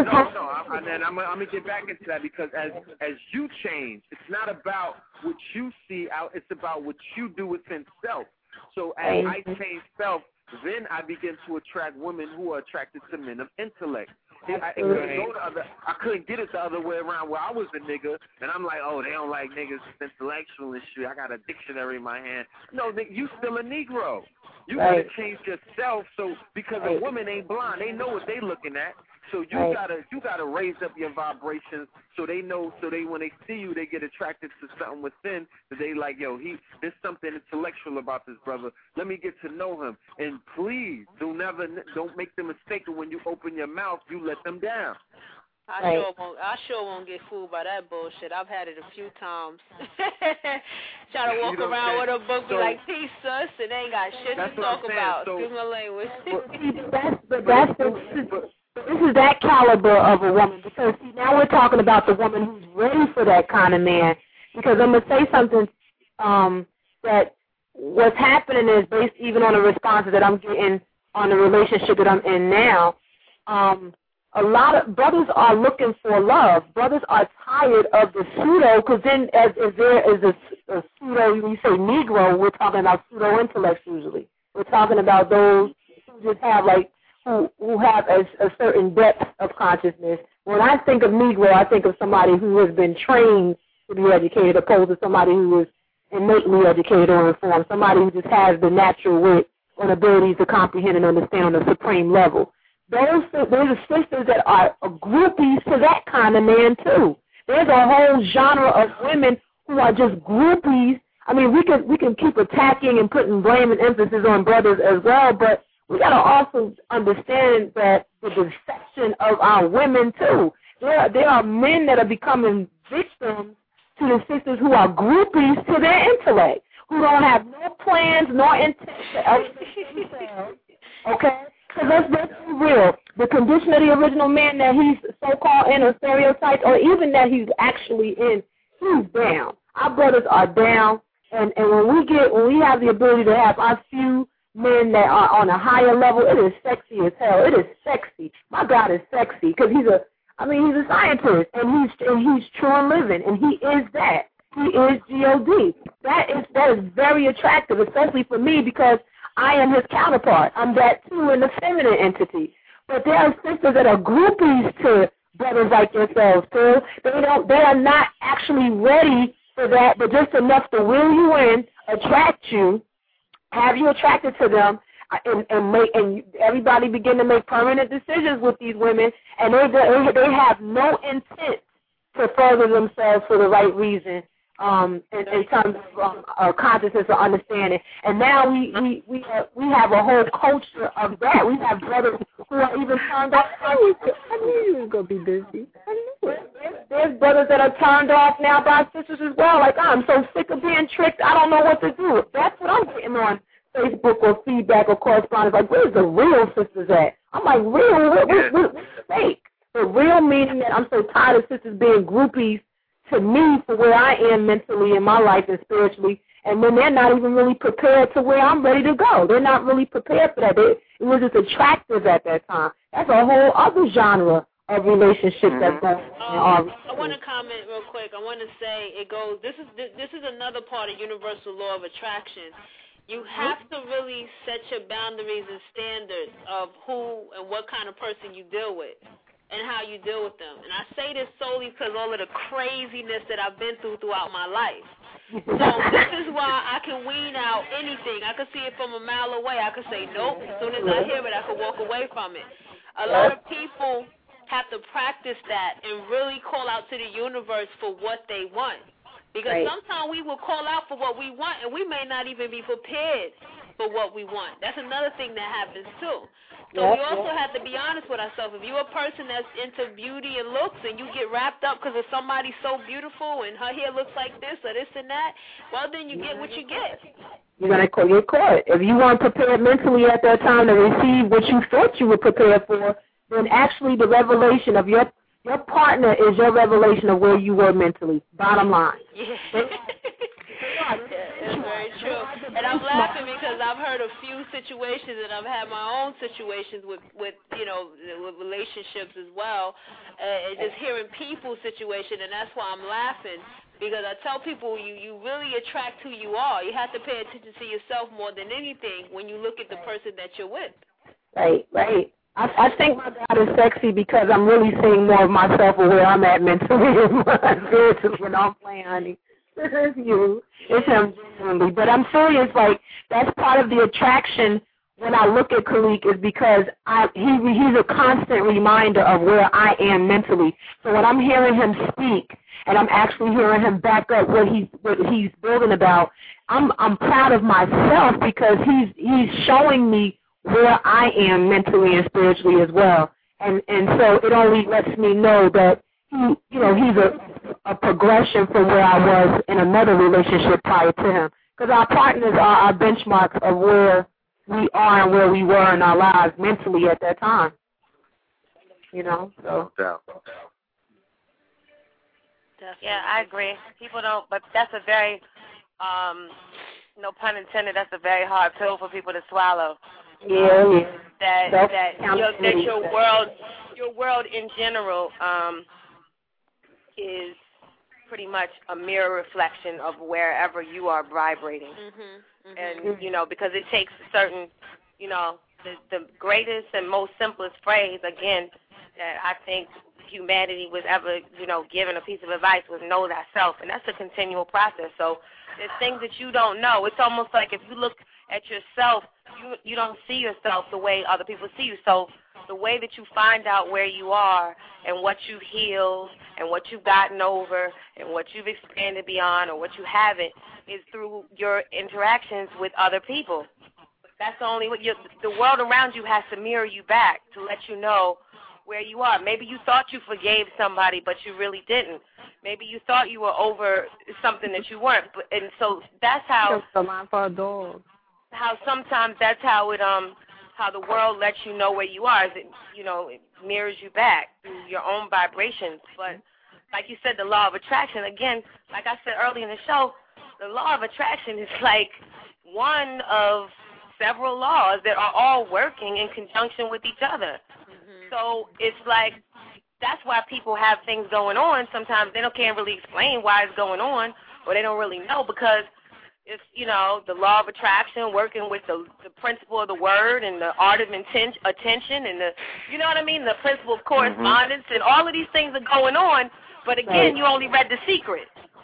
gonna get back into that, because as you change, it's not about what you see out, it's about what you do within self. So as I change self, then I begin to attract women who are attracted to men of intellect. I couldn't get it the other way around, where I was a nigga and I'm like, oh, they don't like niggas, it's intellectual and shit. I got a dictionary in my hand. No, you still a Negro. You gotta change yourself. So because a woman ain't blind, they know what they looking at. So you gotta raise up your vibrations so they know, when they see you, they get attracted to something within that they like, yo, there's something intellectual about this brother. Let me get to know him. And please don't make the mistake of when you open your mouth, you let them down. I sure won't get fooled by that bullshit. I've had it a few times. Try to walk around with a book, be like, peace, sus, and they ain't got shit to talk about. Excuse my language. This is that caliber of a woman, because see, now we're talking about the woman who's ready for that kind of man. Because I'm going to say something that what's happening is based even on the responses that I'm getting on the relationship that I'm in now. A lot of brothers are looking for love. Brothers are tired of the pseudo, because then as there is a pseudo, when you say Negro, we're talking about pseudo-intellects usually. We're talking about those who just have who have a certain depth of consciousness. When I think of Negro, I think of somebody who has been trained to be educated, opposed to somebody who is innately educated or informed, somebody who just has the natural wit or ability to comprehend and understand on a supreme level. There's sisters that are groupies to that kind of man, too. There's a whole genre of women who are just groupies. I mean, we can keep attacking and putting blame and emphasis on brothers as well, but we got to also understand that the deception of our women, too. There are men that are becoming victims to the sisters who are groupies to their intellect, who don't have no plans nor intent to elevate themselves, okay? Because let's be real. The condition of the original man that he's so-called in or stereotyped, or even that he's actually in, he's down. Our brothers are down, and when we have the ability to have our few men that are on a higher level, it is sexy as hell. It is sexy. My God is sexy, because he's a scientist, and he's true and living, and he is that. He is God. That is very attractive, especially for me, because I am his counterpart. I'm that too in the feminine entity. But there are sisters that are groupies to brothers like yourselves too. They are not actually ready for that, but just enough to reel you in, attract you, have you attracted to them, and everybody begin to make permanent decisions with these women, and they have no intent to further themselves for the right reason, in terms of consciousness or understanding. And now we have a whole culture of that. We have brothers who are even turned off. I knew you were gonna be busy. There's brothers that are turned off now by sisters as well. Like, I'm so sick of being tricked, I don't know what to do. That's what I'm getting on Facebook or feedback or correspondence. Like, where's the real sisters at? I'm like, real? What's fake? The real meaning that I'm so tired of sisters being groupies to me for where I am mentally in my life and spiritually, and then they're not even really prepared to where I'm ready to go. They're not really prepared for that. It was just attractive at that time. That's a whole other genre of relationship that's going on. I want to comment real quick. I want to say it goes. This is another part of universal law of attraction. You have to really set your boundaries and standards of who and what kind of person you deal with and how you deal with them. And I say this solely because all of the craziness that I've been throughout my life. So this is why I can wean out anything. I can see it from a mile away. I can say nope. As soon as I hear it, I can walk away from it. A lot of people have to practice that and really call out to the universe for what they want. Because sometimes we will call out for what we want, and we may not even be prepared for what we want. That's another thing that happens, too. So we also have to be honest with ourselves. If you're a person that's into beauty and looks and you get wrapped up because of somebody so beautiful and her hair looks like this or this and that, well, then you get what you get. You're going to get caught. If you weren't prepared mentally at that time to receive what you thought you were prepared for, then actually the revelation of your partner is your revelation of where you were mentally, bottom line. That's very true. And I'm laughing because I've heard a few situations, and I've had my own situations with relationships as well, and just hearing people's situation, and that's why I'm laughing. Because I tell people you really attract who you are. You have to pay attention to yourself more than anything when you look at the person that you're with. Right. I think my God is sexy because I'm really seeing more of myself or where I'm at mentally and spiritually when I'm playing, honey. It's you. It's him genuinely. But I'm serious, like, that's part of the attraction when I look at Khalik is because he's a constant reminder of where I am mentally. So when I'm hearing him speak and I'm actually hearing him back up what he's building about, I'm proud of myself because he's showing me where I am mentally and spiritually as well. And so it only lets me know that he's a progression from where I was in another relationship prior to him. Because our partners are our benchmarks of where we are and where we were in our lives mentally at that time. So. Yeah, I agree. People don't, but that's a very, no pun intended, that's a very hard pill for people to swallow. Yeah. That your world in general is pretty much a mirror reflection of wherever you are vibrating. And because it takes certain, the greatest and most simplest phrase again that I think humanity was ever given a piece of advice was know thyself, and that's a continual process. So there's things that you don't know. It's almost like if you look at yourself, you don't see yourself the way other people see you. So the way that you find out where you are and what you've healed and what you've gotten over and what you've expanded beyond or what you haven't is through your interactions with other people. That's the only way. The world around you has to mirror you back to let you know where you are. Maybe you thought you forgave somebody, but you really didn't. Maybe you thought you were over something that you weren't. And so that's how. The line for a dog. How sometimes that's how it how the world lets you know where you are. Is it mirrors you back through your own vibrations. But like you said, the law of attraction. Again, like I said earlier in the show, the law of attraction is like one of several laws that are all working in conjunction with each other. So it's like that's why people have things going on. Sometimes they can't really explain why it's going on, or they don't really know because it's, the law of attraction working with the principle of the word and the art of attention and the principle of correspondence and all of these things are going on. But again, you only read The Secret.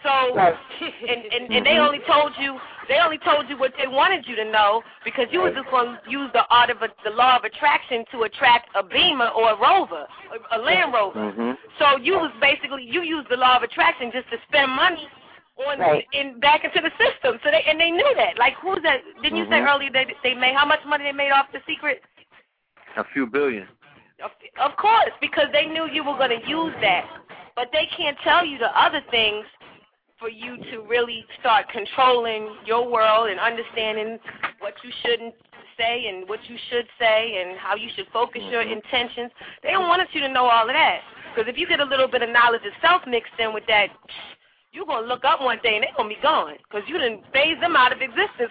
So, and they only told you what they wanted you to know because you was just going to use the law of attraction to attract a Beamer or a Rover, a Land Rover. So you used the law of attraction just to spend money on back into the system. So they knew that. Like, who's that? Didn't you say earlier that they made how much money they made off The Secret? A few billion. Of course, because they knew you were going to use that. But they can't tell you the other things for you to really start controlling your world and understanding what you shouldn't say and what you should say and how you should focus your intentions. They don't want you to know all of that. Because if you get a little bit of knowledge of self mixed in with that, you're going to look up one day and they're going to be gone because you done phased them out of existence.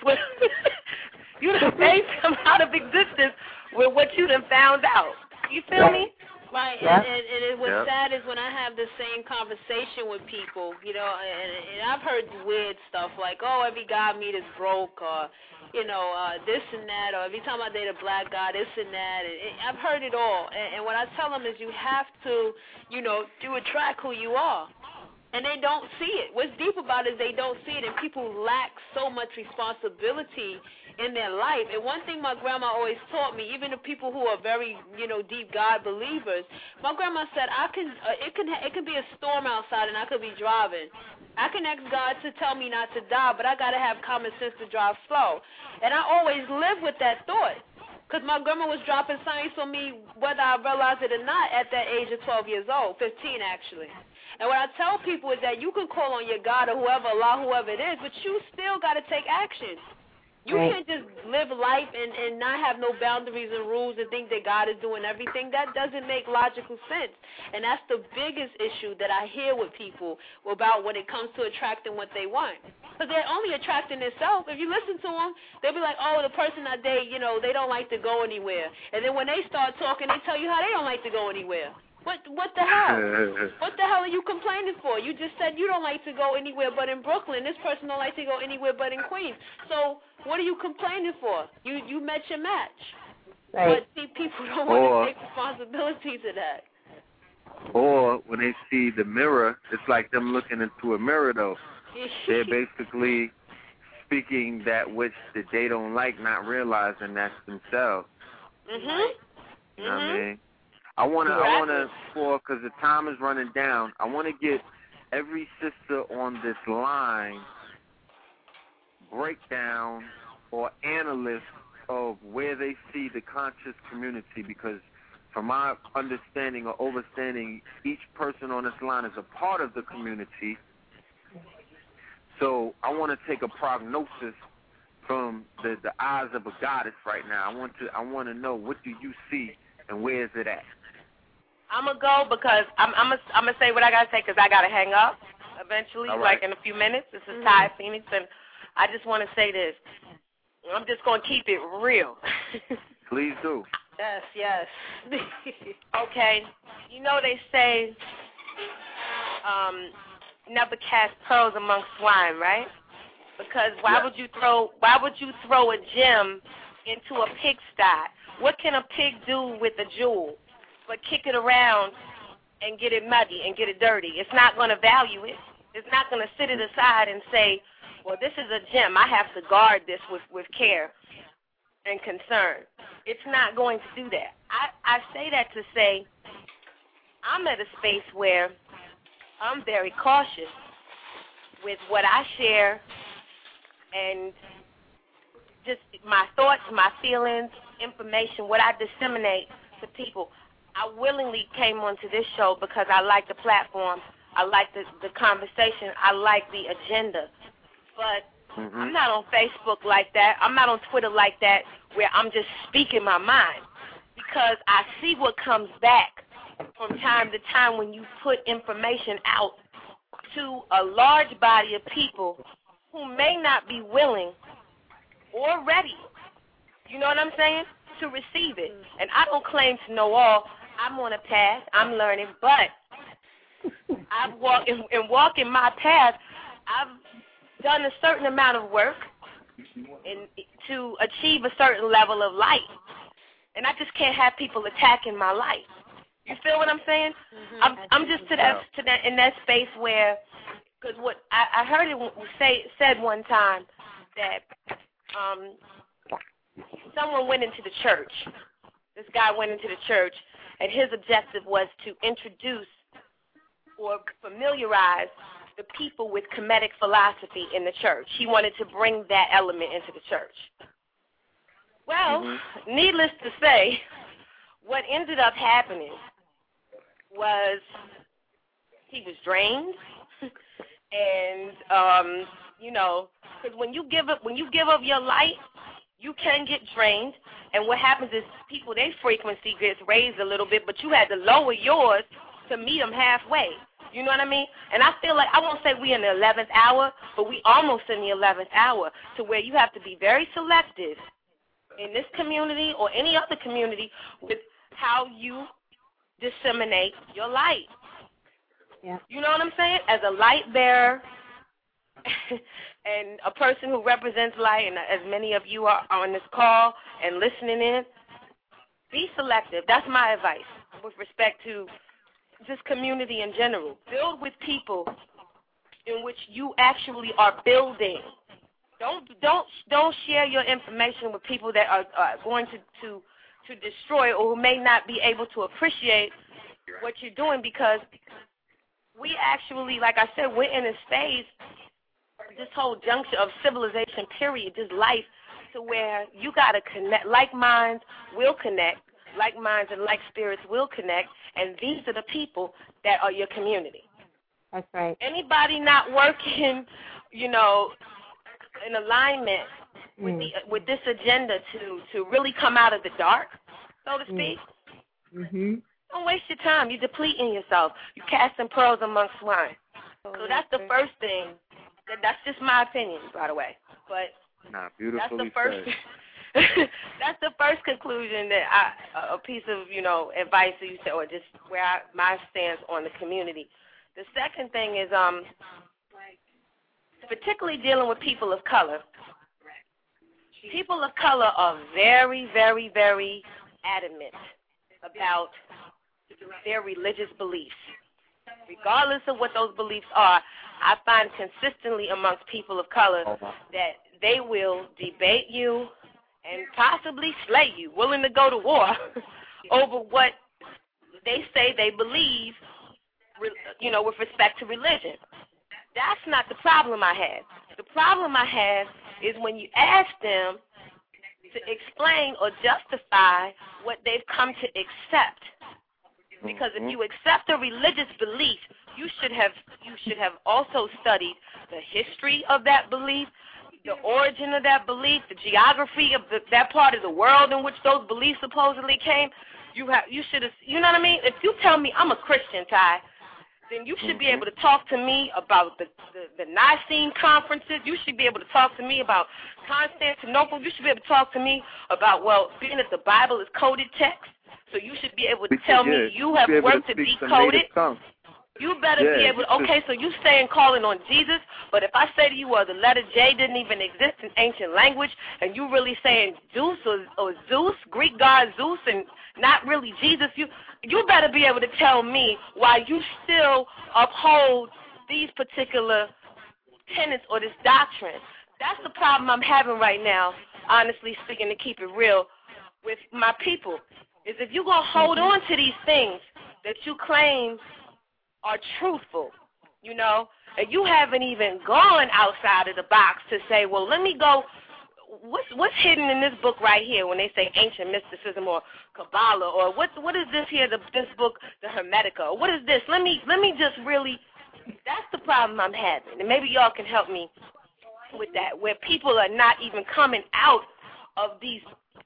You done phased them out of existence with what you done found out. You feel me? Right, and what's sad is when I have the same conversation with people, you know, and I've heard weird stuff like, oh, every guy I meet is broke, or, you know, this and that, or every time I date a black guy, this and that. I've heard it all, and what I tell them is you have to, you know, attract who you are. And they don't see it. What's deep about it is they don't see it, and people lack so much responsibility in their life. And one thing my grandma always taught me, even the people who are very, you know, deep God believers, my grandma said, it can be a storm outside and I could be driving. I can ask God to tell me not to die, but I got to have common sense to drive slow. And I always live with that thought. Because my grandma was dropping science on me whether I realized it or not at that age of 12 years old, 15 actually. And what I tell people is that you can call on your God or whoever, Allah, whoever it is, but you still got to take action. You can't just live life and not have no boundaries and rules and think that God is doing everything. That doesn't make logical sense. And that's the biggest issue that I hear with people about when it comes to attracting what they want. Because they're only attracting themselves. If you listen to them, they'll be like, oh, the person I date, you know, they don't like to go anywhere. And then when they start talking, they tell you how they don't like to go anywhere. What the hell? What the hell are you complaining for? You just said you don't like to go anywhere but in Brooklyn. This person don't like to go anywhere but in Queens. So what are you complaining for? You met your match. Right. But see, people don't want to take responsibility to that. Or when they see the mirror, it's like them looking into a mirror, though. They're basically speaking that which that they don't like, not realizing that's themselves. You know what I mean? I want to, because the time is running down, I want to get every sister on this line breakdown or analyst of where they see the conscious community, because from my understanding or overstanding, each person on this line is a part of the community. So I want to take a prognosis from the eyes of a goddess right now. I want to know, what do you see and where is it at? I'm going to go because I'm going to say what I got to say because I got to hang up eventually, like in a few minutes. This is Ty Phoenix, and I just want to say this. I'm just going to keep it real. Please do. Yes. Okay. You know they say never cast pearls among swine, right? Because why would you throw a gem into a pigsty? What can a pig do with a jewel but kick it around and get it muddy and get it dirty? It's not going to value it. It's not going to sit it aside and say, well, this is a gem. I have to guard this with care and concern. It's not going to do that. I say that to say I'm at a space where I'm very cautious with what I share and just my thoughts, my feelings, information, what I disseminate to people. I willingly came onto this show because I like the platform. I like the conversation. I like the agenda. But I'm not on Facebook like that. I'm not on Twitter like that where I'm just speaking my mind, because I see what comes back from time to time when you put information out to a large body of people who may not be willing or ready, you know what I'm saying, to receive it. And I don't claim to know all. I'm on a path. I'm learning. But I've walking my path, I've done a certain amount of work to achieve a certain level of light. And I just can't have people attacking my light. You feel what I'm saying? I'm just in that space where because what I heard it said one time that someone went into the church. This guy went into the church, and his objective was to introduce or familiarize the people with Kemetic philosophy in the church. He wanted to bring that element into the church. Well, needless to say, what ended up happening was he was drained, and because when you give up your light, you can get drained, and what happens is people, their frequency gets raised a little bit, but you had to lower yours to meet them halfway. You know what I mean? And I feel like, I won't say we in the 11th hour, but we almost in the 11th hour, to where you have to be very selective in this community or any other community with how you disseminate your light. Yeah. You know what I'm saying? As a light bearer and a person who represents light, and as many of you are on this call and listening in, be selective. That's my advice with respect to just community in general. Build with people in which you actually are building. Don't share your information with people that are going to destroy or who may not be able to appreciate what you're doing, because we actually, like I said, we're in a phase, this whole juncture of civilization period, this life, to where you got to connect. Like minds will connect. Like minds and like spirits will connect, and these are the people that are your community. That's right. Anybody not working, in alignment with this agenda to really come out of the dark, so to speak, don't waste your time. You're depleting yourself. You're casting pearls among swine. So that's the first thing. That's just my opinion, by the way. But beautifully that's the first. That's the first conclusion that a piece of, advice that you said, or just where my stance on the community. The second thing is, particularly dealing with people of color. People of color are very, very, very adamant about their religious beliefs. Regardless of what those beliefs are, I find consistently amongst people of color that they will debate you and possibly slay you, willing to go to war over what they say they believe, with respect to religion. That's not the problem I have. The problem I have is when you ask them to explain or justify what they've come to accept. Because if you accept a religious belief, you should have also studied the history of that belief, the origin of that belief, the geography of that part of the world in which those beliefs supposedly came. You should have, you know what I mean? If you tell me I'm a Christian, Ty, then you should be able to talk to me about the Nicene conferences. You should be able to talk to me about Constantinople. You should be able to talk to me about, being that the Bible is coded text, so you should be able to tell me you have worked to decode it. You better be able to, okay, so you saying calling on Jesus, but if I say to you, the letter J didn't even exist in ancient language, and you really saying Zeus or Zeus, Greek god Zeus, and not really Jesus, you better be able to tell me why you still uphold these particular tenets or this doctrine. That's the problem I'm having right now, honestly speaking, to keep it real with my people, is if you're going to hold on to these things that you claim are truthful, and you haven't even gone outside of the box to say, well, let me go, what's hidden in this book right here when they say ancient mysticism or Kabbalah, or what is this here, this book, the Hermetica, or what is this? Let me just really, that's the problem I'm having, and maybe y'all can help me with that, where people are not even coming out of these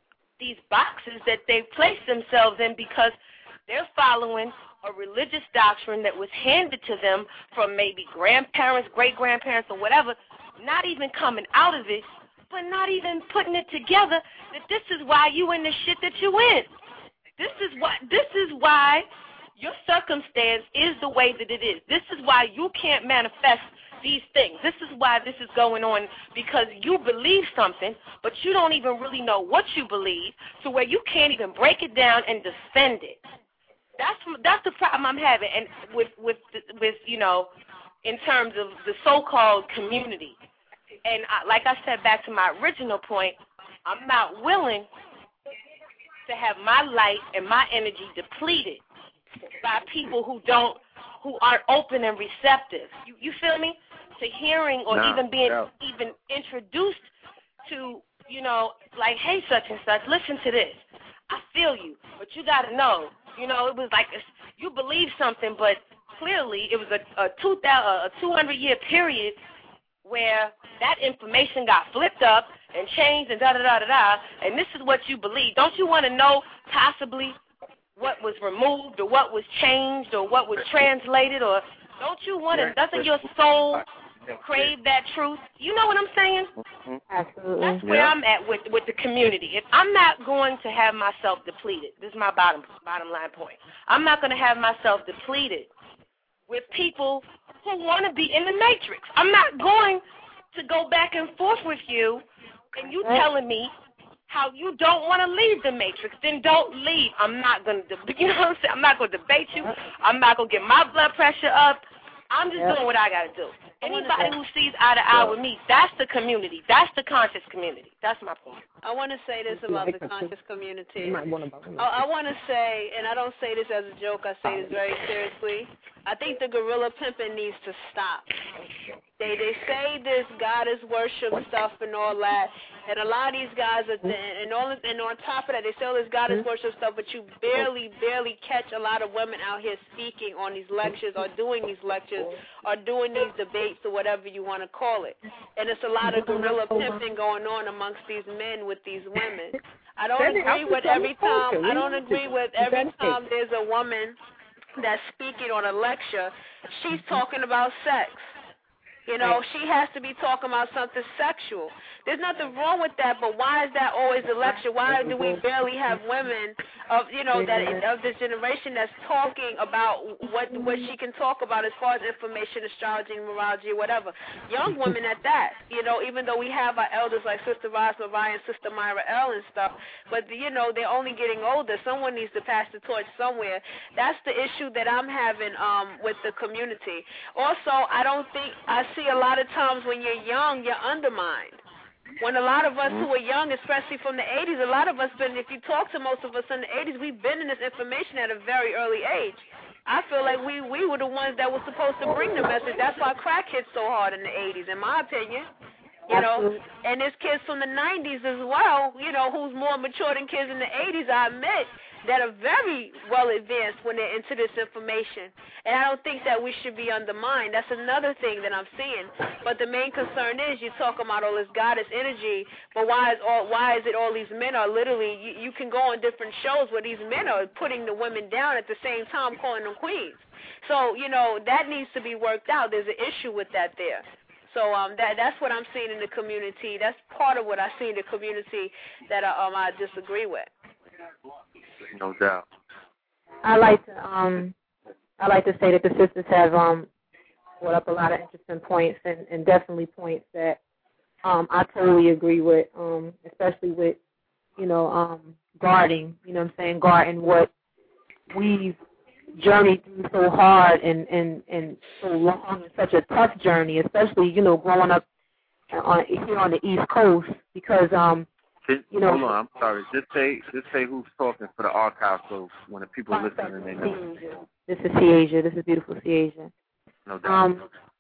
boxes that they've placed themselves in because they're following a religious doctrine that was handed to them from maybe grandparents, great-grandparents, or whatever, not even coming out of it, but not even putting it together that this is why you in the shit that you in. This is why your circumstance is the way that it is. This is why you can't manifest these things. This is why this is going on, because you believe something, but you don't even really know what you believe, to where you can't even break it down and defend it. That's the problem I'm having, and with in terms of the so-called community. And like I said, back to my original point, I'm not willing to have my light and my energy depleted by people who aren't open and receptive. You feel me? To hearing or even being even introduced to, like, hey, such and such, listen to this. I feel you, but you got to know, it was like you believe something, but clearly it was a 200-year period where that information got flipped up and changed and da-da-da-da-da, and this is what you believe. Don't you want to know possibly what was removed or what was changed or what was translated? Or don't you want to, doesn't your soul crave that truth? You know what I'm saying? Absolutely. That's where I'm at with the community. If I'm not going to have myself depleted, this is my bottom line point. I'm not going to have myself depleted with people who want to be in the matrix. I'm not going to go back and forth with you and you telling me how you don't want to leave the matrix. Then don't leave. I'm not going to, I'm not going to debate you. I'm not going to get my blood pressure up. I'm just doing what I got to do. Anybody who sees eye to eye with me, that's the community. That's the conscious community. That's my point. I want to say this about the conscious community. I want to say, and I don't say this as a joke, I say this very seriously, I think the gorilla pimping needs to stop. They say this goddess worship stuff and all that, and a lot of these guys are, and on top of that, they say all this goddess worship stuff, but you barely catch a lot of women out here speaking on these lectures or doing these lectures or doing these debates or whatever you want to call it. And it's a lot of gorilla pimping going on amongst these men with these women. I don't agree with every time there's a woman that's speaking on a lecture, she's talking about sex. She has to be talking about something sexual. There's nothing wrong with that, but why is that always a lecture? Why do we barely have women of this generation that's talking about what she can talk about as far as information, astrology, numerology, whatever? Young women at that, even though we have our elders like Sister Roz Mariah and Sister Myra L and stuff, but they're only getting older. Someone needs to pass the torch somewhere. That's the issue that I'm having with the community. Also, I see a lot of times when you're young, you're undermined. When a lot of us who are young, especially from the 80s, a lot of us if you talk to most of us in the 80s, we've been in this information at a very early age. I feel like we were the ones that were supposed to bring the message. That's why crack hit so hard in the 80s, in my opinion. And there's kids from the 90s as well, who's more mature than kids in the 80s, I admit, that are very well advanced when they're into this information. And I don't think that we should be undermined. That's another thing that I'm seeing. But the main concern is you talk about all this goddess energy, but why is it all these men are literally, you can go on different shows where these men are putting the women down at the same time calling them queens. So, that needs to be worked out. There's an issue with that there. So that's what I'm seeing in the community. That's part of what I see in the community that I disagree with. No doubt. I like to say that the sisters have brought up a lot of interesting points and definitely points that I totally agree with, especially with guarding. Guarding what we've journeyed through so hard and so long, and such a tough journey, especially growing up here on the East Coast because. Hold on, I'm sorry. Just say who's talking for the archive, so when the people are listening, they know. This is Ciasia. This is beautiful Ciasia. No doubt.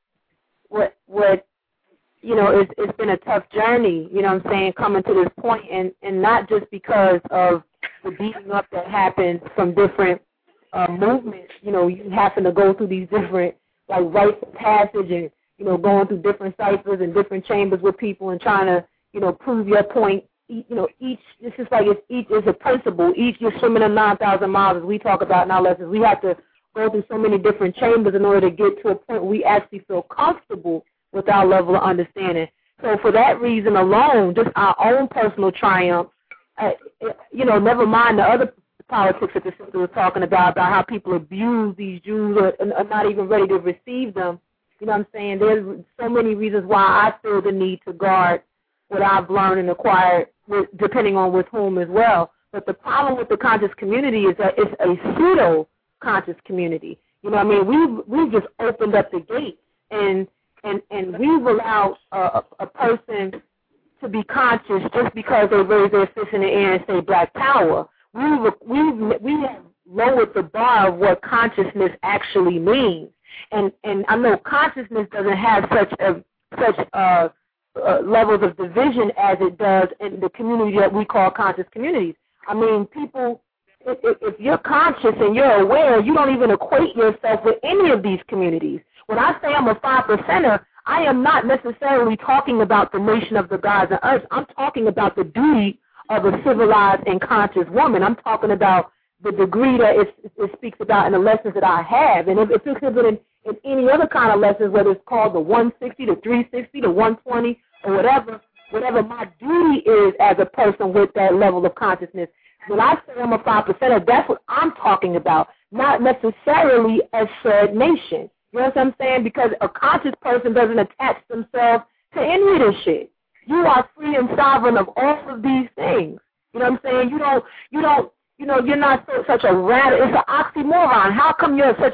It's been a tough journey. Coming to this point, and not just because of the beating up that happens from different movements. You happen to go through these different rites of passage and going through different ciphers and different chambers with people and trying to prove your point. Each is a principle. You're swimming in 9,000 miles, as we talk about in our lessons. We have to go through so many different chambers in order to get to a point where we actually feel comfortable with our level of understanding. So for that reason alone, just our own personal triumph, never mind the other politics that the sister was talking about how people abuse these Jews or are not even ready to receive them. There's so many reasons why I feel the need to guard what I've learned and acquired, depending on with whom as well. But the problem with the conscious community is that it's a pseudo-conscious community. We've just opened up the gate. and we've allowed a person to be conscious just because they raise their fist in the air and say Black Power. We have lowered the bar of what consciousness actually means, and I know consciousness doesn't have such levels of division as it does in the community that we call conscious communities. I mean, people, if you're conscious and you're aware, you don't even equate yourself with any of these communities. When I say I'm a 5%er, I am not necessarily talking about the nation of the gods and earth. I'm talking about the duty of a civilized and conscious woman. I'm talking about the degree that it speaks about in the lessons that I have. And if it's exhibited in any other kind of lessons, whether it's called the 160, the 360, the 120, or whatever my duty is as a person with that level of consciousness. When I say I'm a 5%er, that's what I'm talking about, not necessarily a said nation. You know what I'm saying? Because a conscious person doesn't attach themselves to any of this shit. You are free and sovereign of all of these things. You know what I'm saying? You're not such a radical. It's an oxymoron. How come you're such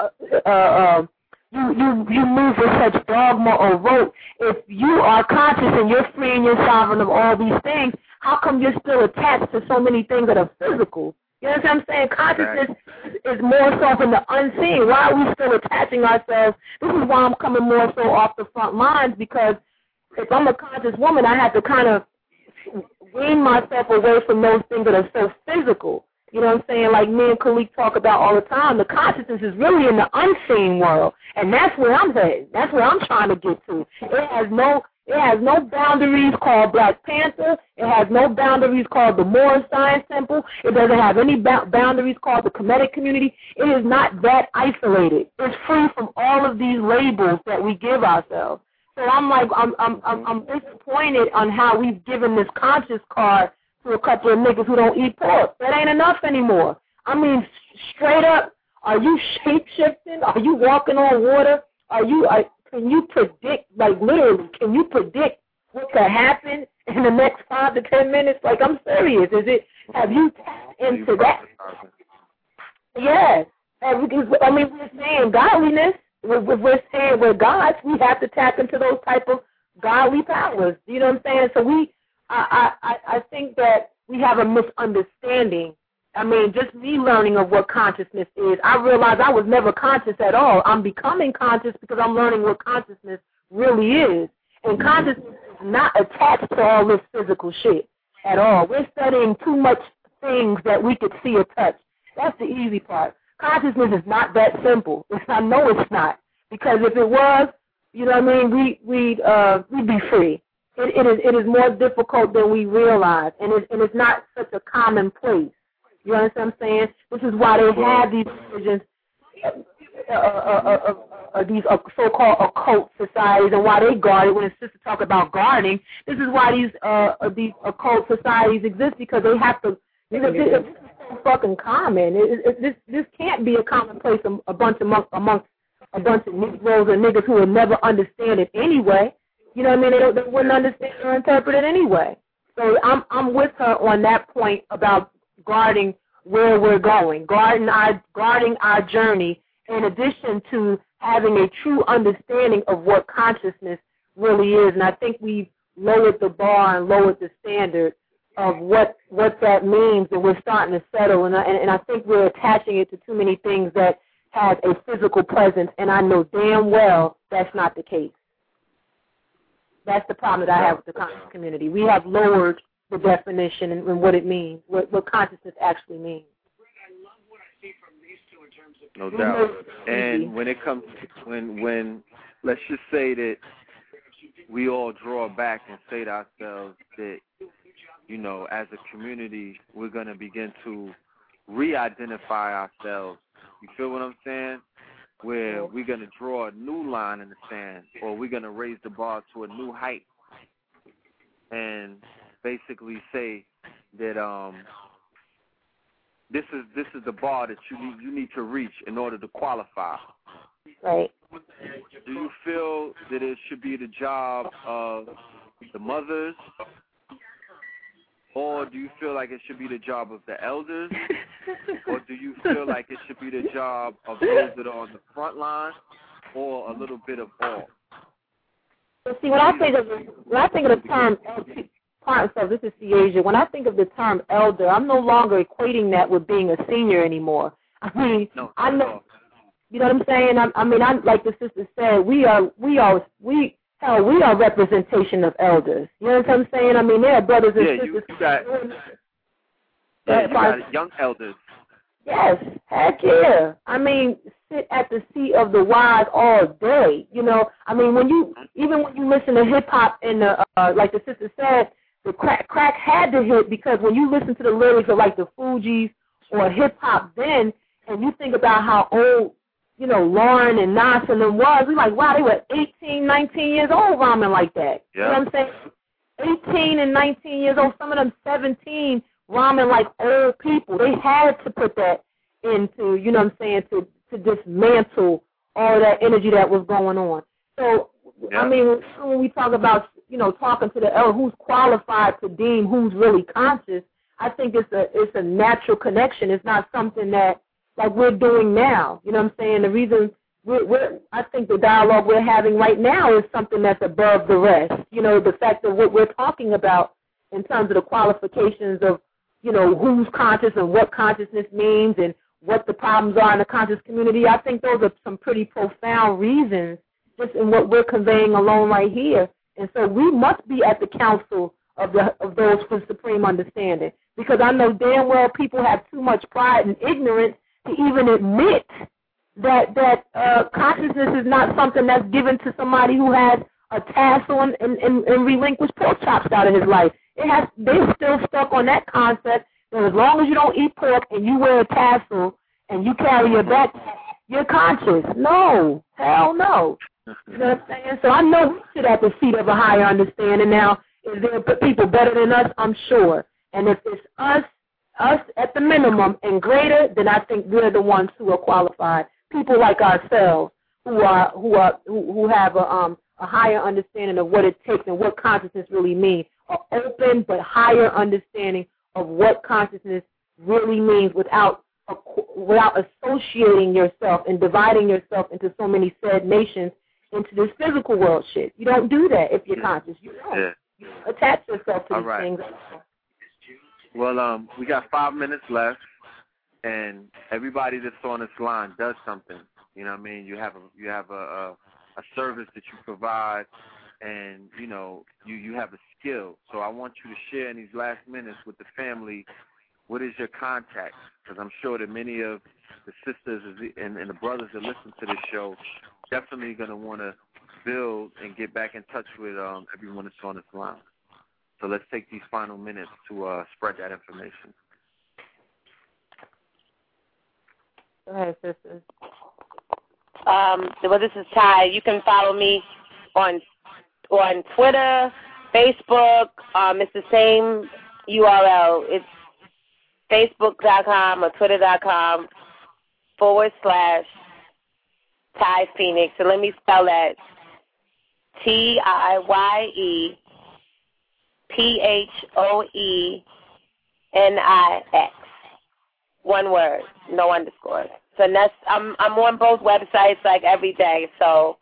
you move with such dogma or vote? If you are conscious and you're free and you're sovereign of all these things, how come you're still attached to so many things that are physical? You know what I'm saying? Consciousness is more so in the unseen. Why are we still attaching ourselves? This is why I'm coming more so off the front lines, because if I'm a conscious woman, I have to kind of wean myself away from those things that are so physical. You know what I'm saying? Like me and Khalik talk about all the time, the consciousness is really in the unseen world, and that's where I'm headed. That's where I'm trying to get to. It has no boundaries called Black Panther. It has no boundaries called the Moore Science Temple. It doesn't have any boundaries called the Kemetic community. It is not that isolated. It's free from all of these labels that we give ourselves. So I'm disappointed on how we've given this conscious card to a couple of niggas who don't eat pork. That ain't enough anymore. I mean, straight up, are you shape-shifting? Are you walking on water? Can you predict, like literally, can you predict what could happen in the next 5 to 10 minutes? Like, I'm serious. Have you tapped into that? Yes. I mean, we're saying godliness. We're saying we're gods. We have to tap into those type of godly powers. You know what I'm saying? So I think that we have a misunderstanding. I mean, just me learning of what consciousness is, I realized I was never conscious at all. I'm becoming conscious because I'm learning what consciousness really is. And consciousness is not attached to all this physical shit at all. We're studying too much things that we could see or touch. That's the easy part. Consciousness is not that simple. I know it's not. Because if it was, you know what I mean, we'd be free. It is more difficult than we realize, and it's not such a common place. You understand what I'm saying? This is why they have these religions, these so-called occult societies, and why they guard it. When the sister talk about guarding, this is why these occult societies exist, because they have to. It's so fucking common. This can't be a commonplace amongst a bunch of Negroes or niggas who will never understand it anyway. You know what I mean? They wouldn't understand or interpret it anyway. So I'm with her on that point about guarding where we're going, guarding our journey, in addition to having a true understanding of what consciousness really is. And I think we've lowered the bar and lowered the standard of what that means, and we're starting to settle. And I think we're attaching it to too many things that has a physical presence, and I know damn well that's not the case. That's the problem that I have with the conscious community. We have lowered the definition and what it means, what consciousness actually means. No doubt. And when it comes, when let's just say that we all draw back and say to ourselves that, you know, as a community, we're going to begin to re-identify ourselves. You feel what I'm saying? Where we're going to draw a new line in the sand, or we're going to raise the bar to a new height and basically say that this is the bar that you need to reach in order to qualify. Right. Do you feel that it should be the job of the mothers, or do you feel like it should be the job of the elders, or do you feel like it should be the job of those that are on the front line, or a little bit of all? But see, when I think of the term so this is Ciasia. When I think of the term elder, I'm no longer equating that with being a senior anymore. I mean, I know, you know what I'm saying? I mean, like the sister said, we are representation of elders. You know what I'm saying? I mean, there are brothers and sisters. You got young elders. Yes, heck yeah. I mean, sit at the seat of the wise all day. You know, I mean, even when you listen to hip hop and like the sister said, the crack had to hit, because when you listen to the lyrics of like the Fugees or hip hop then, and you think about how old, you know, Lauren and Nas and them was, we like, wow, they were 18, 19 years old rhyming like that. Yeah. You know what I'm saying? 18 and 19 years old, some of them 17, rhyming like old people. They had to put that into, you know what I'm saying, to dismantle all that energy that was going on. So, I mean, when we talk about, you know, talking to the elder, who's qualified to deem who's really conscious, I think it's a natural connection. It's not something that, like, we're doing now. You know what I'm saying? The reason I think the dialogue we're having right now is something that's above the rest. You know, the fact that what we're talking about in terms of the qualifications of, you know, who's conscious and what consciousness means and what the problems are in the conscious community, I think those are some pretty profound reasons just in what we're conveying alone right here. And so we must be at the council of those for supreme understanding, because I know damn well people have too much pride and ignorance to even admit that consciousness is not something that's given to somebody who has a tassel and relinquished pork chops out of his life. They're still stuck on that concept that as long as you don't eat pork and you wear a tassel and you carry your backpack, you're conscious. No, hell no. You know what I'm saying? So I know we sit at the seat of a higher understanding now. Is there people better than us? I'm sure. And if it's us at the minimum and greater, then I think we're the ones who are qualified. People like ourselves who have a higher understanding of what it takes and what consciousness really means. An open but higher understanding of what consciousness really means without associating yourself and dividing yourself into so many said nations into this physical world shit. You don't do that if you're conscious. You don't. Yeah. You attach yourself to these things. Well, we got 5 minutes left, and everybody that's on this line does something. You know what I mean? You have a service that you provide, and you know you have a skill. So I want you to share in these last minutes with the family. What is your contact? Because I'm sure that many of the sisters and the brothers that listen to this show definitely going to want to build and get back in touch with everyone that's on this line. So let's take these final minutes to spread that information. Go ahead, sisters. Well, this is Ty. You can follow me on Twitter, Facebook. It's the same URL. It's facebook.com or twitter.com/Ty Phoenix. And let me spell that. TIYEPHOENIX. One word, no underscores. So that's I'm on both websites like every day. So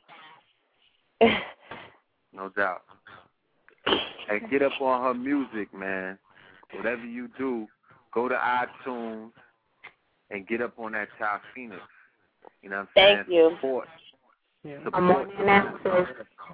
no doubt. And get up on her music, man. Whatever you do, go to iTunes and get up on that Ty Phoenix. You know what I'm saying? Thank you. Support. Yeah. I'm on that.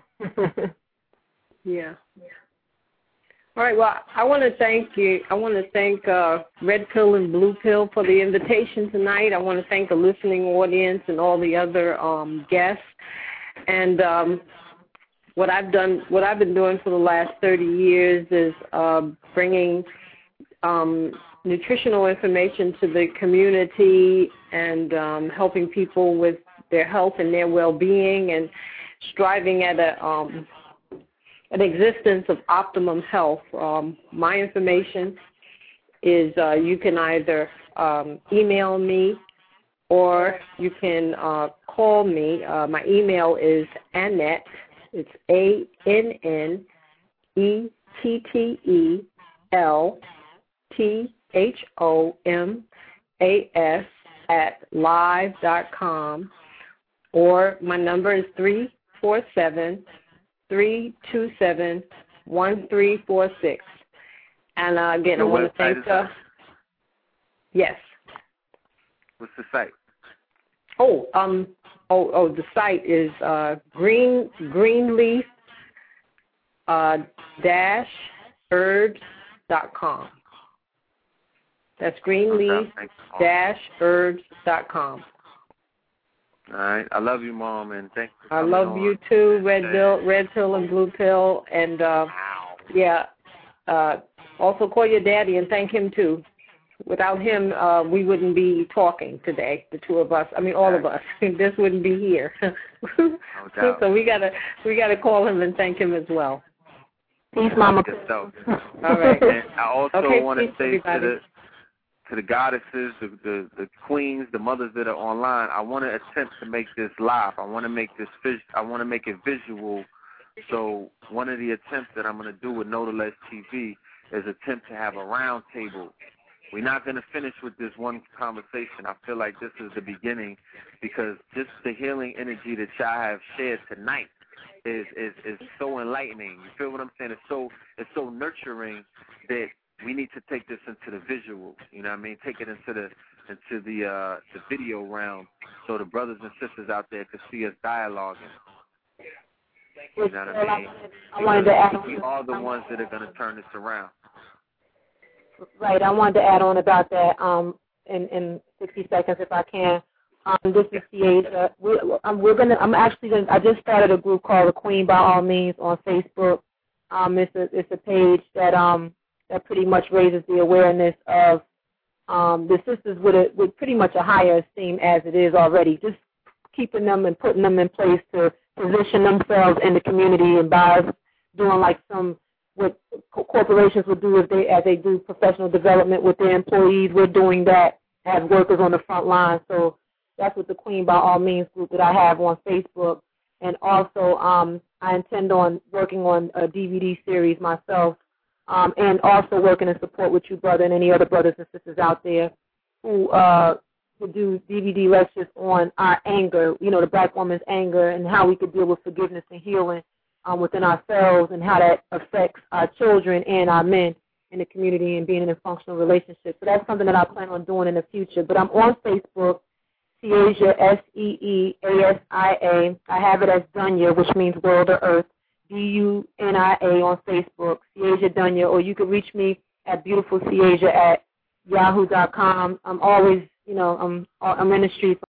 Yeah. All right. Well, I want to thank you. I want to thank Red Pill and Blue Pill for the invitation tonight. I want to thank the listening audience and all the other guests. And what I've been doing for the last 30 years is bringing nutritional information to the community and helping people with their health and their well-being and striving at an existence of optimum health. My information is you can either email me or you can call me. My email is Annette. It's ANNETTELTHOMAS @live.com. or my number is 347-327-1346. And again, I want to thank yes. What's the site? The site is greenleaf herbs.com. That's greenleaf-herbs.com. All right. I love you, Mom, and thanks for I coming love on. you too, red pill and blue pill, and also call your daddy and thank him too. Without him, we wouldn't be talking today, the two of us. I mean, all of us. This wouldn't be here. So we gotta call him and thank him as well. Peace, Mama. All right. And I also want to say to the goddesses, the queens, the mothers that are online, I want to attempt to make this live. I want to make it visual. So one of the attempts that I'm going to do with No to Less TV is attempt to have a round table. We're not going to finish with this one conversation. I feel like this is the beginning, because just the healing energy that y'all have shared tonight is so enlightening. You feel what I'm saying? It's so nurturing that we need to take this into the visual. You know what I mean? Take it into the video realm, so the brothers and sisters out there can see us dialoguing. You know what I mean? I wanted to add, we are the ones that are going to turn this around. Right. I wanted to add on about that in 60 seconds if I can. This is Ciasia. I just started a group called The Queen by All Means on Facebook. It's a page that pretty much raises the awareness of the sisters with pretty much a higher esteem as it is already. Just keeping them and putting them in place to position themselves in the community, and by doing like what corporations would do as they do professional development with their employees. We're doing that as workers on the front line. So that's what the Queen by All Means group that I have on Facebook. And also I intend on working on a DVD series myself, and also working in support with you, brother, and any other brothers and sisters out there who would do DVD lectures on our anger, the black woman's anger, and how we could deal with forgiveness and healing within ourselves, and how that affects our children and our men in the community and being in a functional relationship. So that's something that I plan on doing in the future. But I'm on Facebook, Ciasia, SEEASIA. I have it as Dunya, which means world or earth, DUNIA on Facebook, Ciasia Dunya, or you can reach me at beautifulciasia@yahoo.com. I'm always, I'm in the streets.